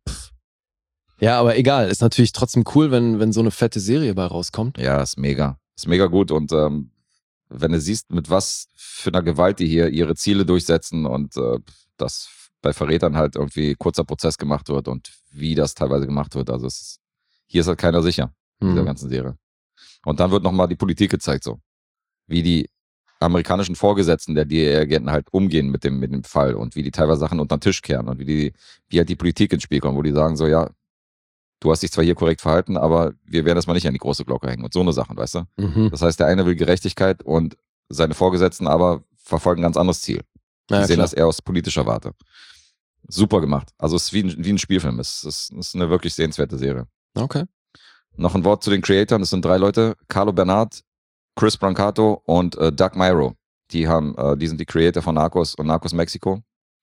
ja, aber egal. Ist natürlich trotzdem cool, wenn so eine fette Serie bei rauskommt. Ja, ist mega. Ist mega gut. Und wenn du siehst, mit was für einer Gewalt die hier ihre Ziele durchsetzen und dass bei Verrätern halt irgendwie kurzer Prozess gemacht wird und wie das teilweise gemacht wird. Also hier ist halt keiner sicher in dieser ganzen Serie. Und dann wird nochmal die Politik gezeigt, so. Wie die amerikanischen Vorgesetzten der DEA-Agenten halt umgehen mit dem Fall und wie die teilweise Sachen unter den Tisch kehren und wie halt die Politik ins Spiel kommt, wo die sagen so, ja, du hast dich zwar hier korrekt verhalten, aber wir werden das mal nicht an die große Glocke hängen und so eine Sachen, weißt du? Das heißt, der eine will Gerechtigkeit und seine Vorgesetzten aber verfolgen ein ganz anderes Ziel. Die sehen das eher aus politischer Warte. Super gemacht. Also es ist wie ein Spielfilm. Es ist eine wirklich sehenswerte Serie. Okay. Noch ein Wort zu den Creatoren. Das sind 3 Leute. Carlo Bernard, Chris Brancato und Doug Myro. Die sind die Creator von Narcos und Narcos Mexico.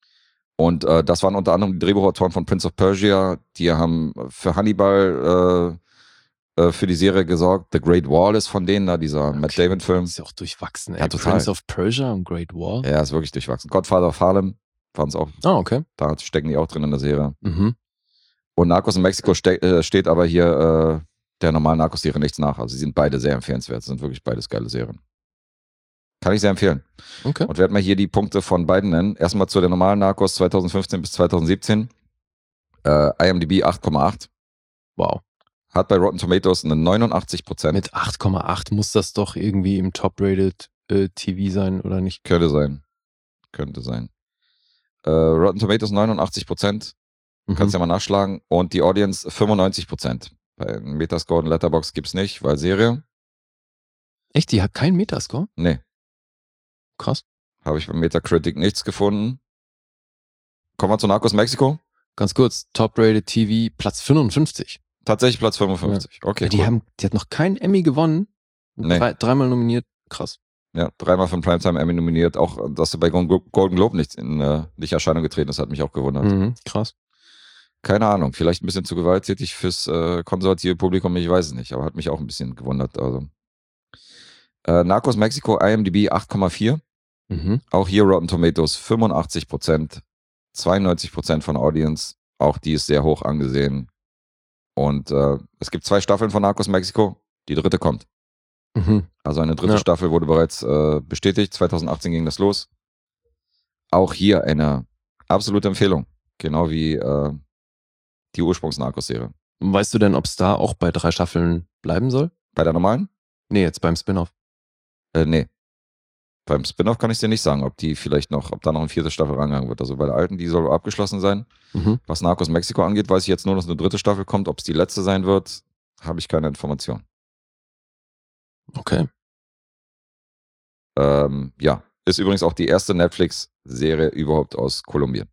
Und das waren unter anderem die Drehbuchautoren von Prince of Persia. Die haben für Hannibal für die Serie gesorgt. The Great Wall ist von denen da, dieser Matt Damon-Film. Ist ja auch durchwachsen, ey. Ja, total. Prince of Persia und Great Wall. Ja, ist wirklich durchwachsen. Godfather of Harlem waren es auch. Ah, okay. Da stecken die auch drin in der Serie. Und Narcos in Mexiko steht aber hier der normalen Narcos-Serie nichts nach. Also sie sind beide sehr empfehlenswert. Das sind wirklich beides geile Serien. Kann ich sehr empfehlen. Okay. Und werde mal hier die Punkte von beiden nennen. Erstmal zu der normalen Narcos 2015 bis 2017. IMDb 8,8. Wow. Hat bei Rotten Tomatoes eine 89%. Mit 8,8 muss das doch irgendwie im Top-Rated TV sein, oder nicht? Könnte sein. Rotten Tomatoes 89%. Kannst ja mal nachschlagen. Und die Audience 95%. Bei Metascore und Letterboxd gibt's nicht, weil Serie. Echt? Die hat keinen Metascore? Nee. Krass. Habe ich bei Metacritic nichts gefunden. Kommen wir zu Narcos Mexiko. Ganz kurz, Top-Rated TV, Platz 55. Tatsächlich Platz 55. Ja. Okay, ja, cool. Die hat noch keinen Emmy gewonnen. Nee. Dreimal nominiert. Krass. Ja, 3-mal für den Primetime Emmy nominiert. Auch, dass sie bei Golden Globe nicht in Erscheinung getreten ist, hat mich auch gewundert. Krass. Keine Ahnung, vielleicht ein bisschen zu gewalttätig fürs konservative Publikum, ich weiß es nicht, aber hat mich auch ein bisschen gewundert. Also. Narcos Mexiko, IMDb 8,4. Auch hier Rotten Tomatoes 85%, 92% von Audience, auch die ist sehr hoch angesehen. Und es gibt 2 Staffeln von Narcos Mexiko, die 3. kommt. Also eine 3. Staffel wurde bereits bestätigt, 2018 ging das los. Auch hier eine absolute Empfehlung, genau wie die Ursprungs-Narcos-Serie. Weißt du denn, ob es da auch bei 3 Staffeln bleiben soll? Bei der normalen? Nee, jetzt beim Spin-Off. Nee. Beim Spin-Off kann ich dir nicht sagen, ob da noch eine 4. Staffel rangegangen wird. Also bei der alten, die soll abgeschlossen sein. Was Narcos Mexiko angeht, weiß ich jetzt nur, dass eine 3. Staffel kommt. Ob es die letzte sein wird, habe ich keine Information. Okay. Ja, ist übrigens auch die erste Netflix-Serie überhaupt aus Kolumbien.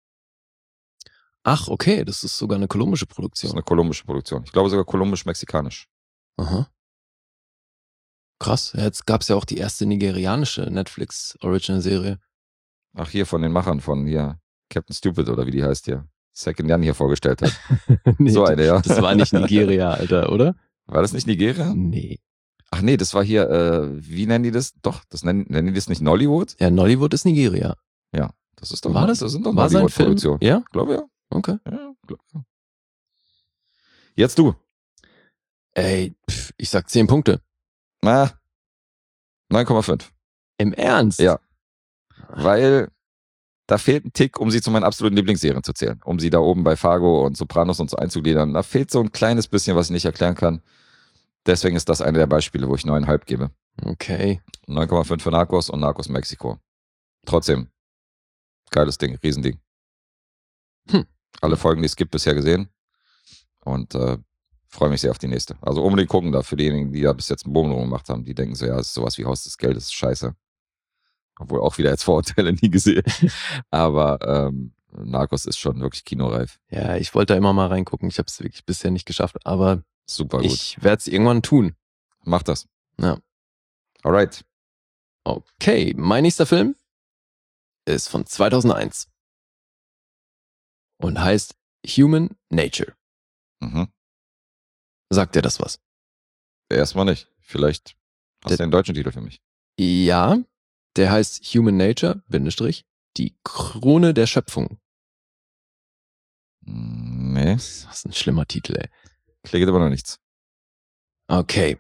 Ach, okay, das ist sogar eine kolumbische Das Produktion. ist eine kolumbische Produktion. Ich glaube sogar kolumbisch-mexikanisch. Aha. Krass, jetzt gab es ja auch die erste nigerianische Netflix-Original-Serie. Ach, hier von den Machern von hier Captain Stupid oder wie die heißt hier. Second Jan hier vorgestellt hat. Nee, so eine, ja. Das war nicht Nigeria, Alter, oder? War das nicht Nigeria? Nee. Ach nee, das war hier, wie nennen die das? Doch, nennen die das nicht Nollywood? Ja, Nollywood ist Nigeria. Ja, das ist doch War das? sind doch War sein Film? Nollywood-Produktionen. Ja? Glaube ja. Okay. Ja, glaub ja. Jetzt du. Ey, ich sag 10 Punkte. 9,5. Im Ernst? Ja. Weil da fehlt ein Tick, um sie zu meinen absoluten Lieblingsserien zu zählen. Um sie da oben bei Fargo und Sopranos und so einzugliedern. Da fehlt so ein kleines bisschen, was ich nicht erklären kann. Deswegen ist das eine der Beispiele, wo ich 9,5 gebe. Okay. 9,5 für Narcos und Narcos Mexiko. Trotzdem, geiles Ding, Riesending. Alle Folgen, die es gibt, bisher gesehen. Und freue mich sehr auf die nächste. Also unbedingt gucken da für diejenigen, die da bis jetzt einen Bogen drum gemacht haben. Die denken so, ja, es ist sowas wie Haus des Geldes, ist scheiße. Obwohl auch wieder jetzt Vorurteile nie gesehen. Aber Narcos ist schon wirklich kinoreif. Ja, ich wollte da immer mal reingucken. Ich habe es wirklich bisher nicht geschafft, aber Super gut. ich werde es irgendwann tun. Mach das. Ja. Alright. Okay, mein nächster Film ist von 2001 und heißt Human Nature. Mhm. Sagt dir das was? Erstmal nicht. Vielleicht hast du den deutschen Titel für mich. Ja, der heißt Human Nature, Bindestrich, die Krone der Schöpfung. Nee, Das ist ein schlimmer Titel, ey. klingt aber noch nichts. Okay.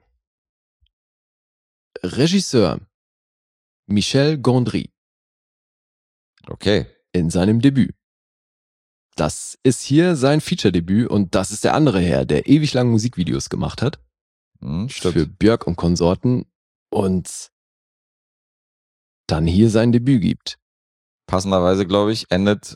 Regisseur Michel Gondry Okay. in seinem Debüt. Das ist hier sein Feature-Debüt und das ist der andere Herr, der ewig lang Musikvideos gemacht hat. Stimmt. Für Björk und Konsorten und dann hier sein Debüt gibt. Passenderweise, glaube ich, endet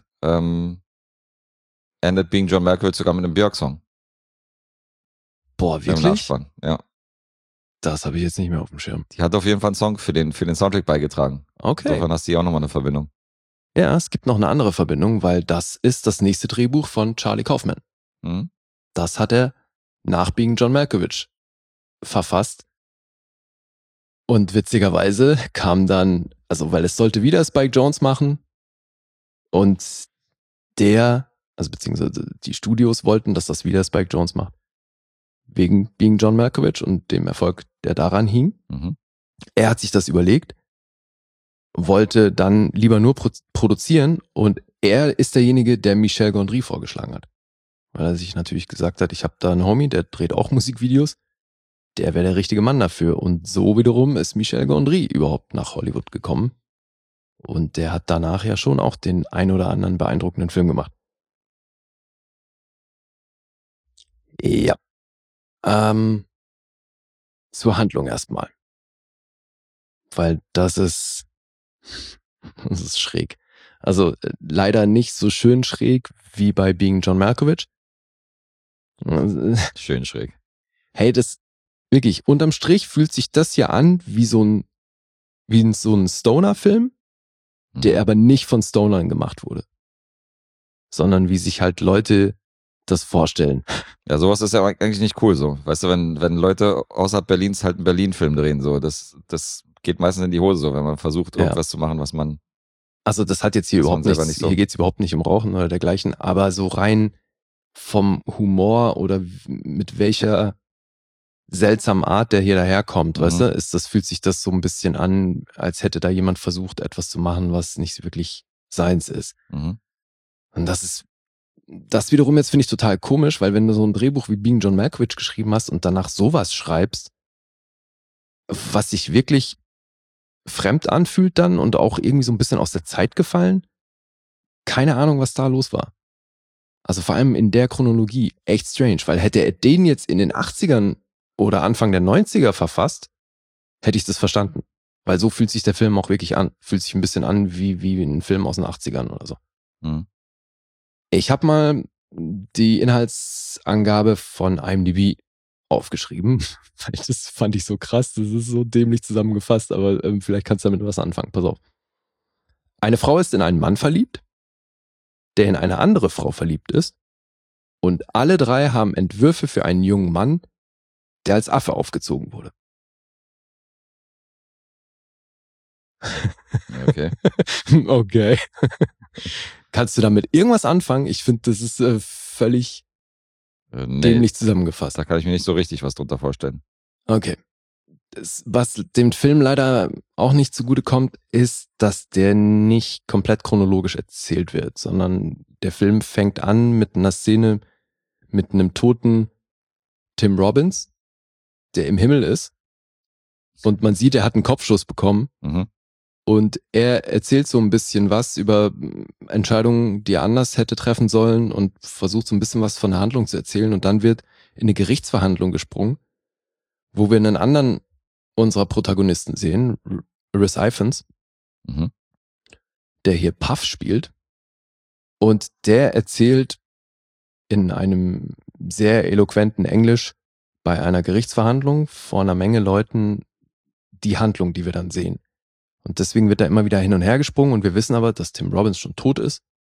Being John Malkovich sogar mit einem Björk-Song. Boah, Im wirklich? Nachspann, ja. Das habe ich jetzt nicht mehr auf dem Schirm. Die hat auf jeden Fall einen Song für den Soundtrack beigetragen. Okay. Insofern hast du hier auch nochmal eine Verbindung. Ja, es gibt noch eine andere Verbindung, weil das ist das nächste Drehbuch von Charlie Kaufman. Hm? Das hat er nach Being John Malkovich verfasst. Und witzigerweise kam dann, also weil es sollte wieder Spike Jonze machen und beziehungsweise die Studios wollten, dass das wieder Spike Jonze macht. Wegen Being John Malkovich und dem Erfolg, der daran hing. Mhm. Er hat sich das überlegt, wollte dann lieber nur produzieren und er ist derjenige, der Michel Gondry vorgeschlagen hat. Weil er sich natürlich gesagt hat, ich habe da einen Homie, der dreht auch Musikvideos, der wäre der richtige Mann dafür. Und so wiederum ist Michel Gondry überhaupt nach Hollywood gekommen. Und der hat danach ja schon auch den ein oder anderen beeindruckenden Film gemacht. Ja. Zur Handlung erstmal. Weil das ist schräg. Also leider nicht so schön schräg wie bei Being John Malkovich. Schön schräg. Hey, das wirklich, unterm Strich fühlt sich das hier an wie so ein Stoner-Film, der aber nicht von Stonern gemacht wurde. Sondern wie sich halt Leute das vorstellen. Ja, sowas ist ja eigentlich nicht cool so. Weißt du, wenn Leute außerhalb Berlins halt einen Berlin-Film drehen, so, das geht meistens in die Hose so, wenn man versucht, irgendwas zu machen, was man. Also das hat jetzt hier überhaupt nichts, nicht so. Hier geht's überhaupt nicht um Rauchen oder dergleichen, aber so rein vom Humor oder mit welcher seltsamen Art der hier daherkommt, weißt du, fühlt sich das so ein bisschen an, als hätte da jemand versucht, etwas zu machen, was nicht wirklich seins ist. Mhm. Und das wiederum jetzt finde ich total komisch, weil wenn du so ein Drehbuch wie Being John Malkovich geschrieben hast und danach sowas schreibst, was sich wirklich fremd anfühlt dann und auch irgendwie so ein bisschen aus der Zeit gefallen, keine Ahnung, was da los war. Also vor allem in der Chronologie, echt strange, weil hätte er den jetzt in den 80ern oder Anfang der 90er verfasst, hätte ich das verstanden. Weil so fühlt sich der Film auch wirklich an. Fühlt sich ein bisschen an wie ein Film aus den 80ern oder so. Mhm. Ich habe mal die Inhaltsangabe von IMDb aufgeschrieben, weil das fand ich so krass, das ist so dämlich zusammengefasst, aber vielleicht kannst du damit was anfangen. Pass auf. Eine Frau ist in einen Mann verliebt, der in eine andere Frau verliebt ist und alle drei haben Entwürfe für einen jungen Mann, der als Affe aufgezogen wurde. Okay. Okay. Kannst du damit irgendwas anfangen? Ich finde, das ist völlig Nee, dämlich zusammengefasst. da kann ich mir nicht so richtig was drunter vorstellen. Okay. Was dem Film leider auch nicht zugutekommt, ist, dass der nicht komplett chronologisch erzählt wird, sondern der Film fängt an mit einer Szene mit einem toten Tim Robbins, der im Himmel ist. Und man sieht, er hat einen Kopfschuss bekommen. Mhm. Und er erzählt so ein bisschen was über Entscheidungen, die er anders hätte treffen sollen und versucht so ein bisschen was von der Handlung zu erzählen. Und dann wird in eine Gerichtsverhandlung gesprungen, wo wir einen anderen unserer Protagonisten sehen, Rhys Ifans, Mhm. der hier Puff spielt. Und der erzählt in einem sehr eloquenten Englisch bei einer Gerichtsverhandlung vor einer Menge Leuten die Handlung, die wir dann sehen. Und deswegen wird da immer wieder hin und her gesprungen und wir wissen aber, dass Tim Robbins schon tot ist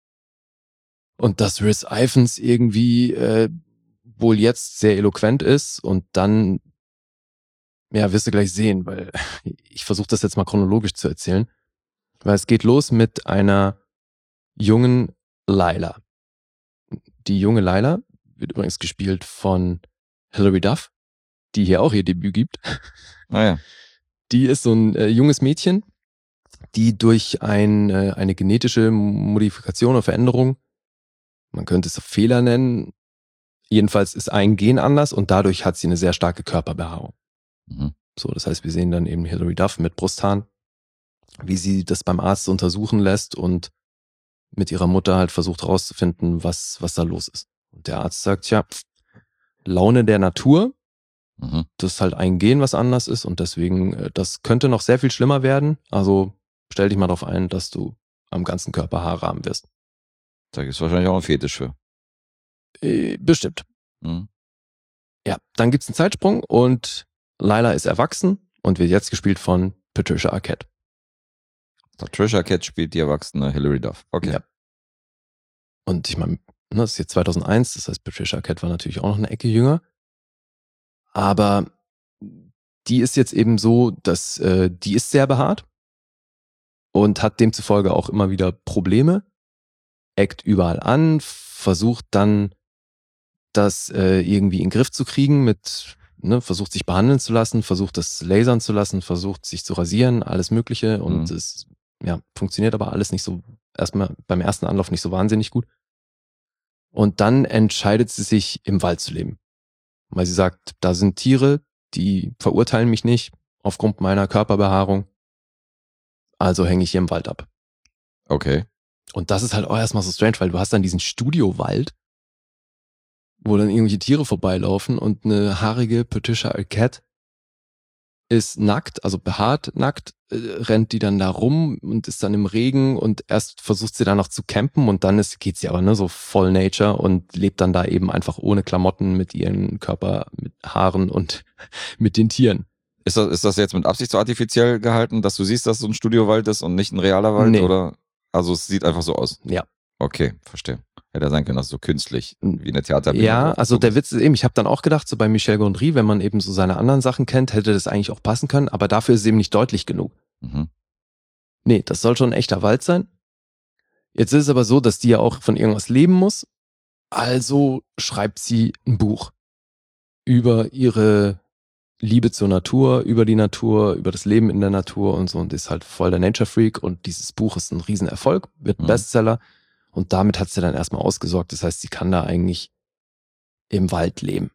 und dass Rhys Ifans irgendwie wohl jetzt sehr eloquent ist und dann, ja, wirst du gleich sehen, weil ich versuche das jetzt mal chronologisch zu erzählen, weil es geht los mit einer jungen Lila. Die junge Lila wird übrigens gespielt von Hilary Duff, die hier auch ihr Debüt gibt. Naja. Die ist so ein junges Mädchen, die durch eine genetische Modifikation oder Veränderung, man könnte es Fehler nennen, jedenfalls ist ein Gen anders und dadurch hat sie eine sehr starke Körperbehaarung. Mhm. So, das heißt, wir sehen dann eben Hilary Duff mit Brusthaaren, wie sie das beim Arzt untersuchen lässt und mit ihrer Mutter halt versucht herauszufinden, was da los ist. Und der Arzt sagt, ja, Laune der Natur, Mhm. das ist halt ein Gen, was anders ist und deswegen, das könnte noch sehr viel schlimmer werden. Also stell dich mal darauf ein, dass du am ganzen Körper Haare haben wirst. Da gibt es wahrscheinlich auch einen Fetisch für. Bestimmt. Mhm. Ja, dann gibt's einen Zeitsprung und Lila ist erwachsen und wird jetzt gespielt von Patricia Arquette. Patricia Arquette spielt die erwachsene Hilary Duff. Okay. Ja. Und ich meine, das ist jetzt 2001, das heißt, Patricia Arquette war natürlich auch noch eine Ecke jünger. Aber die ist jetzt eben so, dass die ist sehr behaart und hat demzufolge auch immer wieder Probleme, eckt überall an, versucht dann das irgendwie in den Griff zu kriegen versucht sich behandeln zu lassen, versucht das lasern zu lassen, versucht sich zu rasieren, alles Mögliche und es funktioniert aber alles nicht so, erstmal beim ersten Anlauf nicht so wahnsinnig gut. Und dann entscheidet sie sich, im Wald zu leben. Weil sie sagt, da sind Tiere, die verurteilen mich nicht aufgrund meiner Körperbehaarung. Also hänge ich hier im Wald ab. Okay. Und das ist halt auch erstmal so strange, weil du hast dann diesen Studiowald, wo dann irgendwelche Tiere vorbeilaufen und eine haarige Patricia Arquette ist nackt, also behaart nackt, rennt die dann da rum und ist dann im Regen und erst versucht sie dann noch zu campen und dann geht sie aber so voll Nature und lebt dann da eben einfach ohne Klamotten mit ihren Körper, mit Haaren und mit den Tieren. Ist das jetzt mit Absicht so artifiziell gehalten, dass du siehst, dass es so ein Studiowald ist und nicht ein realer Wald? Nee. Oder? Also es sieht einfach so aus. Ja. Okay, verstehe. Hätte ja sein können, dass es so künstlich, wie eine Theaterbühne. Ja, also der Witz ist eben, ich habe dann auch gedacht, so bei Michel Gondry, wenn man eben so seine anderen Sachen kennt, hätte das eigentlich auch passen können, aber dafür ist es eben nicht deutlich genug. Mhm. Nee, das soll schon ein echter Wald sein. Jetzt ist es aber so, dass die ja auch von irgendwas leben muss. Also schreibt sie ein Buch über ihre Liebe zur Natur, über die Natur, über das Leben in der Natur und so und ist halt voll der Nature-Freak und dieses Buch ist ein Riesenerfolg, wird ein Bestseller und damit hat sie dann erstmal ausgesorgt. Das heißt, sie kann da eigentlich im Wald leben.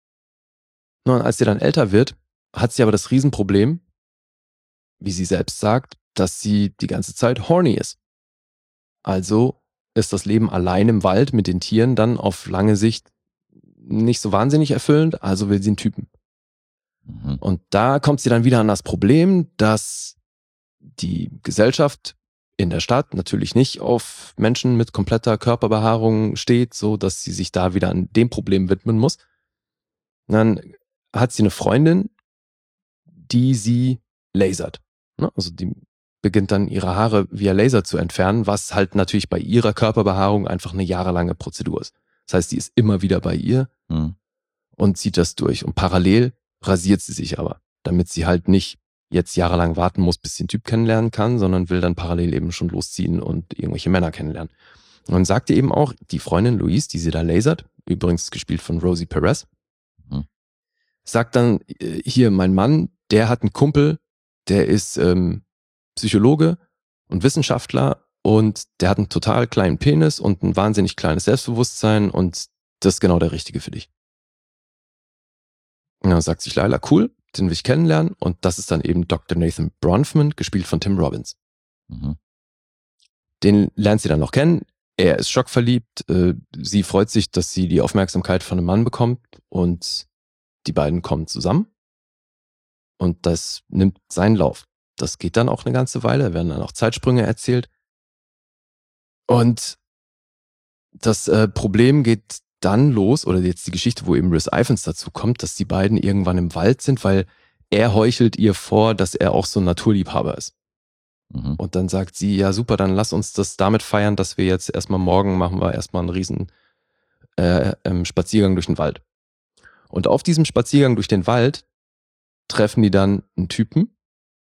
Und als sie dann älter wird, hat sie aber das Riesenproblem, wie sie selbst sagt, dass sie die ganze Zeit horny ist. Also ist das Leben allein im Wald mit den Tieren dann auf lange Sicht nicht so wahnsinnig erfüllend, also will sie einen Typen. Mhm. Und da kommt sie dann wieder an das Problem, dass die Gesellschaft in der Stadt natürlich nicht auf Menschen mit kompletter Körperbehaarung steht, so dass sie sich da wieder an dem Problem widmen muss. Und dann hat sie eine Freundin, die sie lasert. Also die beginnt dann ihre Haare via Laser zu entfernen, was halt natürlich bei ihrer Körperbehaarung einfach eine jahrelange Prozedur ist. Das heißt, die ist immer wieder bei ihr und zieht das durch. Und parallel rasiert sie sich aber, damit sie halt nicht jetzt jahrelang warten muss, bis sie einen Typ kennenlernen kann, sondern will dann parallel eben schon losziehen und irgendwelche Männer kennenlernen. Und dann sagt ihr eben auch, die Freundin Louise, die sie da lasert, übrigens gespielt von Rosie Perez, Mhm. sagt dann, hier, mein Mann, der hat einen Kumpel, der ist Psychologe und Wissenschaftler und der hat einen total kleinen Penis und ein wahnsinnig kleines Selbstbewusstsein und das ist genau der Richtige für dich. Und dann sagt sich Lila, cool, den will ich kennenlernen und das ist dann eben Dr. Nathan Bronfman, gespielt von Tim Robbins. Mhm. Den lernt sie dann noch kennen. Er ist schockverliebt. Sie freut sich, dass sie die Aufmerksamkeit von einem Mann bekommt und die beiden kommen zusammen. Und das nimmt seinen Lauf. Das geht dann auch eine ganze Weile. Da werden dann auch Zeitsprünge erzählt. Und das Problem geht dann los, oder jetzt die Geschichte, wo eben Rhys Ifans dazu kommt, dass die beiden irgendwann im Wald sind, weil er heuchelt ihr vor, dass er auch so ein Naturliebhaber ist. Mhm. Und dann sagt sie, ja super, dann lass uns das damit feiern, dass wir jetzt erstmal morgen machen wir erstmal einen riesen Spaziergang durch den Wald. Und auf diesem Spaziergang durch den Wald treffen die dann einen Typen,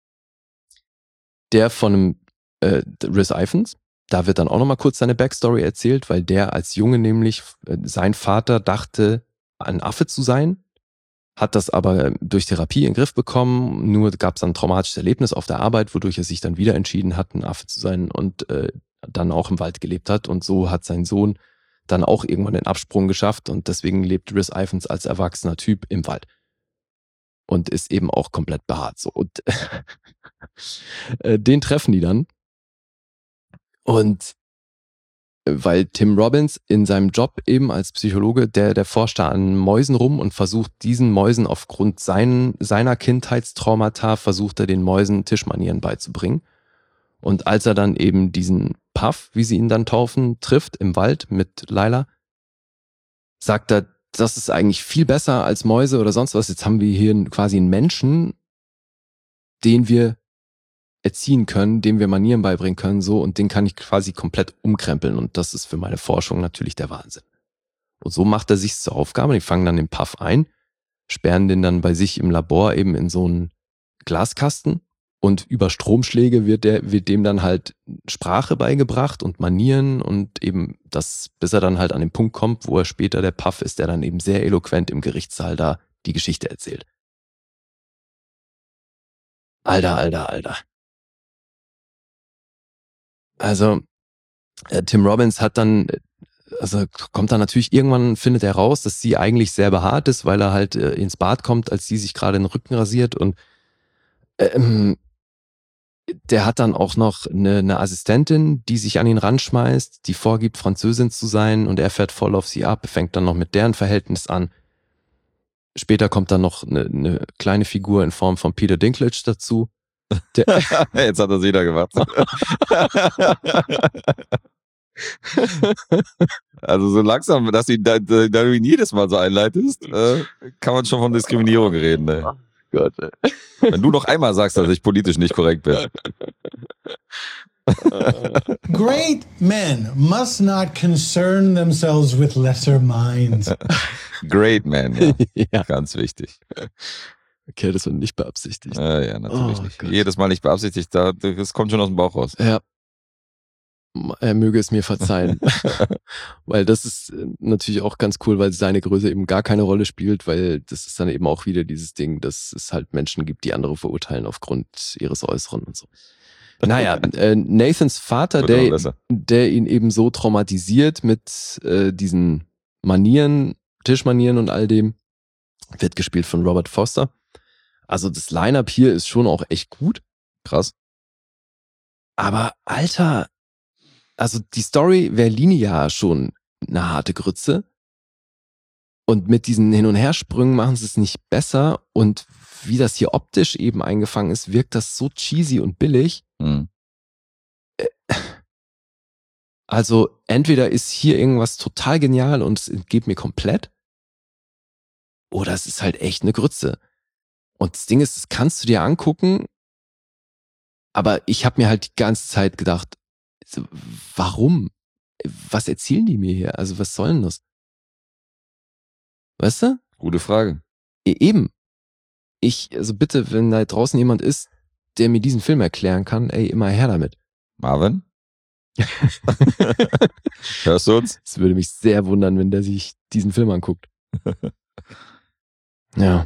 der von einem Rhys Ifans, da wird dann auch nochmal kurz seine Backstory erzählt, weil der als Junge nämlich, sein Vater dachte, ein Affe zu sein, hat das aber durch Therapie in den Griff bekommen, nur gab es ein traumatisches Erlebnis auf der Arbeit, wodurch er sich dann wieder entschieden hat, ein Affe zu sein und dann auch im Wald gelebt hat. Und so hat sein Sohn dann auch irgendwann den Absprung geschafft und deswegen lebt Rhys Ifans als erwachsener Typ im Wald. Und ist eben auch komplett behaart. So. Und den treffen die dann. Und weil Tim Robbins in seinem Job eben als Psychologe, der forscht da an Mäusen rum und versucht diesen Mäusen aufgrund seiner Kindheitstraumata, versucht er den Mäusen Tischmanieren beizubringen. Und als er dann eben diesen Puff, wie sie ihn dann taufen, trifft im Wald mit Lila, sagt er, das ist eigentlich viel besser als Mäuse oder sonst was. Jetzt haben wir hier quasi einen Menschen, den wir erziehen können, dem wir Manieren beibringen können, so, und den kann ich quasi komplett umkrempeln und das ist für meine Forschung natürlich der Wahnsinn. Und so macht er sich zur Aufgabe, die fangen dann den Puff ein, sperren den dann bei sich im Labor eben in so einen Glaskasten und über Stromschläge wird dem dann halt Sprache beigebracht und Manieren und eben das, bis er dann halt an den Punkt kommt, wo er später der Puff ist, der dann eben sehr eloquent im Gerichtssaal da die Geschichte erzählt. Alter. Also, Tim Robbins hat dann, also kommt dann natürlich irgendwann, findet er raus, dass sie eigentlich sehr behaart ist, weil er halt ins Bad kommt, als sie sich gerade den Rücken rasiert und der hat dann auch noch eine Assistentin, die sich an ihn ranschmeißt, die vorgibt, Französin zu sein und er fährt voll auf sie ab, fängt dann noch mit deren Verhältnis an. Später kommt dann noch eine kleine Figur in Form von Peter Dinklage dazu. Jetzt hat er wieder gemacht. Also so langsam, dass du ihn jedes Mal so einleitest, kann man schon von Diskriminierung reden. Ne? Oh Gott, ey. Wenn du noch einmal sagst, dass ich politisch nicht korrekt bin. Great men must not concern themselves with lesser minds. Great man, ja. Ja. Ganz wichtig. Okay, das wird nicht beabsichtigt. Ja, natürlich Oh nicht. Gott. Jedes Mal nicht beabsichtigt, das kommt schon aus dem Bauch raus. Ja. Er möge es mir verzeihen. Weil das ist natürlich auch ganz cool, weil seine Größe eben gar keine Rolle spielt, weil das ist dann eben auch wieder dieses Ding, dass es halt Menschen gibt, die andere verurteilen aufgrund ihres Äußeren und so. Naja, Nathans Vater, Wird immer besser. der ihn eben so traumatisiert mit diesen Manieren, Tischmanieren und all dem, wird gespielt von Robert Foster. Also das Line-Up hier ist schon auch echt gut. Krass. Aber Alter, also die Story wäre linear schon eine harte Grütze. Und mit diesen Hin- und Hersprüngen machen sie es nicht besser. Und wie das hier optisch eben eingefangen ist, wirkt das so cheesy und billig. Hm. Also entweder ist hier irgendwas total genial und es entgeht mir komplett. Oder es ist halt echt eine Grütze. Und das Ding ist, das kannst du dir angucken. Aber ich habe mir halt die ganze Zeit gedacht, so, warum? Was erzählen die mir hier? Also was soll denn das? Weißt du? Gute Frage. Eben. Also bitte, wenn da draußen jemand ist, der mir diesen Film erklären kann, ey, immer her damit. Marvin? Hörst du uns? Es würde mich sehr wundern, wenn der sich diesen Film anguckt. Ja.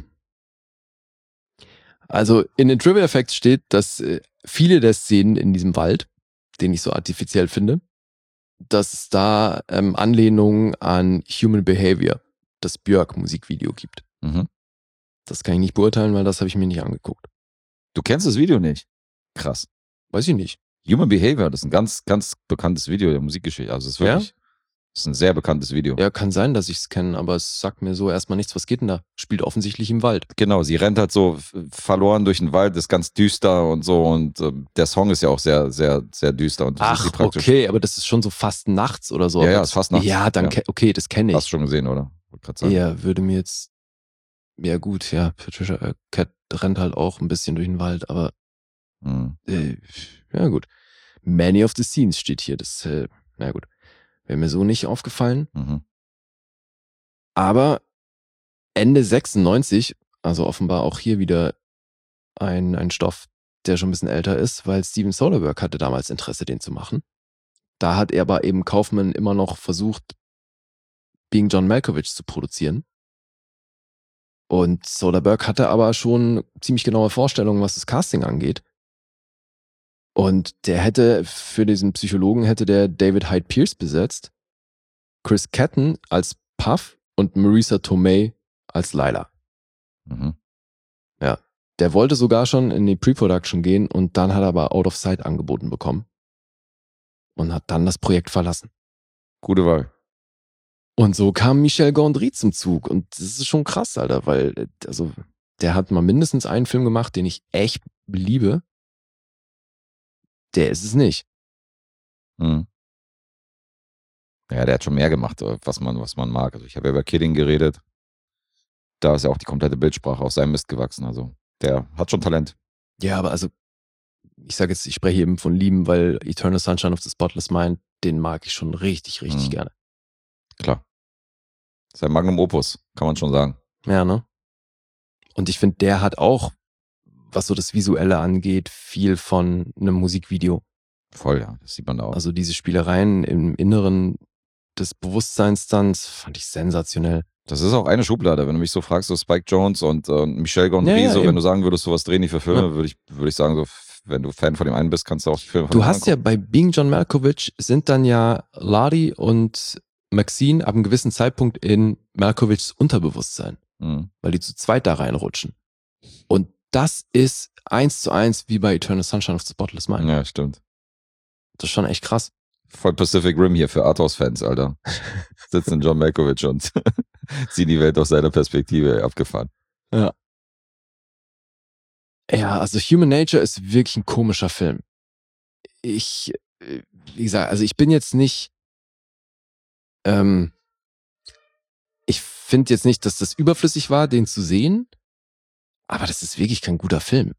Also in den Trivia Facts steht, dass viele der Szenen in diesem Wald, den ich so artifiziell finde, dass es da Anlehnungen an Human Behavior, das Björk-Musikvideo gibt. Mhm. Das kann ich nicht beurteilen, weil das habe ich mir nicht angeguckt. Du kennst das Video nicht? Krass. Weiß ich nicht. Human Behavior, das ist ein ganz, ganz bekanntes Video der Musikgeschichte. Also es ist wirklich, das ist ein sehr bekanntes Video. Ja, kann sein, dass ich es kenne, aber es sagt mir so erstmal nichts. Was geht denn da? Spielt offensichtlich im Wald. Genau, sie rennt halt so verloren durch den Wald, ist ganz düster und so und der Song ist ja auch sehr, sehr, sehr düster. Und das ist sie praktisch. Okay, aber das ist schon so fast nachts oder so. Ja, ist fast nachts. Ja, dann, okay, das kenne ich. Hast du schon gesehen, oder? Wollte grad sagen. Ja, würde mir jetzt, ja gut, ja, Patricia Cat rennt halt auch ein bisschen durch den Wald, aber ja gut. Many of the Scenes steht hier, das, na gut, wäre mir so nicht aufgefallen. Mhm. Aber Ende 96, also offenbar auch hier wieder ein Stoff, der schon ein bisschen älter ist, weil Steven Soderbergh hatte damals Interesse, den zu machen. Da hat er aber eben Kaufman immer noch versucht, Being John Malkovich zu produzieren. Und Soderbergh hatte aber schon ziemlich genaue Vorstellungen, was das Casting angeht. Und der hätte, für diesen Psychologen hätte der David Hyde Pierce besetzt, Chris Kattan als Puff und Marisa Tomei als Lila. Mhm. Ja, der wollte sogar schon in die Pre-Production gehen und dann hat er aber Out of Sight angeboten bekommen. Und hat dann das Projekt verlassen. Gute Wahl. Und so kam Michel Gondry zum Zug. Und das ist schon krass, Alter, weil, also, der hat mal mindestens einen Film gemacht, den ich echt liebe. Der ist es nicht. Mhm. Ja, der hat schon mehr gemacht, was man mag. Also ich habe ja über Kidding geredet. Da ist ja auch die komplette Bildsprache aus seinem Mist gewachsen. Also der hat schon Talent. Ja, aber also, ich sage jetzt, ich spreche eben von lieben, weil Eternal Sunshine of the Spotless Mind, den mag ich schon richtig gerne. Klar. Sein Magnum Opus, kann man schon sagen. Ja, ne? Und ich finde, der hat auch, was so das Visuelle angeht, viel von einem Musikvideo. Voll, ja. Das sieht man da auch. Also diese Spielereien im Inneren des Bewusstseins dann, fand ich sensationell. Das ist auch eine Schublade. Wenn du mich so fragst, so Spike Jonze und Michel Gondry, so, wenn du sagen würdest, sowas drehen die für Filme, würde ich sagen, so, wenn du Fan von dem einen bist, kannst du auch die Filme von Du dem hast ja bei Being John Malkovich sind dann ja Ladi und Maxine ab einem gewissen Zeitpunkt in Malkovichs Unterbewusstsein, weil die zu zweit da reinrutschen. Und das ist 1:1 wie bei Eternal Sunshine of the Spotless Mind. Ja, stimmt. Das ist schon echt krass. Voll Pacific Rim hier für Arthouse-Fans, Alter. Sitzen John Malkovich und ziehen die Welt aus seiner Perspektive abgefahren. Ja. Ja, also Human Nature ist wirklich ein komischer Film. Wie gesagt, also ich bin jetzt nicht, ich finde jetzt nicht, dass das überflüssig war, den zu sehen, aber das ist wirklich kein guter Film.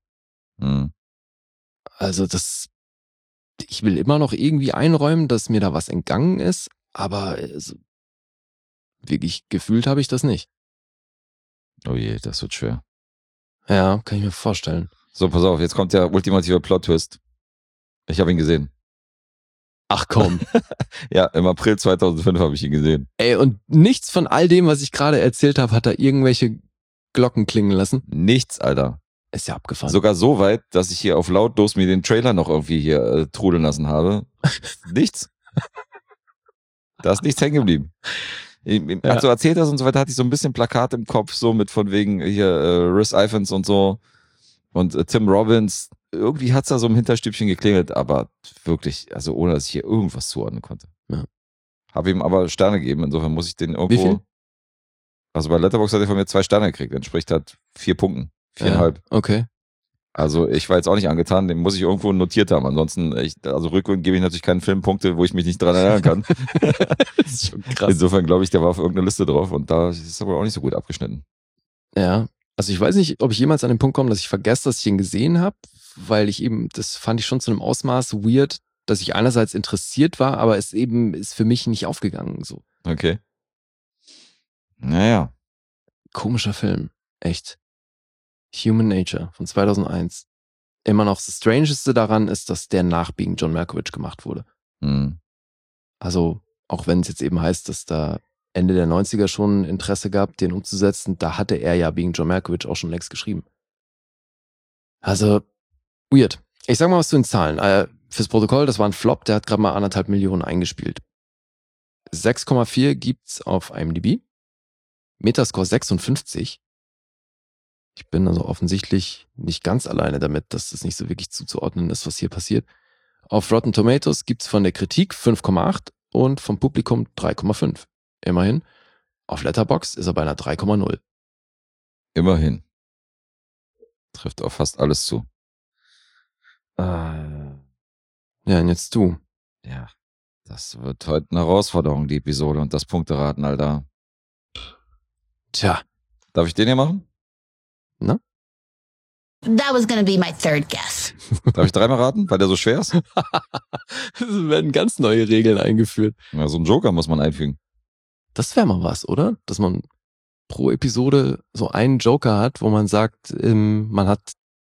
Also ich will immer noch irgendwie einräumen, dass mir da was entgangen ist, aber wirklich gefühlt habe ich das nicht. Oh je, das wird schwer. Ja, kann ich mir vorstellen. So, pass auf, jetzt kommt der ultimative Plot-Twist. Ich habe ihn gesehen. Ach komm. Ja, im April 2005 habe ich ihn gesehen. Ey, und nichts von all dem, was ich gerade erzählt habe, hat da irgendwelche Glocken klingen lassen? Nichts, Alter. Ist ja abgefahren. Sogar so weit, dass ich hier auf lautlos mir den Trailer noch irgendwie hier trudeln lassen habe. Nichts. Da ist nichts hängen geblieben. Als du erzählt hast und so weiter, hatte ich so ein bisschen Plakat im Kopf, so mit von wegen hier Rhys Ifans und so und Tim Robbins. Irgendwie hat es da so im Hinterstübchen geklingelt, aber wirklich, also ohne, dass ich hier irgendwas zuordnen konnte. Ja. Habe ihm aber Sterne gegeben, insofern muss ich den irgendwo... Wie viel? Also bei Letterboxd hat er von mir 2 Sterne gekriegt, entspricht halt 4 Punkten. 4,5. Okay. Also ich war jetzt auch nicht angetan, den muss ich irgendwo notiert haben. Ansonsten, also rückwärts gebe ich natürlich keinen Filmpunkte, wo ich mich nicht dran erinnern kann. Das ist schon krass. Insofern glaube ich, der war auf irgendeiner Liste drauf und da ist es aber auch nicht so gut abgeschnitten. Ja, also ich weiß nicht, ob ich jemals an den Punkt komme, dass ich vergesse, dass ich ihn gesehen habe, weil ich eben, das fand ich schon zu einem Ausmaß weird, dass ich einerseits interessiert war, aber es eben ist für mich nicht aufgegangen. So. Okay. Naja. Komischer Film. Echt. Human Nature von 2001. Immer noch das Strangeste daran ist, dass der nach Being John Malkovich gemacht wurde. Hm. Also, auch wenn es jetzt eben heißt, dass da Ende der 90er schon Interesse gab, den umzusetzen, da hatte er ja wegen John Malkovich auch schon längst geschrieben. Also, weird. Ich sag mal was zu den Zahlen. Fürs Protokoll, das war ein Flop, der hat gerade mal 1,5 Millionen eingespielt. 6,4 gibt's auf IMDb. Metascore 56. Ich bin also offensichtlich nicht ganz alleine damit, dass das nicht so wirklich zuzuordnen ist, was hier passiert. Auf Rotten Tomatoes gibt's von der Kritik 5,8 und vom Publikum 3,5. Immerhin. Auf Letterboxd ist er bei einer 3,0. Immerhin. Trifft auf fast alles zu. Ja, und jetzt du. Ja, das wird heute eine Herausforderung, die Episode und das Punkteraten, Alter. Tja, Darf ich den hier machen? na? That was gonna be my third guess. Darf ich dreimal raten, weil der so schwer ist? Es werden ganz neue Regeln eingeführt. Ja, so einen Joker muss man einfügen. Das wäre mal was, oder? Dass man pro Episode so einen Joker hat, wo man sagt, man hat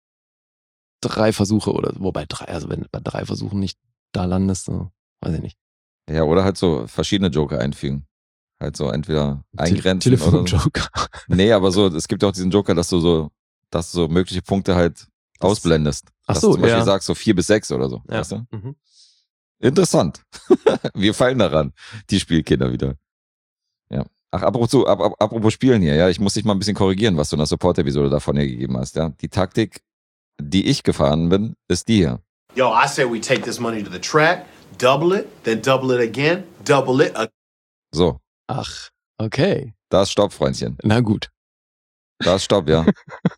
3 Versuche oder, wobei 3, also wenn du bei 3 Versuchen nicht da landest, so, weiß ich nicht. Ja, oder halt so verschiedene Joker einfügen. Halt so entweder eingrenzen oder so. Telefonjoker. Nee, aber so, es gibt auch diesen Joker, dass du so mögliche Punkte halt ausblendest. Ach Dass so, du zum Beispiel ja. sagst so 4 bis 6 oder so. Ja. Weißt du? Mhm. Interessant. Wir fallen daran, die Spielkinder wieder. Ja. Ach, apropos Spielen hier, ja, ich muss dich mal ein bisschen korrigieren, was du in der Support-Episode davon hier gegeben hast, ja. Die Taktik, die ich gefahren bin, ist die hier. Yo, I say we take this money to the track, double it, then double it again, double it. So, Ach, okay. da ist Stopp, Freundchen. Na gut. Da ist Stopp, ja.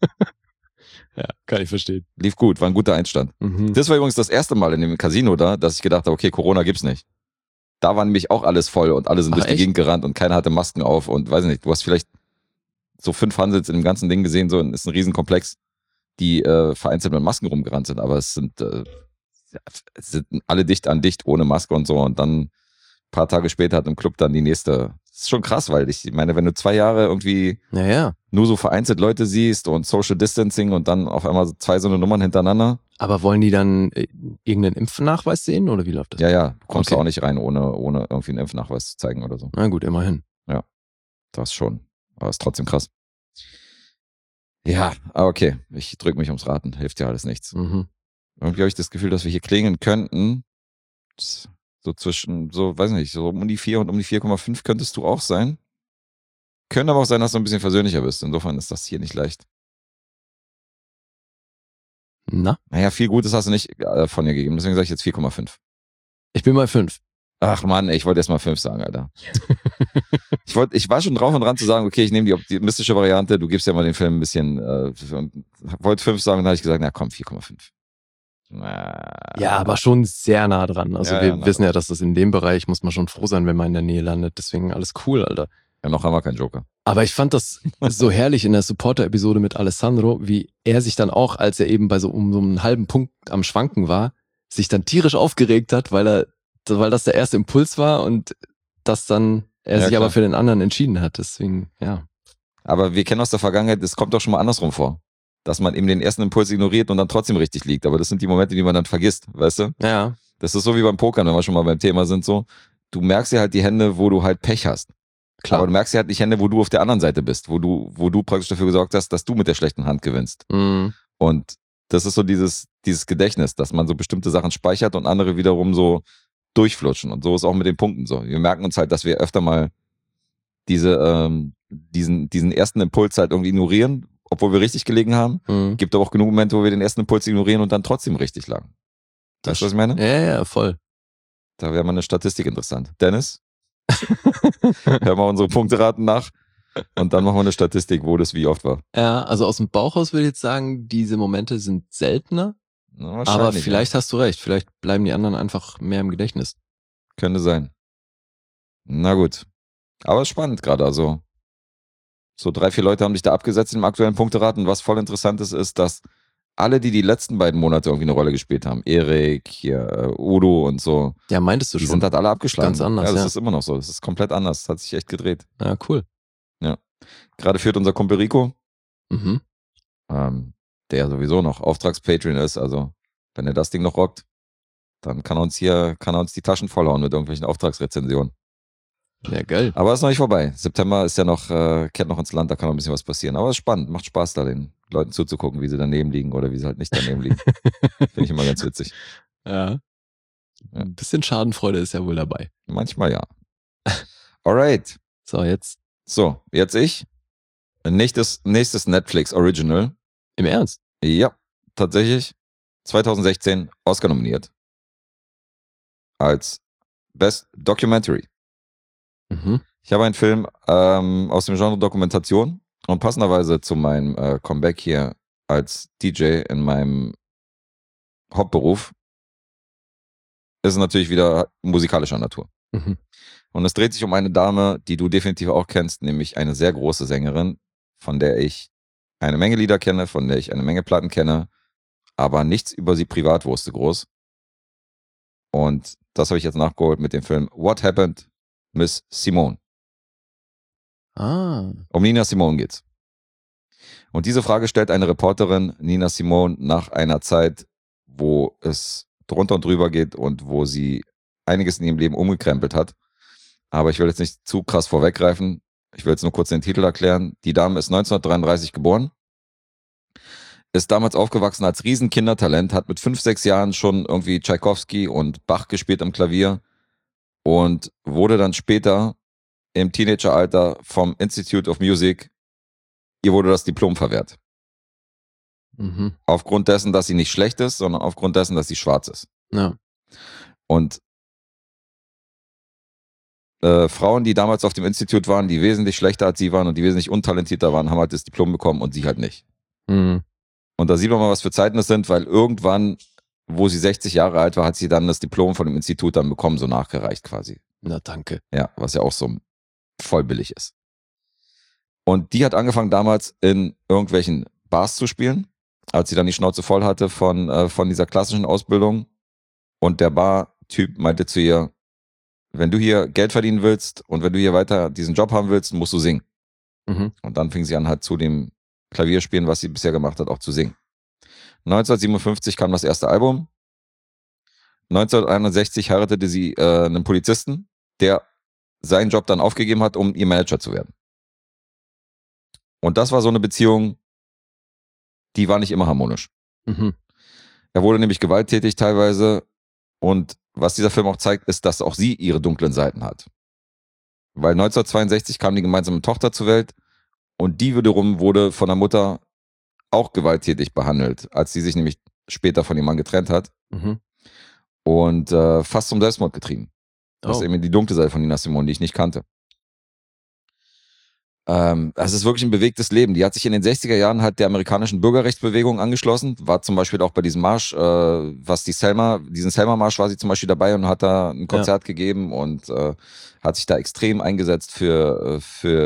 Ja, kann ich verstehen. Lief gut, war ein guter Einstand. Mhm. Das war übrigens das erste Mal in dem Casino da, dass ich gedacht habe, okay, Corona gibt's nicht. Da war nämlich auch alles voll und alle sind Ach, durch die echt? Gegend gerannt und keiner hatte Masken auf und weiß nicht, du hast vielleicht so 5 Hansels in dem ganzen Ding gesehen, so ist ein Riesenkomplex, die vereinzelt mit Masken rumgerannt sind, aber es sind alle dicht an dicht ohne Maske und so und dann ein paar Tage später hat im Club dann die nächste. Das ist schon krass, weil ich meine, wenn du 2 Jahre irgendwie Naja, nur so vereinzelt Leute siehst und Social Distancing und dann auf einmal so 2 so eine Nummern hintereinander. aber wollen die dann irgendeinen Impfnachweis sehen oder wie läuft das? Ja, du kommst Okay. auch nicht rein, ohne irgendwie einen Impfnachweis zu zeigen oder so. Na gut, immerhin. Das schon. Aber ist trotzdem krass. Ja, aber okay. Ich drücke mich ums Raten. Hilft ja alles nichts. Mhm. Irgendwie habe ich das Gefühl, dass wir hier klingeln könnten. So zwischen, so, weiß nicht, so um die 4 und um die 4,5 könntest du auch sein. Könnte aber auch sein, dass du ein bisschen versöhnlicher bist. Insofern ist das hier nicht leicht. Na, Naja, viel Gutes hast du nicht von dir gegeben. Deswegen sage ich jetzt 4,5. ich bin bei 5. Ach Mann, ich wollte erst mal 5 sagen, Alter. Ich war schon drauf und dran zu sagen, okay, ich nehme die optimistische Variante, du gibst ja mal den Film ein bisschen, wollte 5 sagen, dann habe ich gesagt, na komm, 4,5. Ja, aber schon sehr nah dran. Also Ja, wir ja, nah wissen ja, dass das in dem Bereich, muss man schon froh sein, wenn man in der Nähe landet. Deswegen alles cool, Alter. Ja, noch haben wir keinen Joker. Aber ich fand das so herrlich in der Supporter-Episode mit Alessandro, wie er sich dann auch, als er eben bei so um so einen halben Punkt am Schwanken war, sich dann tierisch aufgeregt hat, weil das der erste Impuls war und dass dann er Ja, sich klar. aber für den anderen entschieden hat. Deswegen, ja. Aber wir kennen aus der Vergangenheit, es kommt doch schon mal andersrum vor. Dass man eben den ersten Impuls ignoriert und dann trotzdem richtig liegt. Aber das sind die Momente, die man dann vergisst, weißt du? Ja, Das ist so wie beim Pokern, wenn wir schon mal beim Thema sind, so. Du merkst ja halt die Hände, wo du halt Pech hast. klar. Aber du merkst ja halt nicht Hände, wo du auf der anderen Seite bist, wo du praktisch dafür gesorgt hast, dass du mit der schlechten Hand gewinnst. Mhm. Und das ist so dieses Gedächtnis, dass man so bestimmte Sachen speichert und andere wiederum so durchflutschen. Und so ist auch mit den Punkten so. Wir merken uns halt, dass wir öfter mal diesen ersten Impuls halt irgendwie ignorieren, obwohl wir richtig gelegen haben. Mhm. Gibt aber auch genug Momente, wo wir den ersten Impuls ignorieren und dann trotzdem richtig lagen. Weißt du, was ich meine? Ja, voll. Da wäre mal eine Statistik interessant. Dennis, hör mal unsere Punkteraten nach und dann machen wir eine Statistik, wo das wie oft war. Ja, also aus dem Bauchhaus würde ich jetzt sagen, diese Momente sind seltener, Na, aber wahrscheinlich, vielleicht hast du recht. Vielleicht bleiben die anderen einfach mehr im Gedächtnis. ja. Könnte sein. Na gut. Aber ist spannend gerade. Also so 3, 4 Leute haben dich da abgesetzt im aktuellen Punkteraten. Was voll interessant ist, dass alle, die letzten beiden Monate irgendwie eine Rolle gespielt haben, Erik, hier, Udo und so, Ja, meintest du die schon. sind halt alle abgeschlagen. Ganz anders, Ja, das ja. ist immer noch so. Das ist komplett anders. Das hat sich echt gedreht. Ja, cool. Gerade führt unser Kumpel Rico, Mhm. der sowieso noch Auftrags-Patreon ist. Also, wenn er das Ding noch rockt, Dann kann er uns die Taschen vollhauen mit irgendwelchen Auftragsrezensionen. Ja, geil. Aber es ist noch nicht vorbei. September ist ja noch, kehrt noch ins Land, da kann noch ein bisschen was passieren. Aber es ist spannend, macht Spaß, da den Leuten zuzugucken, wie sie daneben liegen oder wie sie halt nicht daneben liegen. Finde ich immer ganz witzig. Ja. Ein bisschen Schadenfreude ist ja wohl dabei. Manchmal ja. Alright. So, jetzt. So, jetzt ich. Nächstes Netflix Original. Im Ernst? Ja, tatsächlich. 2016 Oscar nominiert. Als Best Documentary. Mhm. Ich habe einen Film aus dem Genre Dokumentation und passenderweise zu meinem Comeback hier als DJ in meinem Hauptberuf ist es natürlich wieder musikalischer Natur. Mhm. Und es dreht sich um eine Dame, die du definitiv auch kennst, nämlich eine sehr große Sängerin, von der ich eine Menge Lieder kenne, von der ich eine Menge Platten kenne, aber nichts über sie privat wusste groß. Und das habe ich jetzt nachgeholt mit dem Film What Happened, Miss Simone. Ah. Um Nina Simone geht's. Und diese Frage stellt eine Reporterin Nina Simone nach einer Zeit, wo es drunter und drüber geht und wo sie einiges in ihrem Leben umgekrempelt hat. Aber ich will jetzt nicht zu krass vorweggreifen. Ich will jetzt nur kurz den Titel erklären. Die Dame ist 1933 geboren, ist damals aufgewachsen als Riesenkindertalent, hat mit 5, 6 Jahren schon irgendwie Tchaikovsky und Bach gespielt am Klavier und wurde dann später im Teenageralter vom Institute of Music, ihr wurde das Diplom verwehrt. Mhm. Aufgrund dessen, dass sie nicht schlecht ist, sondern aufgrund dessen, dass sie schwarz ist. Ja. Und Frauen, die damals auf dem Institut waren, die wesentlich schlechter als sie waren und die wesentlich untalentierter waren, haben halt das Diplom bekommen und sie halt nicht. Mhm. Und da sieht man mal, was für Zeiten es sind, weil irgendwann, wo sie 60 Jahre alt war, hat sie dann das Diplom von dem Institut dann bekommen, so nachgereicht quasi. Na, danke. Ja, was ja auch so voll billig ist. Und die hat angefangen damals in irgendwelchen Bars zu spielen, als sie dann die Schnauze voll hatte von dieser klassischen Ausbildung. Und der Bartyp meinte zu ihr, wenn du hier Geld verdienen willst und wenn du hier weiter diesen Job haben willst, musst du singen. Mhm. Und dann fing sie an halt zu dem Klavierspielen, was sie bisher gemacht hat, auch zu singen. 1957 kam das erste Album. 1961 heiratete sie einen Polizisten, der seinen Job dann aufgegeben hat, um ihr Manager zu werden. Und das war so eine Beziehung, die war nicht immer harmonisch. Mhm. Er wurde nämlich gewalttätig teilweise und was dieser Film auch zeigt, ist, dass auch sie ihre dunklen Seiten hat. Weil 1962 kam die gemeinsame Tochter zur Welt und die wiederum wurde von der Mutter auch gewalttätig behandelt, als sie sich nämlich später von ihrem Mann getrennt hat Mhm. und fast zum Selbstmord getrieben. Das ist eben die dunkle Seite von Nina Simone, die ich nicht kannte. Es ist wirklich ein bewegtes Leben. Die hat sich in den 60er Jahren halt der amerikanischen Bürgerrechtsbewegung angeschlossen, war zum Beispiel auch bei diesem Marsch, diesen Selma-Marsch war sie zum Beispiel dabei und hat da ein Konzert gegeben und hat sich da extrem eingesetzt für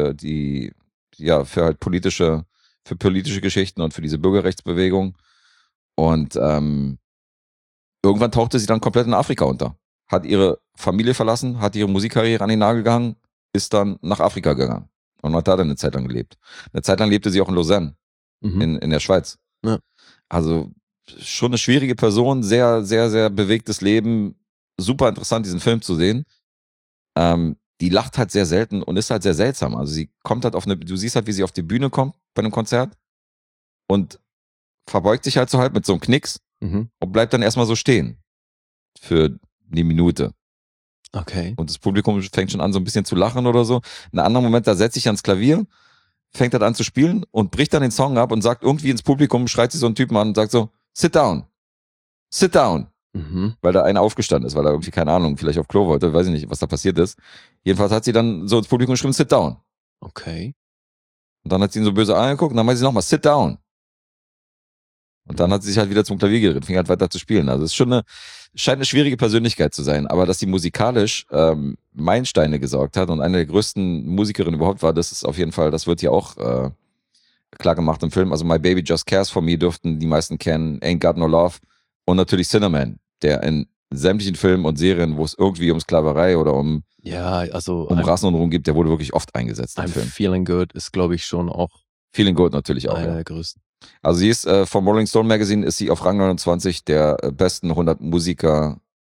halt politische Geschichten und für diese Bürgerrechtsbewegung. Und irgendwann tauchte sie dann komplett in Afrika unter. Hat ihre Familie verlassen, hat ihre Musikkarriere an den Nagel gehangen, ist dann nach Afrika gegangen. Und hat da dann eine Zeit lang gelebt. Eine Zeit lang lebte sie auch in Lausanne, in der Schweiz. Ja. Also schon eine schwierige Person, sehr, sehr, sehr bewegtes Leben. Super interessant, diesen Film zu sehen. Die lacht halt sehr selten und ist halt sehr seltsam. Also sie kommt halt du siehst halt, wie sie auf die Bühne kommt bei einem Konzert und verbeugt sich halt so halb mit so einem Knicks und bleibt dann erstmal so stehen. Für eine Minute. Okay. Und das Publikum fängt schon an, so ein bisschen zu lachen oder so. In einem anderen Moment, da setzt sich ans Klavier, fängt halt an zu spielen und bricht dann den Song ab und sagt irgendwie ins Publikum, schreit sie so einen Typen an und sagt so, sit down. Sit down. Mhm. Weil da einer aufgestanden ist, weil er irgendwie, keine Ahnung, vielleicht auf Klo wollte, weiß ich nicht, was da passiert ist. Jedenfalls hat sie dann so ins Publikum geschrieben, sit down. Okay. Und dann hat sie ihn so böse angeguckt und dann meinte sie nochmal, sit down. Und dann hat sie sich halt wieder zum Klavier gedreht, fing halt weiter zu spielen. Also es ist schon scheint eine schwierige Persönlichkeit zu sein, aber dass sie musikalisch Meilensteine gesorgt hat und eine der größten Musikerinnen überhaupt war, das ist auf jeden Fall, das wird ja auch klar gemacht im Film. Also My Baby Just Cares for Me dürften die meisten kennen, Ain't Got No Love und natürlich Cinnamon, der in sämtlichen Filmen und Serien, wo es irgendwie um Sklaverei oder um Rassenunruhen gibt, der wurde wirklich oft eingesetzt im Film. Feeling Good ist, glaube ich, schon auch Feeling Good natürlich auch. Einer der größten. Also sie ist vom Rolling Stone Magazine ist sie auf Rang 29 der besten 100 Musiker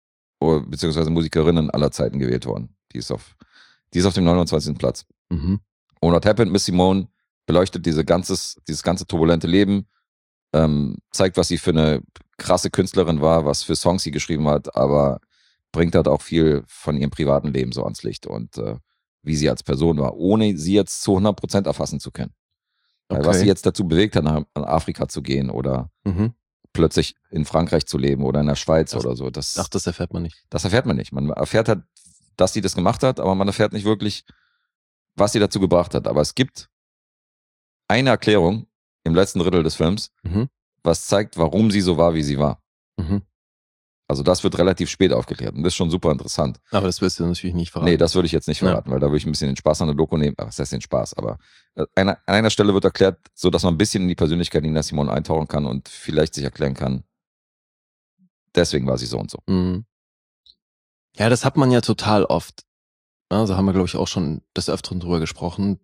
beziehungsweise Musikerinnen aller Zeiten gewählt worden. Die ist auf dem 29. Platz. Mhm. Und What Happened, Miss Simone beleuchtet dieses ganze turbulente Leben, zeigt, was sie für eine krasse Künstlerin war, was für Songs sie geschrieben hat, aber bringt halt auch viel von ihrem privaten Leben so ans Licht und wie sie als Person war, ohne sie jetzt zu 100% erfassen zu können. Weil was sie jetzt dazu bewegt hat, nach Afrika zu gehen oder plötzlich in Frankreich zu leben oder in der Schweiz oder so. Das erfährt man nicht. Das erfährt man nicht. Man erfährt halt, dass sie das gemacht hat, aber man erfährt nicht wirklich, was sie dazu gebracht hat. Aber es gibt eine Erklärung im letzten Drittel des Films, was zeigt, warum sie so war, wie sie war. Also das wird relativ spät aufgeklärt und das ist schon super interessant. Aber das wirst du natürlich nicht verraten. Nee, das würde ich jetzt nicht verraten, weil da würde ich ein bisschen den Spaß an der Doku nehmen. Was heißt den Spaß? Aber an einer Stelle wird erklärt, so dass man ein bisschen in die Persönlichkeit Nina Simone eintauchen kann und vielleicht sich erklären kann, deswegen war sie so und so. Mhm. Ja, das hat man ja total oft. Also haben wir, glaube ich, auch schon des Öfteren drüber gesprochen,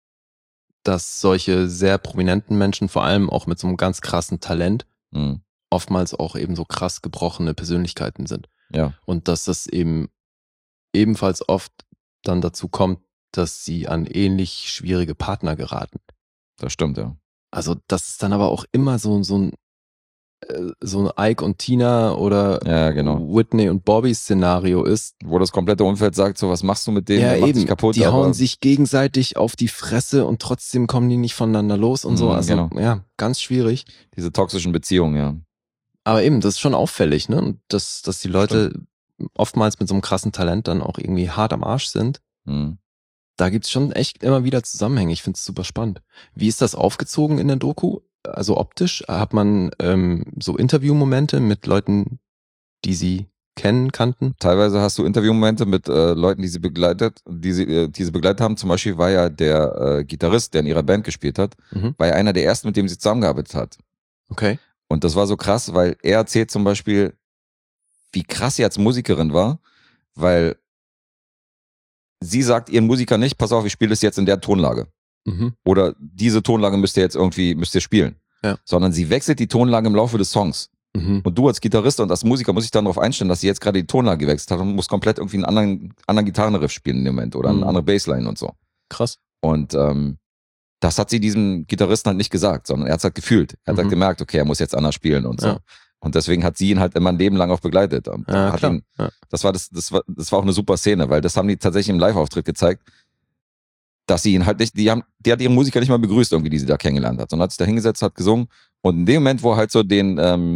dass solche sehr prominenten Menschen, vor allem auch mit so einem ganz krassen Talent, oftmals auch eben so krass gebrochene Persönlichkeiten sind. Ja. Und dass das eben ebenfalls oft dann dazu kommt, dass sie an ähnlich schwierige Partner geraten. Das stimmt, ja. Also das ist dann aber auch immer so ein Ike und Tina oder Whitney und Bobby Szenario ist. Wo das komplette Umfeld sagt, so was machst du mit denen, ja, der macht dich kaputt. Die hauen sich gegenseitig auf die Fresse und trotzdem kommen die nicht voneinander los und so. Also ja, ganz schwierig. Diese toxischen Beziehungen, ja. Aber eben, das ist schon auffällig, ne? Und dass die Leute oftmals mit so einem krassen Talent dann auch irgendwie hart am Arsch sind. Da gibt's schon echt immer wieder Zusammenhänge. Ich find's super spannend. Wie ist das aufgezogen in der Doku? Also optisch? Hat man so Interviewmomente mit Leuten, die sie kannten? Teilweise hast du Interviewmomente mit Leuten, die sie begleitet haben. Zum Beispiel war ja der Gitarrist, der in ihrer Band gespielt hat, war ja einer der ersten, mit dem sie zusammengearbeitet hat. Okay. Und das war so krass, weil er erzählt zum Beispiel, wie krass sie als Musikerin war, weil sie sagt ihren Musikern nicht, pass auf, ich spiele das jetzt in der Tonlage. Oder diese Tonlage müsst ihr spielen. Ja. Sondern sie wechselt die Tonlage im Laufe des Songs. Und du als Gitarrist und als Musiker musst dich dann darauf einstellen, dass sie jetzt gerade die Tonlage gewechselt hat und muss komplett irgendwie einen anderen Gitarrenriff spielen in dem Moment oder eine andere Bassline und so. Krass. Und das hat sie diesem Gitarristen halt nicht gesagt, sondern er hat es halt gefühlt. Er hat halt gemerkt, okay, er muss jetzt anders spielen und so. Ja. Und deswegen hat sie ihn halt immer ein Leben lang auch begleitet. Und das war auch eine super Szene, weil das haben die tatsächlich im Live-Auftritt gezeigt, dass sie ihn halt nicht, die hat ihren Musiker nicht mal begrüßt irgendwie, die sie da kennengelernt hat, sondern hat sich da hingesetzt, hat gesungen und in dem Moment, wo er halt so die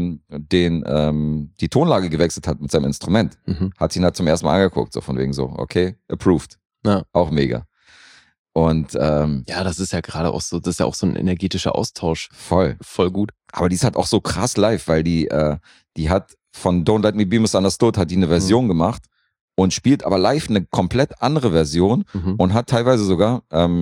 Tonlage gewechselt hat mit seinem Instrument, hat sie ihn halt zum ersten Mal angeguckt, so von wegen so, okay, approved. Ja. Auch mega. Und ja, das ist ja gerade auch so, das ist ja auch so ein energetischer Austausch. Voll gut. Aber die ist halt auch so krass live, weil die hat von Don't Let Me Be Misunderstood hat die eine Version gemacht und spielt aber live eine komplett andere Version und hat teilweise sogar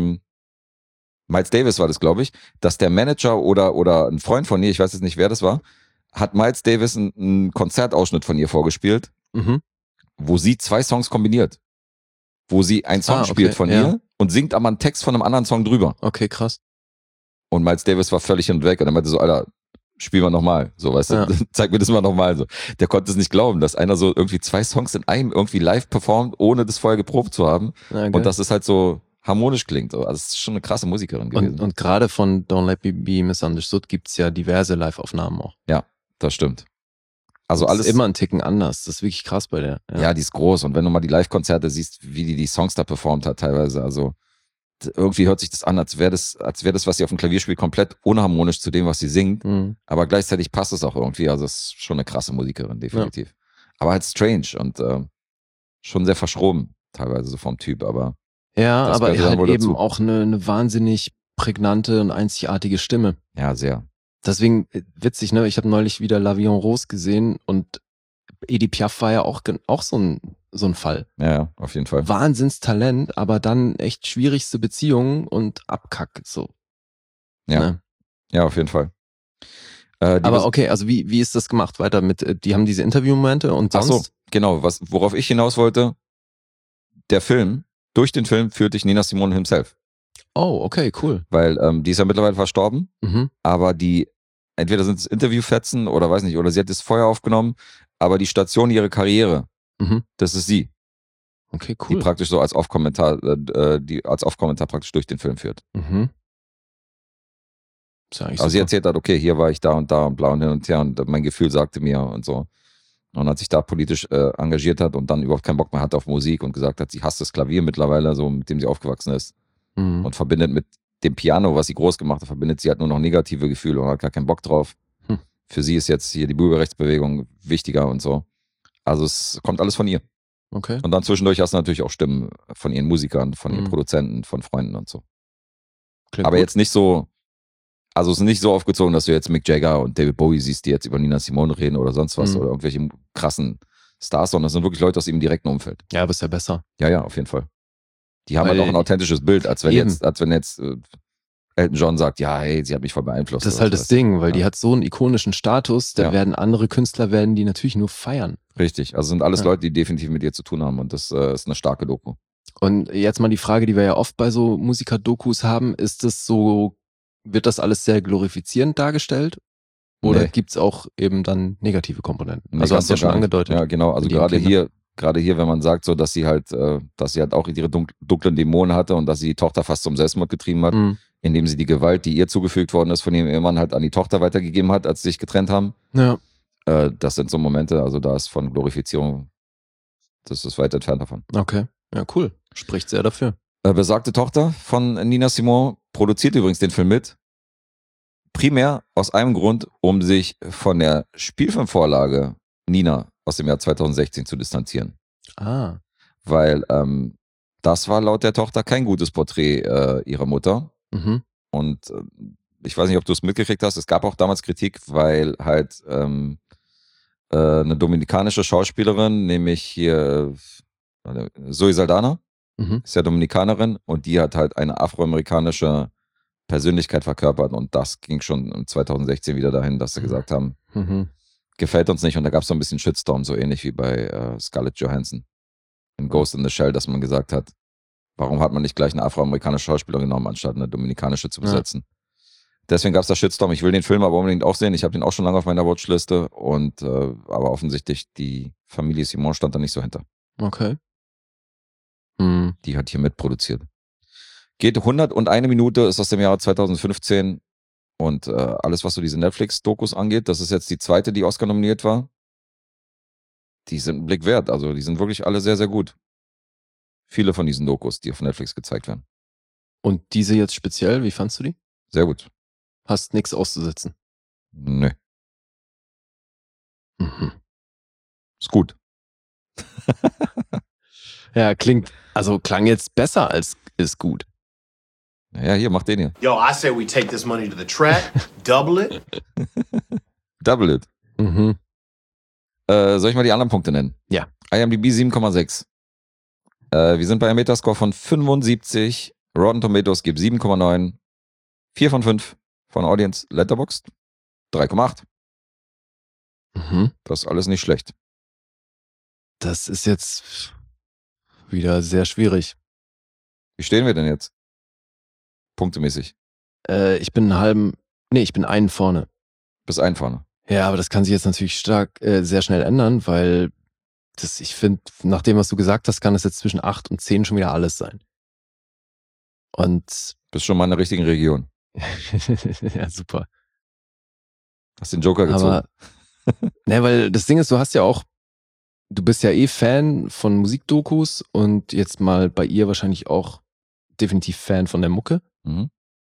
Miles Davis war das, glaube ich, dass der Manager oder ein Freund von ihr, ich weiß jetzt nicht, wer das war, hat Miles Davis einen Konzertausschnitt von ihr vorgespielt, wo sie 2 Songs kombiniert. Wo sie einen Song spielt von ihr und singt aber einen Text von einem anderen Song drüber. Okay, krass. Und Miles Davis war völlig hin und weg und er meinte so, Alter, spiel mal nochmal, so, weißt du, zeig mir das mal nochmal, so. Der konnte es nicht glauben, dass einer so irgendwie 2 Songs in einem irgendwie live performt, ohne das vorher geprobt zu haben. Okay. Und dass es halt so harmonisch klingt. Also es ist schon eine krasse Musikerin gewesen. Und gerade von Don't Let Me Be Misunderstood gibt's ja diverse Live-Aufnahmen auch. Ja, das stimmt. Also das alles ist immer ein Ticken anders. Das ist wirklich krass bei der. Ja, die ist groß. Und wenn du mal die Live-Konzerte siehst, wie die Songs da performt hat teilweise, also irgendwie hört sich das an, als wäre das, was sie auf dem Klavier spielt, komplett unharmonisch zu dem, was sie singt. Aber gleichzeitig passt es auch irgendwie. Also es ist schon eine krasse Musikerin, definitiv. Ja. Aber halt strange und schon sehr verschroben teilweise so vom Typ. Aber ja, aber halt eben dazu. Auch eine wahnsinnig prägnante und einzigartige Stimme. Ja, sehr. Deswegen witzig, ne? Ich habe neulich wieder La Vie en Rose gesehen und Edith Piaf war ja auch so ein Fall. Ja, auf jeden Fall. Wahnsinnstalent, aber dann echt schwierigste Beziehungen und Abkack, so. Ja, ne? Ja, auf jeden Fall. Aber okay, also wie ist das gemacht? Weiter mit, die haben diese Interviewmomente und sonst? Ach so, genau, worauf ich hinaus wollte, durch den Film führt dich Nina Simone himself. Oh, okay, cool. Weil die ist ja mittlerweile verstorben, aber entweder sind es Interviewfetzen oder weiß nicht, oder sie hat das vorher aufgenommen, aber die Station ihrer Karriere Mhm. Das ist sie, Okay, die cool. praktisch so als Off-Kommentar, die als Off-Kommentar praktisch durch den Film führt. Mhm. Ist ja eigentlich Also sie super. erzählt hat, okay, hier war ich da und bla und hin und her und mein Gefühl sagte mir und so. Und als sich da politisch engagiert hat und dann überhaupt keinen Bock mehr hatte auf Musik und gesagt hat, sie hasst das Klavier mittlerweile, so mit dem sie aufgewachsen ist Mhm. und verbindet mit dem Piano, was sie groß gemacht hat, verbindet sie halt nur noch negative Gefühle und hat gar keinen Bock drauf. Hm. Für sie ist jetzt hier die Bürgerrechtsbewegung wichtiger und so. Also es kommt alles von ihr. Okay. Und dann zwischendurch hast du natürlich auch Stimmen von ihren Musikern, von ihren Mhm. Produzenten, von Freunden und so. Klingt Aber gut. jetzt nicht so, also es ist nicht so aufgezogen, dass du jetzt Mick Jagger und David Bowie siehst, die jetzt über Nina Simone reden oder sonst was oder irgendwelche krassen Stars, sondern das sind wirklich Leute aus ihrem direkten Umfeld. Ja, aber ist ja besser. Ja, auf jeden Fall. Die haben Weil halt auch ein authentisches Bild, als wenn eben. jetzt Elton John sagt, ja, hey, sie hat mich voll beeinflusst. Das ist oder halt so, das weißt du? Ding, weil Ja. die hat so einen ikonischen Status, da Ja. werden andere Künstler die natürlich nur feiern. Richtig, also sind alles Ja. Leute, die definitiv mit ihr zu tun haben und das ist eine starke Doku. Und jetzt mal die Frage, die wir ja oft bei so Musiker-Dokus haben, ist das so, wird das alles sehr glorifizierend dargestellt? Oder Nee. gibt's auch eben dann negative Komponenten? Nee, Also ganz hast du ja und schon gar nicht. angedeutet. Ja, genau, also mit ihren gerade hier, wenn man sagt so, dass sie halt auch ihre dunklen Dämonen hatte und dass sie die Tochter fast zum Selbstmord getrieben hat, Mhm. indem sie die Gewalt, die ihr zugefügt worden ist von ihrem Ehemann, halt an die Tochter weitergegeben hat, als sie sich getrennt haben. Ja. Das sind so Momente, also da ist von Glorifizierung, das ist weit entfernt davon. Okay. Ja, cool. Spricht sehr dafür. Besagte Tochter von Nina Simone produziert übrigens den Film mit. Primär aus einem Grund, um sich von der Spielfilmvorlage Nina aus dem Jahr 2016 zu distanzieren. Ah. Weil das war laut der Tochter kein gutes Porträt ihrer Mutter. Mhm. Und ich weiß nicht, ob du es mitgekriegt hast, es gab auch damals Kritik, weil halt eine dominikanische Schauspielerin, nämlich hier Zoe Saldana, Mhm. ist ja Dominikanerin und die hat halt eine afroamerikanische Persönlichkeit verkörpert und das ging schon 2016 wieder dahin, dass sie gesagt haben, Mhm. gefällt uns nicht und da gab es so ein bisschen Shitstorm, so ähnlich wie bei Scarlett Johansson in Ghost in the Shell, dass man gesagt hat, warum hat man nicht gleich eine afroamerikanische Schauspielerin genommen, anstatt eine dominikanische zu besetzen. Deswegen gab es da Shitstorm. Ich will den Film aber unbedingt auch sehen. Ich habe den auch schon lange auf meiner Watchliste und aber offensichtlich die Familie Simon stand da nicht so hinter. Okay. Mhm. Die hat hier mitproduziert. Geht 101 Minute, ist aus dem Jahre 2015 und alles, was so diese Netflix-Dokus angeht, das ist jetzt die zweite, die Oscar nominiert war. Die sind einen Blick wert. Also die sind wirklich alle sehr, sehr gut. Viele von diesen Dokus, die auf Netflix gezeigt werden. Und diese jetzt speziell, wie fandst du die? Sehr gut. Hast nichts auszusetzen. Nö, Mhm. ist gut. Ja, klang jetzt besser als ist gut. Naja, hier, mach den hier. Yo, I say we take this money to the track, double it. Double it. Mhm. Soll ich mal die anderen Punkte nennen? Ja. IMDb 7,6. Wir sind bei einem Metascore von 75. Rotten Tomatoes gibt 7,9. 4 von 5 von Audience Letterboxd. 3,8. Mhm. Das ist alles nicht schlecht. Das ist jetzt wieder sehr schwierig. Wie stehen wir denn jetzt? Punktemäßig. Ich bin einen vorne. Bis ein vorne. Ja, aber das kann sich jetzt natürlich sehr schnell ändern, weil ich finde, nach dem, was du gesagt hast, kann es jetzt zwischen 8 und 10 schon wieder alles sein. Und Bist schon mal in der richtigen Region. ja, super. Hast den Joker gezogen. Aber, ne, weil das Ding ist, du bist ja Fan von Musikdokus und jetzt mal bei ihr wahrscheinlich auch definitiv Fan von der Mucke. Mhm.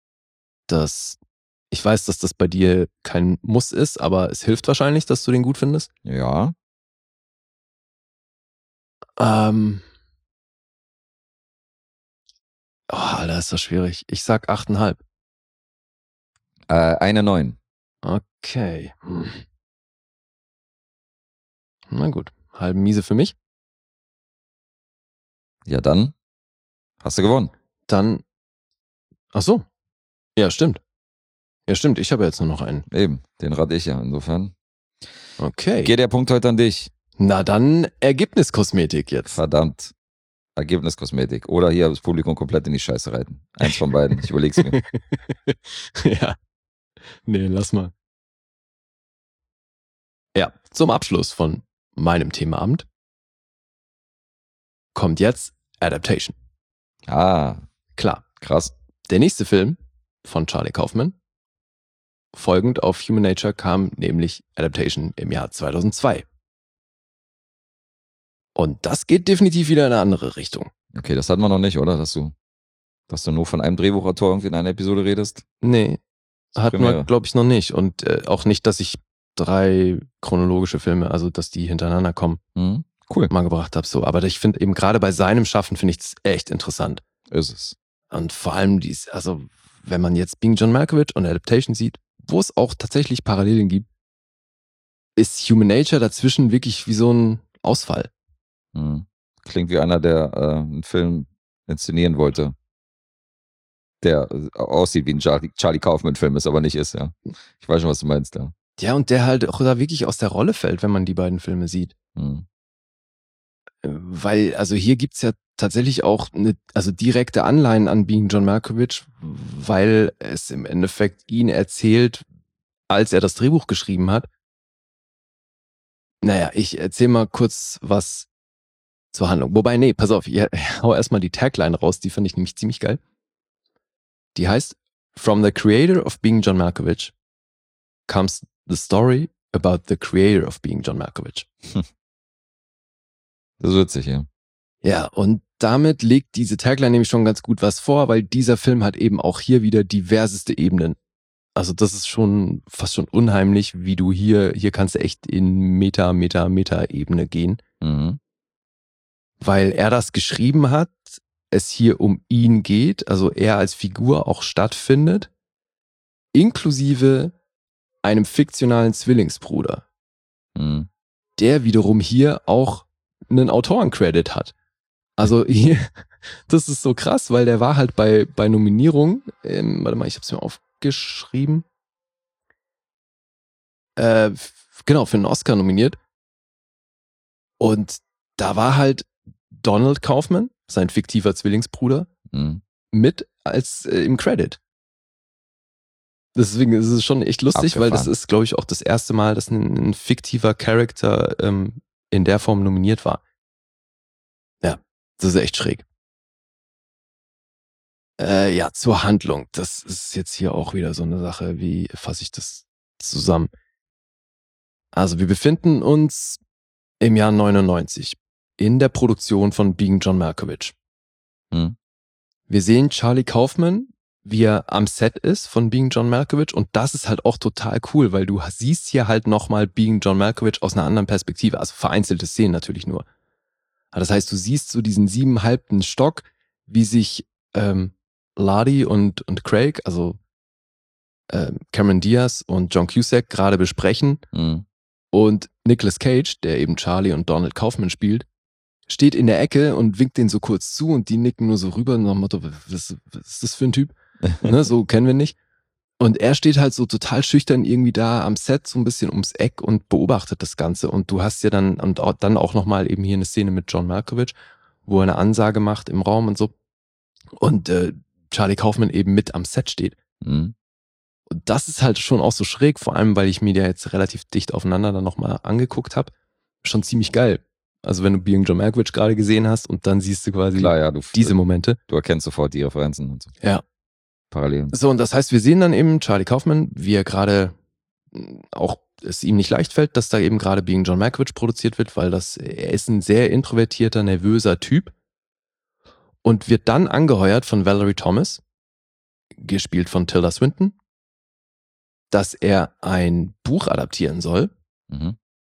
Ich weiß, dass das bei dir kein Muss ist, aber es hilft wahrscheinlich, dass du den gut findest. Ja. Alter, ist das schwierig. Ich sag 8,5. Eine 9. Okay. Na gut. Halben Miese für mich. Ja, dann hast du gewonnen. Dann. Ach so. Ja, stimmt. Ja, stimmt. Ich habe jetzt nur noch einen. Eben, den rate ich ja. Insofern Okay. geht der Punkt heute an dich. Na dann Ergebniskosmetik jetzt. Verdammt. Ergebniskosmetik. Oder hier das Publikum komplett in die Scheiße reiten. Eins von beiden. Ich überleg's mir. Ja. Nee, lass mal. Ja, zum Abschluss von meinem Themaabend kommt jetzt Adaptation. Ah, Klar. krass. Der nächste Film von Charlie Kaufman, folgend auf Human Nature, kam nämlich Adaptation im Jahr 2002. Und das geht definitiv wieder in eine andere Richtung. Okay, das hatten wir noch nicht, oder? Dass du nur von einem Drehbuchautor irgendwie in einer Episode redest? Nee, hatten wir, Premiere. glaube ich, noch nicht. Und auch nicht, dass ich 3 chronologische Filme, also dass die hintereinander kommen, Mhm. Cool. mal gebracht habe. So. Aber ich finde eben gerade bei seinem Schaffen finde ich das echt interessant. Ist es. Und vor allem also wenn man jetzt Being John Malkovich und Adaptation sieht, wo es auch tatsächlich Parallelen gibt, ist Human Nature dazwischen wirklich wie so ein Ausfall. Mhm. Klingt wie einer, der einen Film inszenieren wollte, der aussieht wie ein Charlie Kaufman-Film ist, aber nicht ist, ja. Ich weiß schon, was du meinst, ja. Ja, und der halt auch da wirklich aus der Rolle fällt, wenn man die beiden Filme sieht. Mhm. Weil, also hier gibt's ja tatsächlich auch direkte Anleihen an Being John Malkovich, weil es im Endeffekt ihn erzählt, als er das Drehbuch geschrieben hat. Naja, ich erzähle mal kurz was zur Handlung. Wobei, nee, pass auf, ich hau erstmal die Tagline raus, die fand ich nämlich ziemlich geil. Die heißt, From the creator of Being John Malkovich comes the story about the creator of Being John Malkovich. Das ist witzig, ja. Ja, und damit legt diese Tagline nämlich schon ganz gut was vor, weil dieser Film hat eben auch hier wieder diverseste Ebenen. Also das ist schon fast schon unheimlich, wie du hier kannst du echt in Meta-Ebene gehen. Mhm. Weil er das geschrieben hat, es hier um ihn geht, also er als Figur auch stattfindet, inklusive einem fiktionalen Zwillingsbruder, Mhm. der wiederum hier auch einen Autorencredit hat. Also hier, das ist so krass, weil der war halt bei Nominierungen, warte mal, ich hab's mir aufgeschrieben, genau, für einen Oscar nominiert. Und da war halt Donald Kaufman, sein fiktiver Zwillingsbruder, Mhm. mit als im Credit. Deswegen ist es schon echt lustig, weil das Abgefahren. ist, glaube ich, auch das erste Mal, dass ein fiktiver Charakter in der Form nominiert war. Ja, das ist echt schräg. Ja, zur Handlung. Das ist jetzt hier auch wieder so eine Sache, wie fasse ich das zusammen? Also wir befinden uns im Jahr 99 in der Produktion von Being John Malkovich. Mhm. Wir sehen Charlie Kaufman, wie er am Set ist von Being John Malkovich, und das ist halt auch total cool, weil du siehst hier halt nochmal Being John Malkovich aus einer anderen Perspektive, also vereinzelte Szenen natürlich nur. Aber das heißt, du siehst so diesen 7,5. Stock, wie sich Ladi und Craig, also Cameron Diaz und John Cusack gerade besprechen, Mhm. und Nicolas Cage, der eben Charlie und Donald Kaufman spielt, steht in der Ecke und winkt denen so kurz zu und die nicken nur so rüber nach dem Motto, was ist das für ein Typ? Ne, so kennen wir nicht. Und er steht halt so total schüchtern irgendwie da am Set so ein bisschen ums Eck und beobachtet das Ganze. Und du hast ja dann auch nochmal eben hier eine Szene mit John Malkovich, wo er eine Ansage macht im Raum und so. Und Charlie Kaufman eben mit am Set steht. Mhm. Und das ist halt schon auch so schräg, vor allem, weil ich mir die jetzt relativ dicht aufeinander dann nochmal angeguckt habe. Schon ziemlich geil. Also wenn du Being John Malkovich gerade gesehen hast und dann siehst du quasi Klar, ja, diese Momente. du erkennst sofort die Referenzen und so. Ja. Parallelen. So, und das heißt, wir sehen dann eben Charlie Kaufman, wie er gerade auch es ihm nicht leicht fällt, dass da eben gerade Being John Malkovich produziert wird, weil er ist ein sehr introvertierter, nervöser Typ und wird dann angeheuert von Valerie Thomas, gespielt von Tilda Swinton, dass er ein Buch adaptieren soll, Mhm.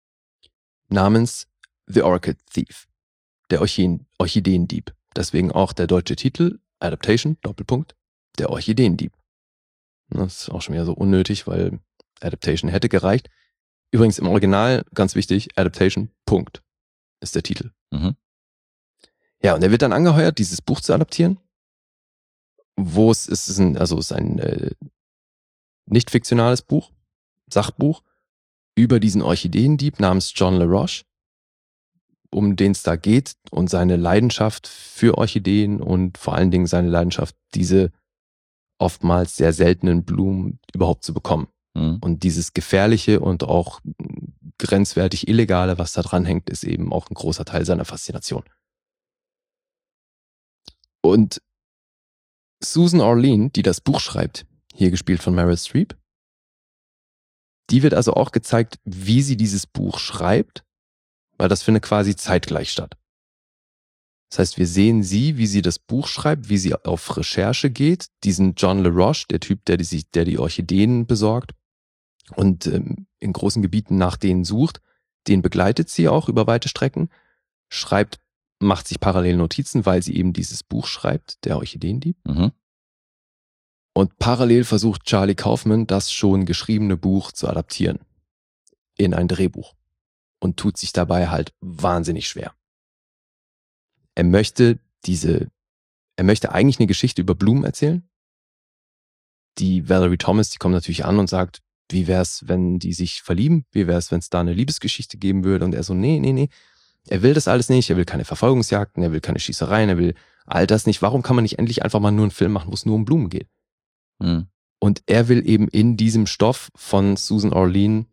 namens The Orchid Thief, der Orchideendieb. Deswegen auch der deutsche Titel, Adaptation, Doppelpunkt, der Orchideendieb. Das ist auch schon wieder so unnötig, weil Adaptation hätte gereicht. Übrigens im Original, ganz wichtig, Adaptation, Punkt, ist der Titel. Mhm. Ja, und er wird dann angeheuert, dieses Buch zu adaptieren, wo es ist ein nicht fiktionales Buch, Sachbuch, über diesen Orchideendieb namens John LaRoche, um den es da geht und seine Leidenschaft für Orchideen und vor allen Dingen seine Leidenschaft, diese oftmals sehr seltenen Blumen überhaupt zu bekommen. Mhm. Und dieses Gefährliche und auch grenzwertig Illegale, was da dran hängt, ist eben auch ein großer Teil seiner Faszination. Und Susan Orlean, die das Buch schreibt, hier gespielt von Meryl Streep, die wird also auch gezeigt, wie sie dieses Buch schreibt, weil das findet quasi zeitgleich statt. Das heißt, wir sehen sie, wie sie das Buch schreibt, wie sie auf Recherche geht, diesen John LaRoche, der Typ, der die Orchideen besorgt und in großen Gebieten nach denen sucht, den begleitet sie auch über weite Strecken, macht sich parallel Notizen, weil sie eben dieses Buch schreibt, der Orchideendieb. Mhm. Und parallel versucht Charlie Kaufman, das schon geschriebene Buch zu adaptieren in ein Drehbuch und tut sich dabei halt wahnsinnig schwer. Er möchte eigentlich eine Geschichte über Blumen erzählen. Die Valerie Thomas, die kommt natürlich an und sagt, wie wär's, wenn die sich verlieben? Wie wär's, wenn es da eine Liebesgeschichte geben würde? Und er so, nee. Er will das alles nicht. Er will keine Verfolgungsjagden, er will keine Schießereien, er will all das nicht. Warum kann man nicht endlich einfach mal nur einen Film machen, wo es nur um Blumen geht? Mhm. Und er will eben in diesem Stoff von Susan Orlean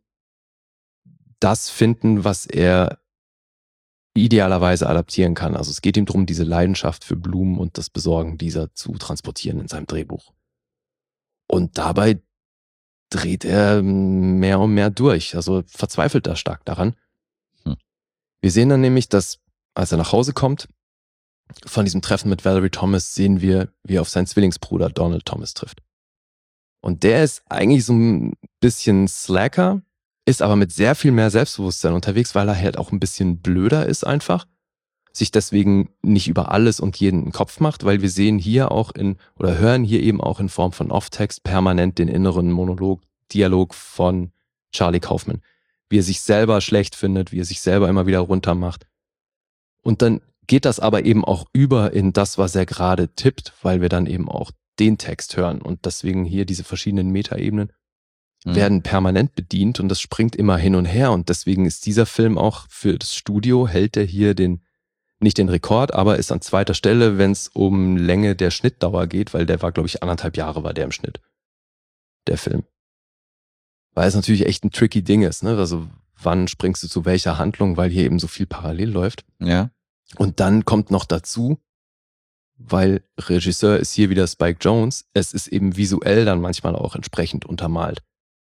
das finden, was er idealerweise adaptieren kann. Also es geht ihm darum, diese Leidenschaft für Blumen und das Besorgen dieser zu transportieren in seinem Drehbuch. Und dabei dreht er mehr und mehr durch, also verzweifelt da stark daran. Wir sehen dann nämlich, dass, als er nach Hause kommt, von diesem Treffen mit Valerie Thomas sehen wir, wie er auf seinen Zwillingsbruder Donald Thomas trifft. Und der ist eigentlich so ein bisschen slacker, ist aber mit sehr viel mehr Selbstbewusstsein unterwegs, weil er halt auch ein bisschen blöder ist einfach, sich deswegen nicht über alles und jeden im Kopf macht, weil wir sehen hier auch hören hier eben auch in Form von Off-Text permanent den inneren Dialog von Charlie Kaufman, wie er sich selber schlecht findet, wie er sich selber immer wieder runtermacht. Und dann geht das aber eben auch über in das, was er gerade tippt, weil wir dann eben auch den Text hören und deswegen hier diese verschiedenen Metaebenen werden permanent bedient und das springt immer hin und her und deswegen ist dieser Film auch für das Studio, hält er hier nicht den Rekord, aber ist an zweiter Stelle, wenn es um Länge der Schnittdauer geht, weil der war, glaube ich, 1,5 Jahre war der im Schnitt, der Film. Weil es natürlich echt ein tricky Ding ist, ne? Also wann springst du zu welcher Handlung, weil hier eben so viel parallel läuft. Ja. Und dann kommt noch dazu, weil Regisseur ist hier wieder Spike Jonze, es ist eben visuell dann manchmal auch entsprechend untermalt.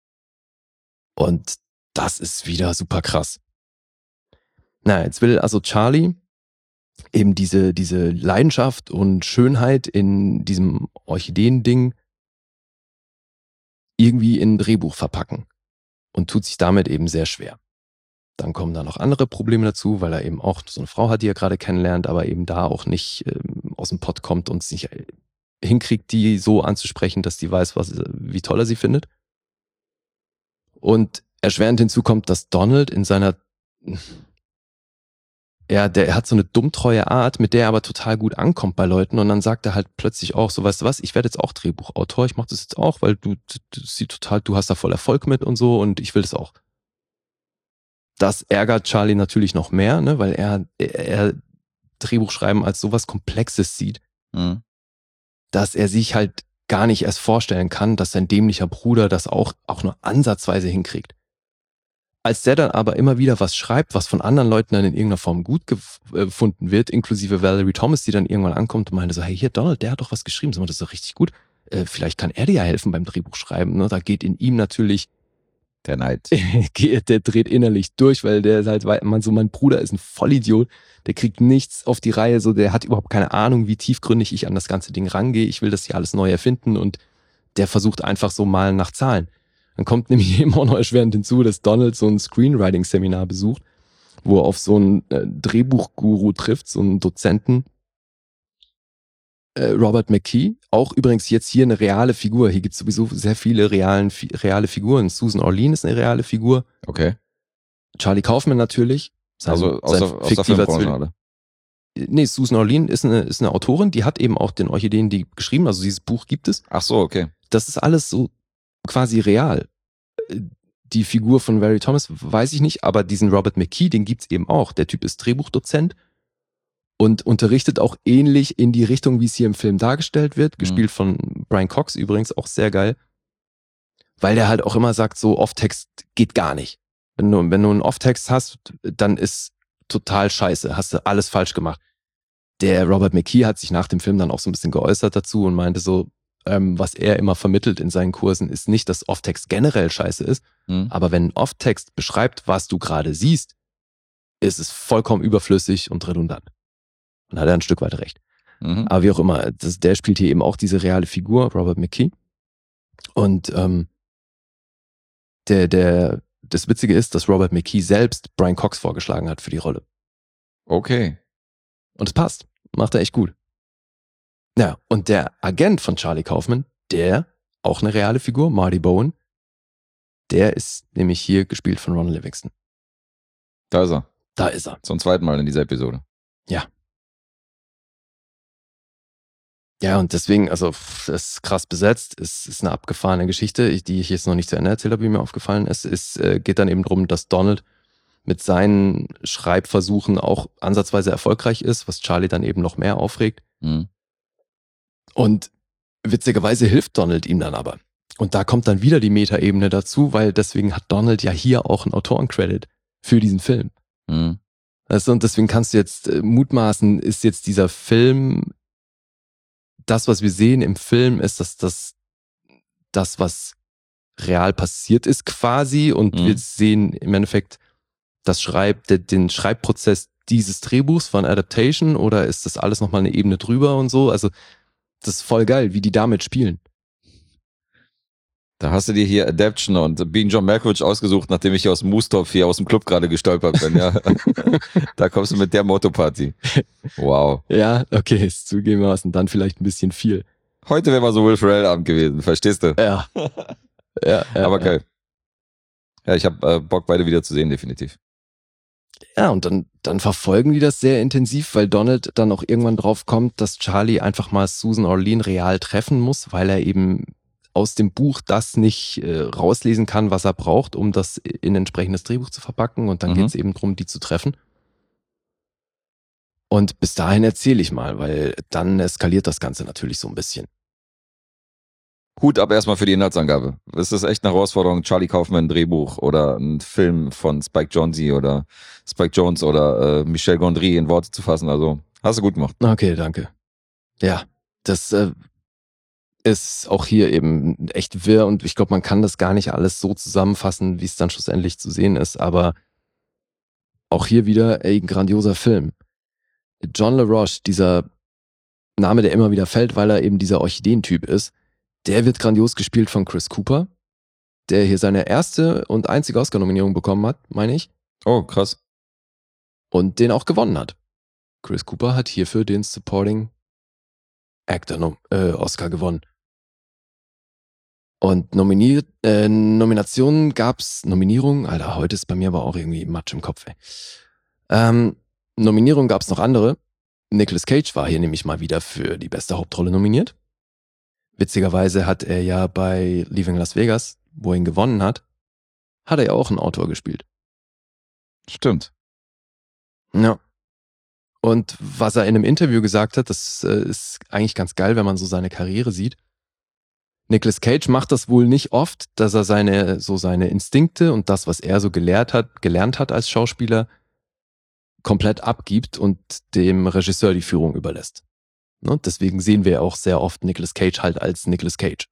Und das ist wieder super krass. Jetzt will also Charlie eben diese Leidenschaft und Schönheit in diesem Orchideen-Ding irgendwie in ein Drehbuch verpacken und tut sich damit eben sehr schwer. Dann kommen da noch andere Probleme dazu, weil er eben auch so eine Frau hat, die er gerade kennenlernt, aber eben da auch nicht aus dem Pott kommt und es nicht hinkriegt, die so anzusprechen, dass die weiß, wie toll er sie findet. Und erschwerend hinzu kommt, dass Donald in seiner der hat so eine dummtreue Art, mit der er aber total gut ankommt bei Leuten und dann sagt er halt plötzlich auch so, weißt du was, ich werde jetzt auch Drehbuchautor, ich mache das jetzt auch, weil du hast da voll Erfolg mit und so und ich will das auch. Das ärgert Charlie natürlich noch mehr, ne, weil er Drehbuchschreiben als sowas Komplexes sieht, dass er sich halt gar nicht erst vorstellen kann, dass sein dämlicher Bruder das auch nur ansatzweise hinkriegt. Als der dann aber immer wieder was schreibt, was von anderen Leuten dann in irgendeiner Form gut gefunden wird, inklusive Valerie Thomas, die dann irgendwann ankommt und meinte so, hey, hier Donald, der hat doch was geschrieben, das ist doch richtig gut. Vielleicht kann er dir ja helfen beim Drehbuchschreiben. Ne? Da geht in ihm natürlich der Neid. Der dreht innerlich durch, weil der ist halt, mein Bruder ist ein Vollidiot, der kriegt nichts auf die Reihe, so der hat überhaupt keine Ahnung, wie tiefgründig ich an das ganze Ding rangehe. Ich will das hier alles neu erfinden und der versucht einfach so mal nach Zahlen. Dann kommt nämlich eben auch noch erschwerend hinzu, dass Donald so ein Screenwriting-Seminar besucht, wo er auf so einen Drehbuchguru trifft, so einen Dozenten, Robert McKee, auch übrigens jetzt hier eine reale Figur. Hier gibt es sowieso sehr viele reale Figuren. Susan Orlean ist eine reale Figur. Okay. Charlie Kaufman natürlich. Aus der Filmbranche, oder? Nee, Susan Orlean ist eine Autorin, die hat eben auch den Orchideen geschrieben, also dieses Buch gibt es. Ach so, okay. Das ist alles so quasi real. Die Figur von Valerie Thomas weiß ich nicht, aber diesen Robert McKee, den gibt's eben auch. Der Typ ist Drehbuchdozent und unterrichtet auch ähnlich in die Richtung, wie es hier im Film dargestellt wird. Gespielt von Brian Cox übrigens, auch sehr geil. Weil der halt auch immer sagt, so Off-Text geht gar nicht. Wenn du einen Off-Text hast, dann ist total scheiße, hast du alles falsch gemacht. Der Robert McKee hat sich nach dem Film dann auch so ein bisschen geäußert dazu und meinte so, was er immer vermittelt in seinen Kursen, ist nicht, dass Off-Text generell scheiße ist, aber wenn Off-Text beschreibt, was du gerade siehst, ist es vollkommen überflüssig und redundant. Und hat er ein Stück weit recht. Aber wie auch immer, der spielt hier eben auch diese reale Figur, Robert McKee. Und das Witzige ist, dass Robert McKee selbst Brian Cox vorgeschlagen hat für die Rolle. Okay. Und es passt. Macht er echt gut. Ja, und der Agent von Charlie Kaufman, der, auch eine reale Figur, Marty Bowen, der ist nämlich hier gespielt von Ron Livingston. Da ist er. Da ist er. Zum zweiten Mal in dieser Episode. Ja. Ja, und deswegen, also, das ist krass besetzt. Es ist eine abgefahrene Geschichte, die ich jetzt noch nicht zu Ende erzählt habe, wie mir aufgefallen ist. Es geht dann eben darum, dass Donald mit seinen Schreibversuchen auch ansatzweise erfolgreich ist, was Charlie dann eben noch mehr aufregt. Und witzigerweise hilft Donald ihm dann aber. Und da kommt dann wieder die Metaebene dazu, weil deswegen hat Donald ja hier auch einen Autorencredit für diesen Film. Weißt du, und deswegen kannst du jetzt mutmaßen, ist jetzt dieser Film, das, was wir sehen im Film, ist das, was real passiert ist quasi, und wir sehen im Endeffekt den Schreibprozess dieses Drehbuchs von Adaptation, oder ist das alles nochmal eine Ebene drüber und so? Also das ist voll geil, wie die damit spielen. Da hast du dir hier Adaption und Being John Malkovich ausgesucht, nachdem ich hier aus Moostopf hier aus dem Club gerade gestolpert bin. Ja. Da kommst du mit der Motto-Party. Wow. Ja, okay, ist zugegebenermaßen dann vielleicht ein bisschen viel. Heute wäre mal so Will Ferrell-Abend gewesen, verstehst du? Ja. Ja, aber geil. Ja, ich habe Bock, beide wieder zu sehen, definitiv. Ja, und dann verfolgen die das sehr intensiv, weil Donald dann auch irgendwann drauf kommt, dass Charlie einfach mal Susan Orlean real treffen muss, weil er eben aus dem Buch das nicht rauslesen kann, was er braucht, um das in ein entsprechendes Drehbuch zu verpacken. Und dann geht es eben darum, die zu treffen. Und bis dahin erzähle ich mal, weil dann eskaliert das Ganze natürlich so ein bisschen. Hut ab erstmal für die Inhaltsangabe. Es ist echt eine Herausforderung, Charlie Kaufman ein Drehbuch oder ein Film von Spike Jonze oder Spike Jonze oder Michel Gondry in Worte zu fassen. Also hast du gut gemacht. Okay, danke. Ja, das ist auch hier eben echt wirr, und ich glaube, man kann das gar nicht alles so zusammenfassen, wie es dann schlussendlich zu sehen ist, aber auch hier wieder ein grandioser Film. John LaRoche, dieser Name, der immer wieder fällt, weil er eben dieser Orchideentyp ist, der wird grandios gespielt von Chris Cooper, der hier seine erste und einzige Oscar-Nominierung bekommen hat, meine ich. Oh, krass. Und den auch gewonnen hat. Chris Cooper hat hierfür den Supporting Actor Oscar gewonnen. Und Nominationen gab's, Nominierungen, Alter, heute ist bei mir aber auch irgendwie Matsch im Kopf, ey. Nominierungen gab's noch andere. Nicolas Cage war hier nämlich mal wieder für die beste Hauptrolle nominiert. Witzigerweise hat er ja bei Leaving Las Vegas, wo er ihn gewonnen hat, hat er ja auch einen Autor gespielt. Stimmt. Ja. Und was er in einem Interview gesagt hat, das ist eigentlich ganz geil, wenn man so seine Karriere sieht. Nicolas Cage macht das wohl nicht oft, dass er seine Instinkte und das, was er so gelernt hat als Schauspieler, komplett abgibt und dem Regisseur die Führung überlässt. Ne? Deswegen sehen wir auch sehr oft Nicolas Cage halt als Nicolas Cage.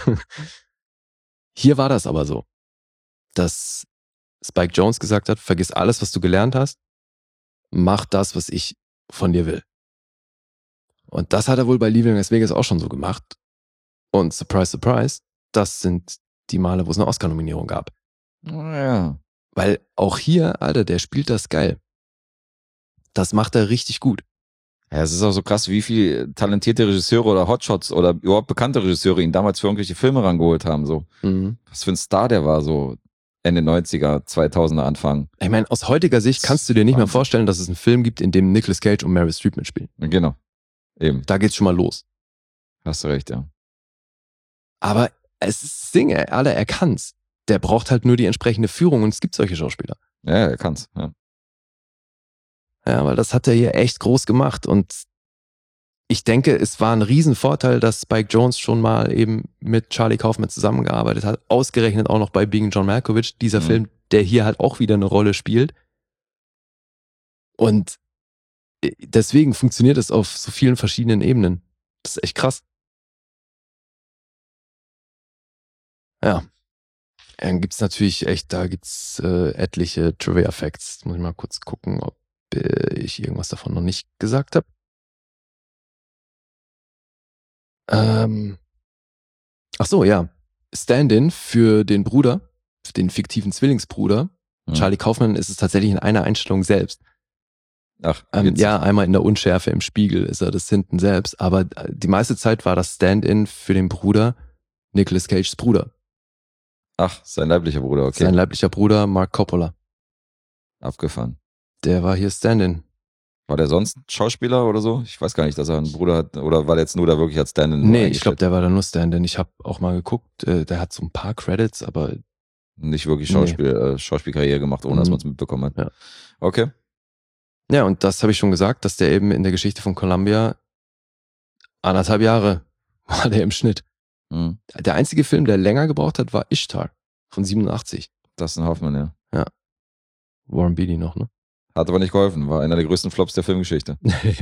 Hier war das aber so, dass Spike Jonze gesagt hat, vergiss alles, was du gelernt hast, mach das, was ich von dir will. Und das hat er wohl bei Leaving Las Vegas auch schon so gemacht. Und surprise, surprise, das sind die Male, wo es eine Oscar-Nominierung gab. Ja. Weil auch hier, Alter, der spielt das geil. Das macht er richtig gut. Ja, es ist auch so krass, wie viele talentierte Regisseure oder Hotshots oder überhaupt bekannte Regisseure ihn damals für irgendwelche Filme rangeholt haben. So. Was für ein Star der war, so Ende 90er, 2000er Anfang. Ich meine, aus heutiger Sicht kannst du dir nicht mehr vorstellen, dass es einen Film gibt, in dem Nicolas Cage und Meryl Streep mitspielen. Genau. Eben. Da geht's schon mal los. Hast du recht, ja. Aber es ist das Ding, Alter, er kann's. Der braucht halt nur die entsprechende Führung, und es gibt solche Schauspieler. Ja, er kann's, ja. Ja, weil das hat er hier echt groß gemacht, und ich denke, es war ein Riesenvorteil, dass Spike Jonze schon mal eben mit Charlie Kaufman zusammengearbeitet hat, ausgerechnet auch noch bei Being John Malkovich, dieser Film, der hier halt auch wieder eine Rolle spielt. Und deswegen funktioniert es auf so vielen verschiedenen Ebenen. Das ist echt krass. Ja. Dann gibt's natürlich echt, da gibt's etliche Trivia-Facts. Muss ich mal kurz gucken, ob ich irgendwas davon noch nicht gesagt habe. Ach so, ja. Stand-in für den Bruder, für den fiktiven Zwillingsbruder, Charlie Kaufman, ist es tatsächlich in einer Einstellung selbst. Ach, ja, einmal in der Unschärfe im Spiegel ist er das hinten selbst, aber die meiste Zeit war das Stand-in für den Bruder Nicolas Cages Bruder. Ach, sein leiblicher Bruder, okay. Sein leiblicher Bruder Mark Coppola. Abgefahren. Der war hier Stand-in. War der sonst Schauspieler oder so? Ich weiß gar nicht, dass er einen Bruder hat. Oder war der jetzt nur da wirklich als Stand-in? Nee, ich glaube, der war da nur Stand-in. Ich habe auch mal geguckt, der hat so ein paar Credits, aber nicht wirklich Schauspielkarriere gemacht, ohne dass man es mitbekommen hat. Ja. Okay. Ja, und das habe ich schon gesagt, dass der eben in der Geschichte von Columbia 1,5 Jahre war der im Schnitt. Mhm. Der einzige Film, der länger gebraucht hat, war Ishtar von 87. Dustin Hoffman, ja. Ja. Warren Beatty noch, ne? Hat aber nicht geholfen. War einer der größten Flops der Filmgeschichte.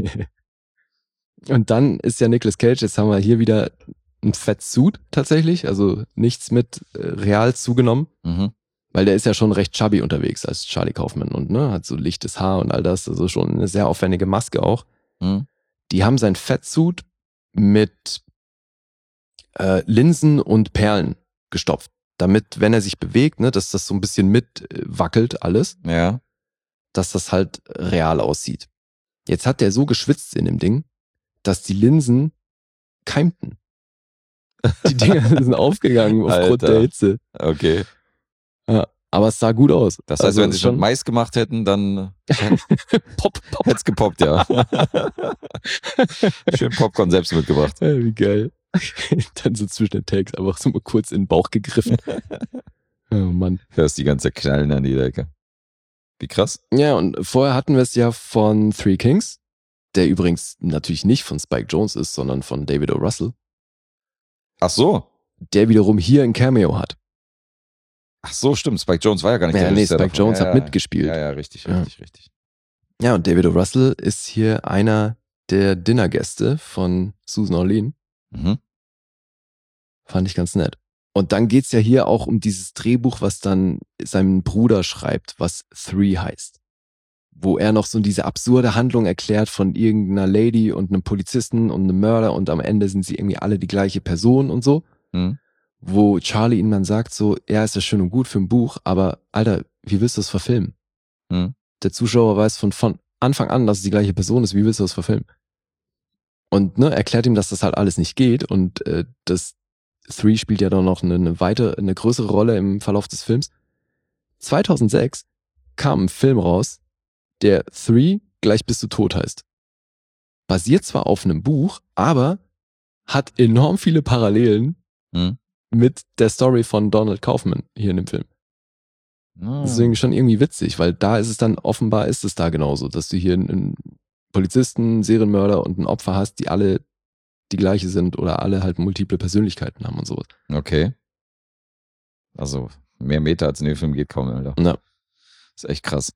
Und dann ist ja Nicolas Cage, jetzt haben wir hier wieder ein Fettsuit tatsächlich, also nichts mit real zugenommen, weil der ist ja schon recht chubby unterwegs als Charlie Kaufman und ne, hat so lichtes Haar und all das, also schon eine sehr aufwendige Maske auch. Die haben sein Fettsuit mit Linsen und Perlen gestopft, damit, wenn er sich bewegt, ne, dass das so ein bisschen mitwackelt alles. Ja. Dass das halt real aussieht. Jetzt hat der so geschwitzt in dem Ding, dass die Linsen keimten. Die Dinger sind aufgegangen aufgrund der Hitze. Okay. Ja, aber es sah gut aus. Das heißt, also wenn sie schon Mais gemacht hätten, dann Pop. hätte es gepoppt, ja. Schön Popcorn selbst mitgebracht. Ja, wie geil. Dann so zwischen den Takes einfach so mal kurz in den Bauch gegriffen. Oh Mann. Hörst die ganze Knallen an die Decke. Wie krass. Ja, und vorher hatten wir es ja von Three Kings, der übrigens natürlich nicht von Spike Jonze ist, sondern von David O. Russell. Ach so. Der wiederum hier ein Cameo hat. Ach so, stimmt. Spike Jonze war ja gar nicht der Regisseur Spike davon. Jonze hat mitgespielt. Ja, richtig. Ja, und David O. Russell ist hier einer der Dinnergäste von Susan Orlean. Fand ich ganz nett. Und dann geht's ja hier auch um dieses Drehbuch, was dann sein Bruder schreibt, was Three heißt. Wo er noch so diese absurde Handlung erklärt von irgendeiner Lady und einem Polizisten und einem Mörder und am Ende sind sie irgendwie alle die gleiche Person und so. Wo Charlie ihm dann sagt so, ja, ist ja schön und gut für ein Buch, aber Alter, wie willst du das verfilmen? Der Zuschauer weiß von Anfang an, dass es die gleiche Person ist, wie willst du das verfilmen? Und ne, erklärt ihm, dass das halt alles nicht geht und das Three spielt ja dann noch eine größere Rolle im Verlauf des Films. 2006 kam ein Film raus, der Three gleich bis du tot heißt. Basiert zwar auf einem Buch, aber hat enorm viele Parallelen mit der Story von Donald Kaufman hier in dem Film. Deswegen schon irgendwie witzig, weil da ist es dann, offenbar ist es da genauso, dass du hier einen Polizisten, einen Serienmörder und ein Opfer hast, die alle die gleiche sind oder alle halt multiple Persönlichkeiten haben und sowas. Okay. Also mehr Meter als in dem Film geht kaum, Alter. Ja. Ist echt krass.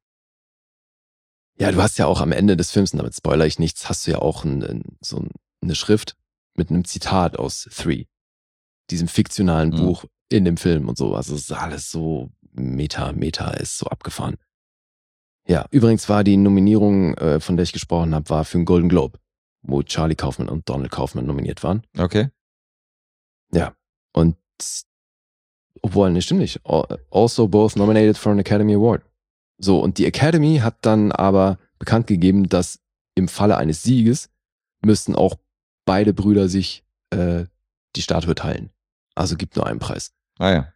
Ja, du hast ja auch am Ende des Films, und damit spoilere ich nichts, hast du ja auch so eine Schrift mit einem Zitat aus Three. Diesem fiktionalen Buch in dem Film und so. Also es ist alles so Meta ist so abgefahren. Ja, übrigens war die Nominierung, von der ich gesprochen habe, war für einen Golden Globe, wo Charlie Kaufman und Donald Kaufman nominiert waren. Okay. Ja, und obwohl, ne, stimmt nicht. Also both nominated for an Academy Award. So, und die Academy hat dann aber bekannt gegeben, dass im Falle eines Sieges müssten auch beide Brüder sich die Statue teilen. Also gibt nur einen Preis. Ah ja.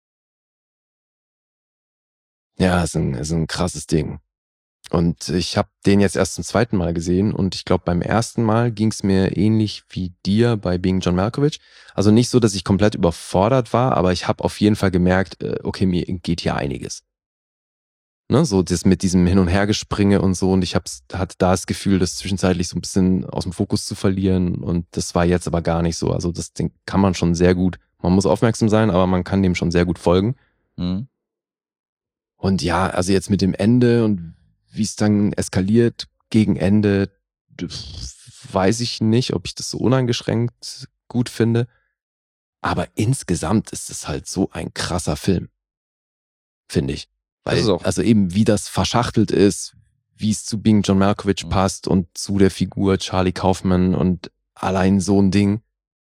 Ja, ist ein krasses Ding. Und ich habe den jetzt erst zum zweiten Mal gesehen und ich glaube, beim ersten Mal ging es mir ähnlich wie dir bei Being John Malkovich. Also nicht so, dass ich komplett überfordert war, aber ich habe auf jeden Fall gemerkt, okay, mir geht hier einiges. Ne, so das mit diesem Hin- und Hergespringe und so und ich hatte da das Gefühl, das zwischenzeitlich so ein bisschen aus dem Fokus zu verlieren und das war jetzt aber gar nicht so. Also das Ding kann man schon sehr gut, man muss aufmerksam sein, aber man kann dem schon sehr gut folgen. Und ja, also jetzt mit dem Ende und wie es dann eskaliert, gegen Ende weiß ich nicht, ob ich das so uneingeschränkt gut finde. Aber insgesamt ist es halt so ein krasser Film, finde ich. Weil, also eben wie das verschachtelt ist, wie es zu Being John Malkovich passt und zu der Figur Charlie Kaufman und allein so ein Ding.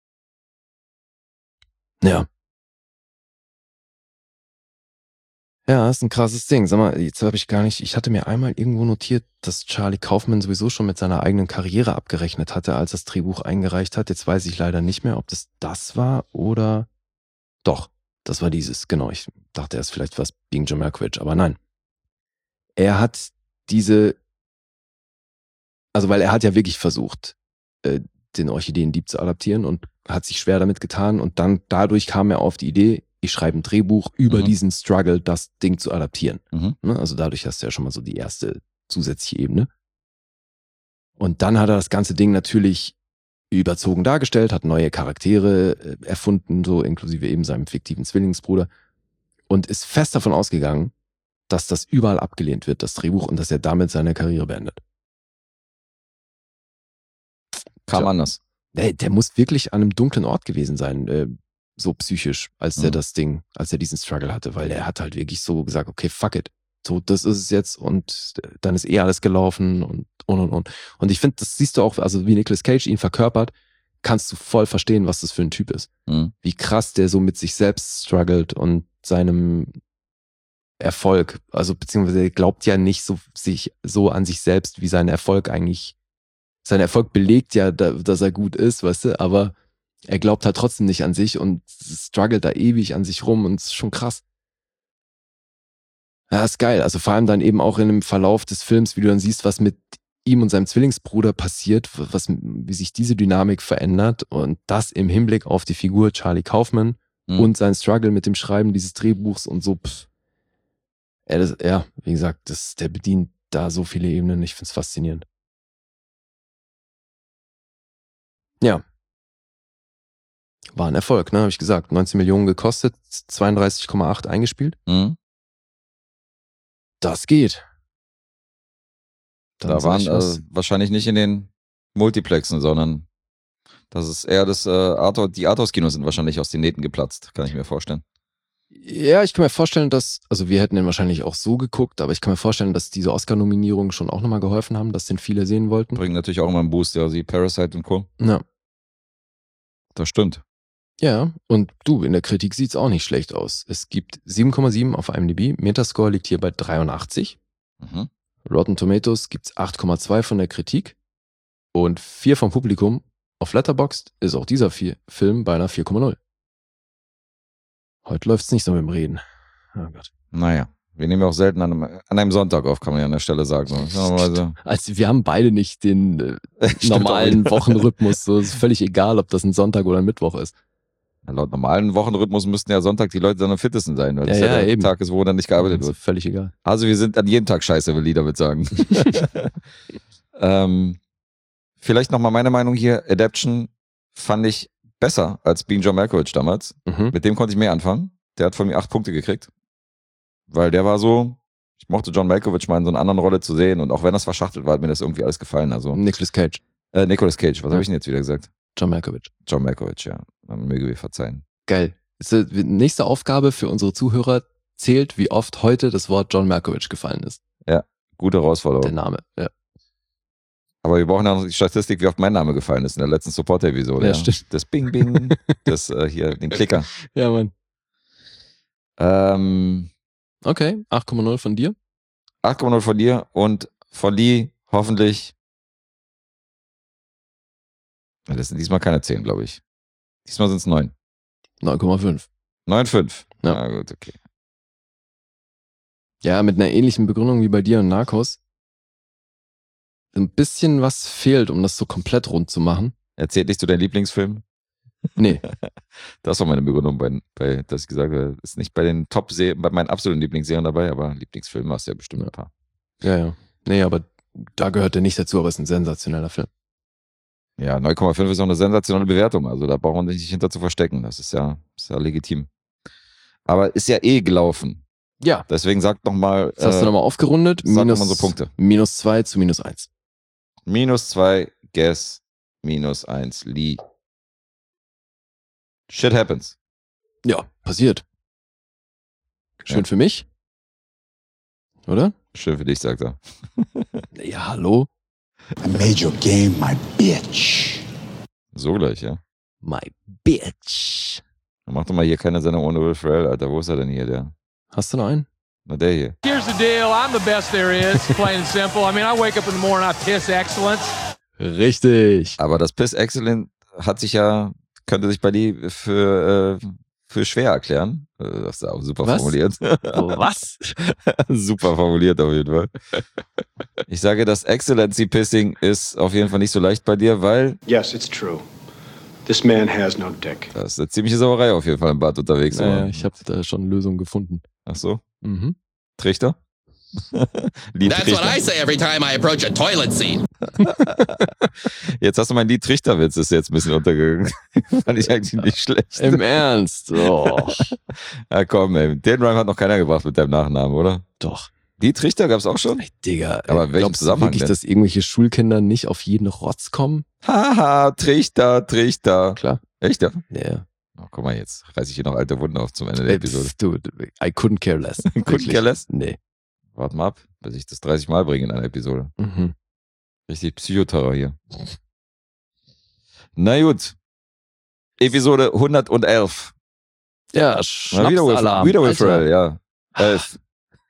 Ja. Ja, ist ein krasses Ding. Sag mal, jetzt habe ich hatte mir einmal irgendwo notiert, dass Charlie Kaufman sowieso schon mit seiner eigenen Karriere abgerechnet hatte, als das Drehbuch eingereicht hat. Jetzt weiß ich leider nicht mehr, ob das war oder doch, das war dieses, genau. Ich dachte erst vielleicht was Being John Malkovich, aber nein. Er hat weil er hat ja wirklich versucht, den Orchideendieb zu adaptieren und hat sich schwer damit getan und dann dadurch kam er auf die Idee, ich schreibe ein Drehbuch über diesen Struggle, das Ding zu adaptieren. Also dadurch hast du ja schon mal so die erste zusätzliche Ebene. Und dann hat er das ganze Ding natürlich überzogen dargestellt, hat neue Charaktere erfunden, so inklusive eben seinem fiktiven Zwillingsbruder und ist fest davon ausgegangen, dass das überall abgelehnt wird, das Drehbuch, und dass er damit seine Karriere beendet. Kam anders. Der muss wirklich an einem dunklen Ort gewesen sein, so psychisch, als er diesen Struggle hatte, weil er hat halt wirklich so gesagt, okay, fuck it. So, das ist es jetzt und dann ist alles gelaufen und. Und ich finde, das siehst du auch, also wie Nicolas Cage ihn verkörpert, kannst du voll verstehen, was das für ein Typ ist. Wie krass der so mit sich selbst struggelt und seinem Erfolg, also beziehungsweise er glaubt ja nicht so an sich selbst, wie sein Erfolg belegt ja, dass er gut ist, weißt du, aber er glaubt halt trotzdem nicht an sich und struggelt da ewig an sich rum und es ist schon krass. Ja, ist geil. Also vor allem dann eben auch in dem Verlauf des Films, wie du dann siehst, was mit ihm und seinem Zwillingsbruder passiert, wie sich diese Dynamik verändert und das im Hinblick auf die Figur Charlie Kaufman und sein Struggle mit dem Schreiben dieses Drehbuchs und so. Wie gesagt, der bedient da so viele Ebenen. Ich find's faszinierend. Ja. War ein Erfolg, ne, habe ich gesagt. 19 Millionen gekostet, 32,8 eingespielt. Das geht. Da waren wahrscheinlich nicht in den Multiplexen, sondern das ist eher die Arthouse-Kinos sind wahrscheinlich aus den Nähten geplatzt, kann ich mir vorstellen. Ja, ich kann mir vorstellen, also wir hätten den wahrscheinlich auch so geguckt, aber ich kann mir vorstellen, dass diese Oscar-Nominierungen schon auch nochmal geholfen haben, dass den viele sehen wollten. Bringen natürlich auch immer einen Boost, ja, wie Parasite und Co. Ja. Das stimmt. Ja, und du, in der Kritik sieht's auch nicht schlecht aus. Es gibt 7,7 auf IMDb, Metascore liegt hier bei 83. Rotten Tomatoes gibt's 8,2 von der Kritik und 4 vom Publikum. Auf Letterboxd ist auch dieser Film bei einer 4,0. Heute läuft's nicht so mit dem Reden. Oh Gott. Naja, wir nehmen ja auch selten an einem Sonntag auf, kann man ja an der Stelle sagen. Also wir haben beide nicht den normalen Wochenrhythmus. So, ist völlig egal, ob das ein Sonntag oder ein Mittwoch ist. Laut normalen Wochenrhythmus müssten ja Sonntag die Leute dann am fittesten sein, weil das ja der Tag ist, wo dann nicht gearbeitet wird. Völlig egal. Also wir sind an jedem Tag scheiße, will ich damit sagen. Vielleicht nochmal meine Meinung hier. Adaption fand ich besser als Being John Malkovich damals. Mit dem konnte ich mehr anfangen. Der hat von mir 8 Punkte gekriegt. Weil der war so, ich mochte John Malkovich mal in so einer anderen Rolle zu sehen und auch wenn das verschachtelt war, hat mir das irgendwie alles gefallen. Also Nicolas Cage. Nicolas Cage, was habe ich denn jetzt wieder gesagt? John Malkovich. John Malkovich, ja. Man möge mir verzeihen. Geil. Nächste Aufgabe für unsere Zuhörer zählt, wie oft heute das Wort John Malkovich gefallen ist. Ja, gute Herausforderung. Der Name, ja. Aber wir brauchen ja noch die Statistik, wie oft mein Name gefallen ist in der letzten Support-Episode. Ja, stimmt. Das Bing Bing, das hier, den Klicker. Ja, Mann. Okay, 8,0 von dir. 8,0 von dir und von Lee hoffentlich. Das sind diesmal keine 10, glaube ich. Diesmal sind es 9. 9,5. 9,5. Ja. Na gut, okay. Ja, mit einer ähnlichen Begründung wie bei dir und Narcos. Ein bisschen was fehlt, um das so komplett rund zu machen. Erzählt nicht zu deinem Lieblingsfilm? Nee. Das war meine Begründung, dass ich gesagt habe, ist nicht bei den Top-Serien, bei meinen absoluten Lieblingsserien dabei, aber Lieblingsfilme hast du ja bestimmt ein paar. Ja. Nee, aber da gehört der nicht dazu, aber es ist ein sensationeller Film. Ja, 9,5 ist auch eine sensationelle Bewertung, also da braucht man sich nicht hinter zu verstecken, das ist ja legitim. Aber ist ja gelaufen. Ja. Deswegen sag doch mal. Das hast du nochmal aufgerundet. Sag nochmal so Punkte. -2 zu -1. -2, Guess, -1, Lee. Shit happens. Ja, passiert. Schön Ja. für mich. Oder? Schön für dich, sagt er. Ja, hallo. I made your game my bitch. So gleich, ja. My bitch. Dann mach doch mal hier keine Sendung ohne Will Ferrell, Alter. Wo ist er denn hier, der? Hast du noch einen? Na, der hier. Here's the deal. I'm the best there is, plain and simple. I mean, I wake up in the morning, I piss excellence. Richtig. Aber das Piss Excellent könnte sich bei dir für schwer erklären. Das ist auch super Was? formuliert. Was? Super formuliert auf jeden Fall. Ich sage, das Excellency Pissing ist auf jeden Fall nicht so leicht bei dir, weil Yes, it's true. This man has no dick. da ist eine ziemliche Sauerei auf jeden Fall im Bad unterwegs. Naja, ich habe da schon Lösungen gefunden. Ach so? Mhm. Trichter? Lied That's Trichter. what I say every time I approach a toilet seat. Jetzt hast du meinen Lied Trichterwitz, ist jetzt ein bisschen untergegangen. Fand ich eigentlich nicht schlecht. Im Ernst? Oh. Ja komm, ey. Den Rhyme hat noch keiner gebracht mit deinem Nachnamen, oder? Doch. Die Trichter gab's auch schon? Ey, Digga, Aber in welchem glaubst du Zusammenhang wirklich, denn? dass irgendwelche Schulkinder nicht auf jeden Rotz kommen? Haha, Trichter. Klar. Echt, ja? Ja. Oh, guck mal, jetzt reiße ich hier noch alte Wunden auf zum Ende der Episode. Dude, I couldn't care less. Couldn't Wirklich. care less? Nee. Warte mal ab, bis ich das 30 Mal bringe in einer Episode. Mhm. Richtig Psychoterror hier. Na gut. Episode 111. Ja, Mal Schnapsalarm. wieder Will Alter. Ferrell, ja. 11.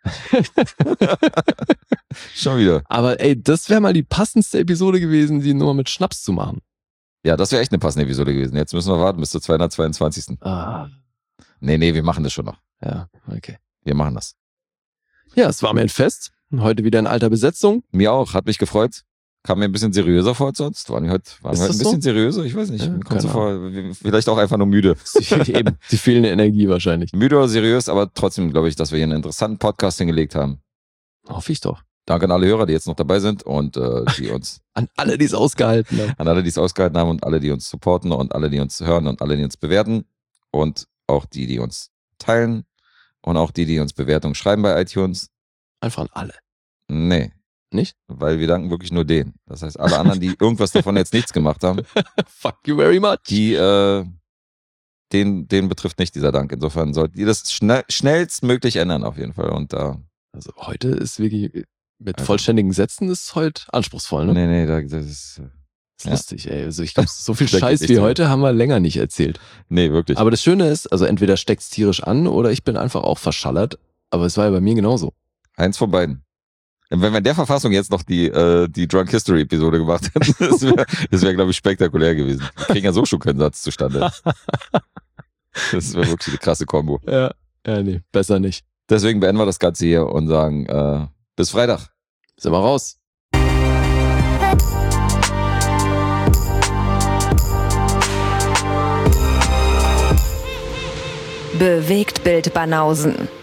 Schon wieder. Aber ey, das wäre mal die passendste Episode gewesen, die nur mit Schnaps zu machen. Ja, das wäre echt eine passende Episode gewesen. Jetzt müssen wir warten bis zur 222. Ah, Nee, wir machen das schon noch. ja, okay. Wir machen das. Ja, es war mir ein Fest. Heute wieder in alter Besetzung. Mir auch, hat mich gefreut. Kam mir ein bisschen seriöser vor als sonst. Waren wir heute Ist ein das bisschen so? seriöser? Ich weiß nicht. Ja, Mir kommt so keine vor, vielleicht auch einfach nur müde. Eben, die fehlende Energie wahrscheinlich. Müde oder seriös, aber trotzdem glaube ich, dass wir hier einen interessanten Podcast hingelegt haben. Hoffe ich doch. Danke an alle Hörer, die jetzt noch dabei sind und die uns, An alle, die es ausgehalten haben. an alle, die es ausgehalten haben und alle, die uns supporten und alle, die uns hören und alle, die uns bewerten und auch die, die uns teilen und auch die, die uns Bewertungen schreiben bei iTunes. Einfach an alle. Nee. Nicht? Weil wir danken wirklich nur denen. Das heißt, alle anderen, die irgendwas davon jetzt nichts gemacht haben, Fuck you very much. die, den betrifft nicht dieser Dank. Insofern solltet ihr das schnellstmöglich ändern auf jeden Fall. Und da, Also heute ist wirklich mit Also- vollständigen Sätzen ist heute anspruchsvoll, ne? nee, das ist, ist ja. lustig, ey. Also ich glaube, so viel Da geht Scheiß nichts wie mehr. heute haben wir länger nicht erzählt. nee, wirklich. Aber das Schöne ist, also entweder steckt's tierisch an oder ich bin einfach auch verschallert. Aber es war ja bei mir genauso. Eins von beiden. Wenn wir in der Verfassung jetzt noch die Drunk History Episode gemacht hätten, das wäre, glaube ich, spektakulär gewesen. Wir kriegen ja so schon keinen Satz zustande. Das wäre wirklich eine krasse Kombo. Ja, nee, besser nicht. Deswegen beenden wir das Ganze hier und sagen, bis Freitag. Sind wir raus. Bewegt Bild Banausen.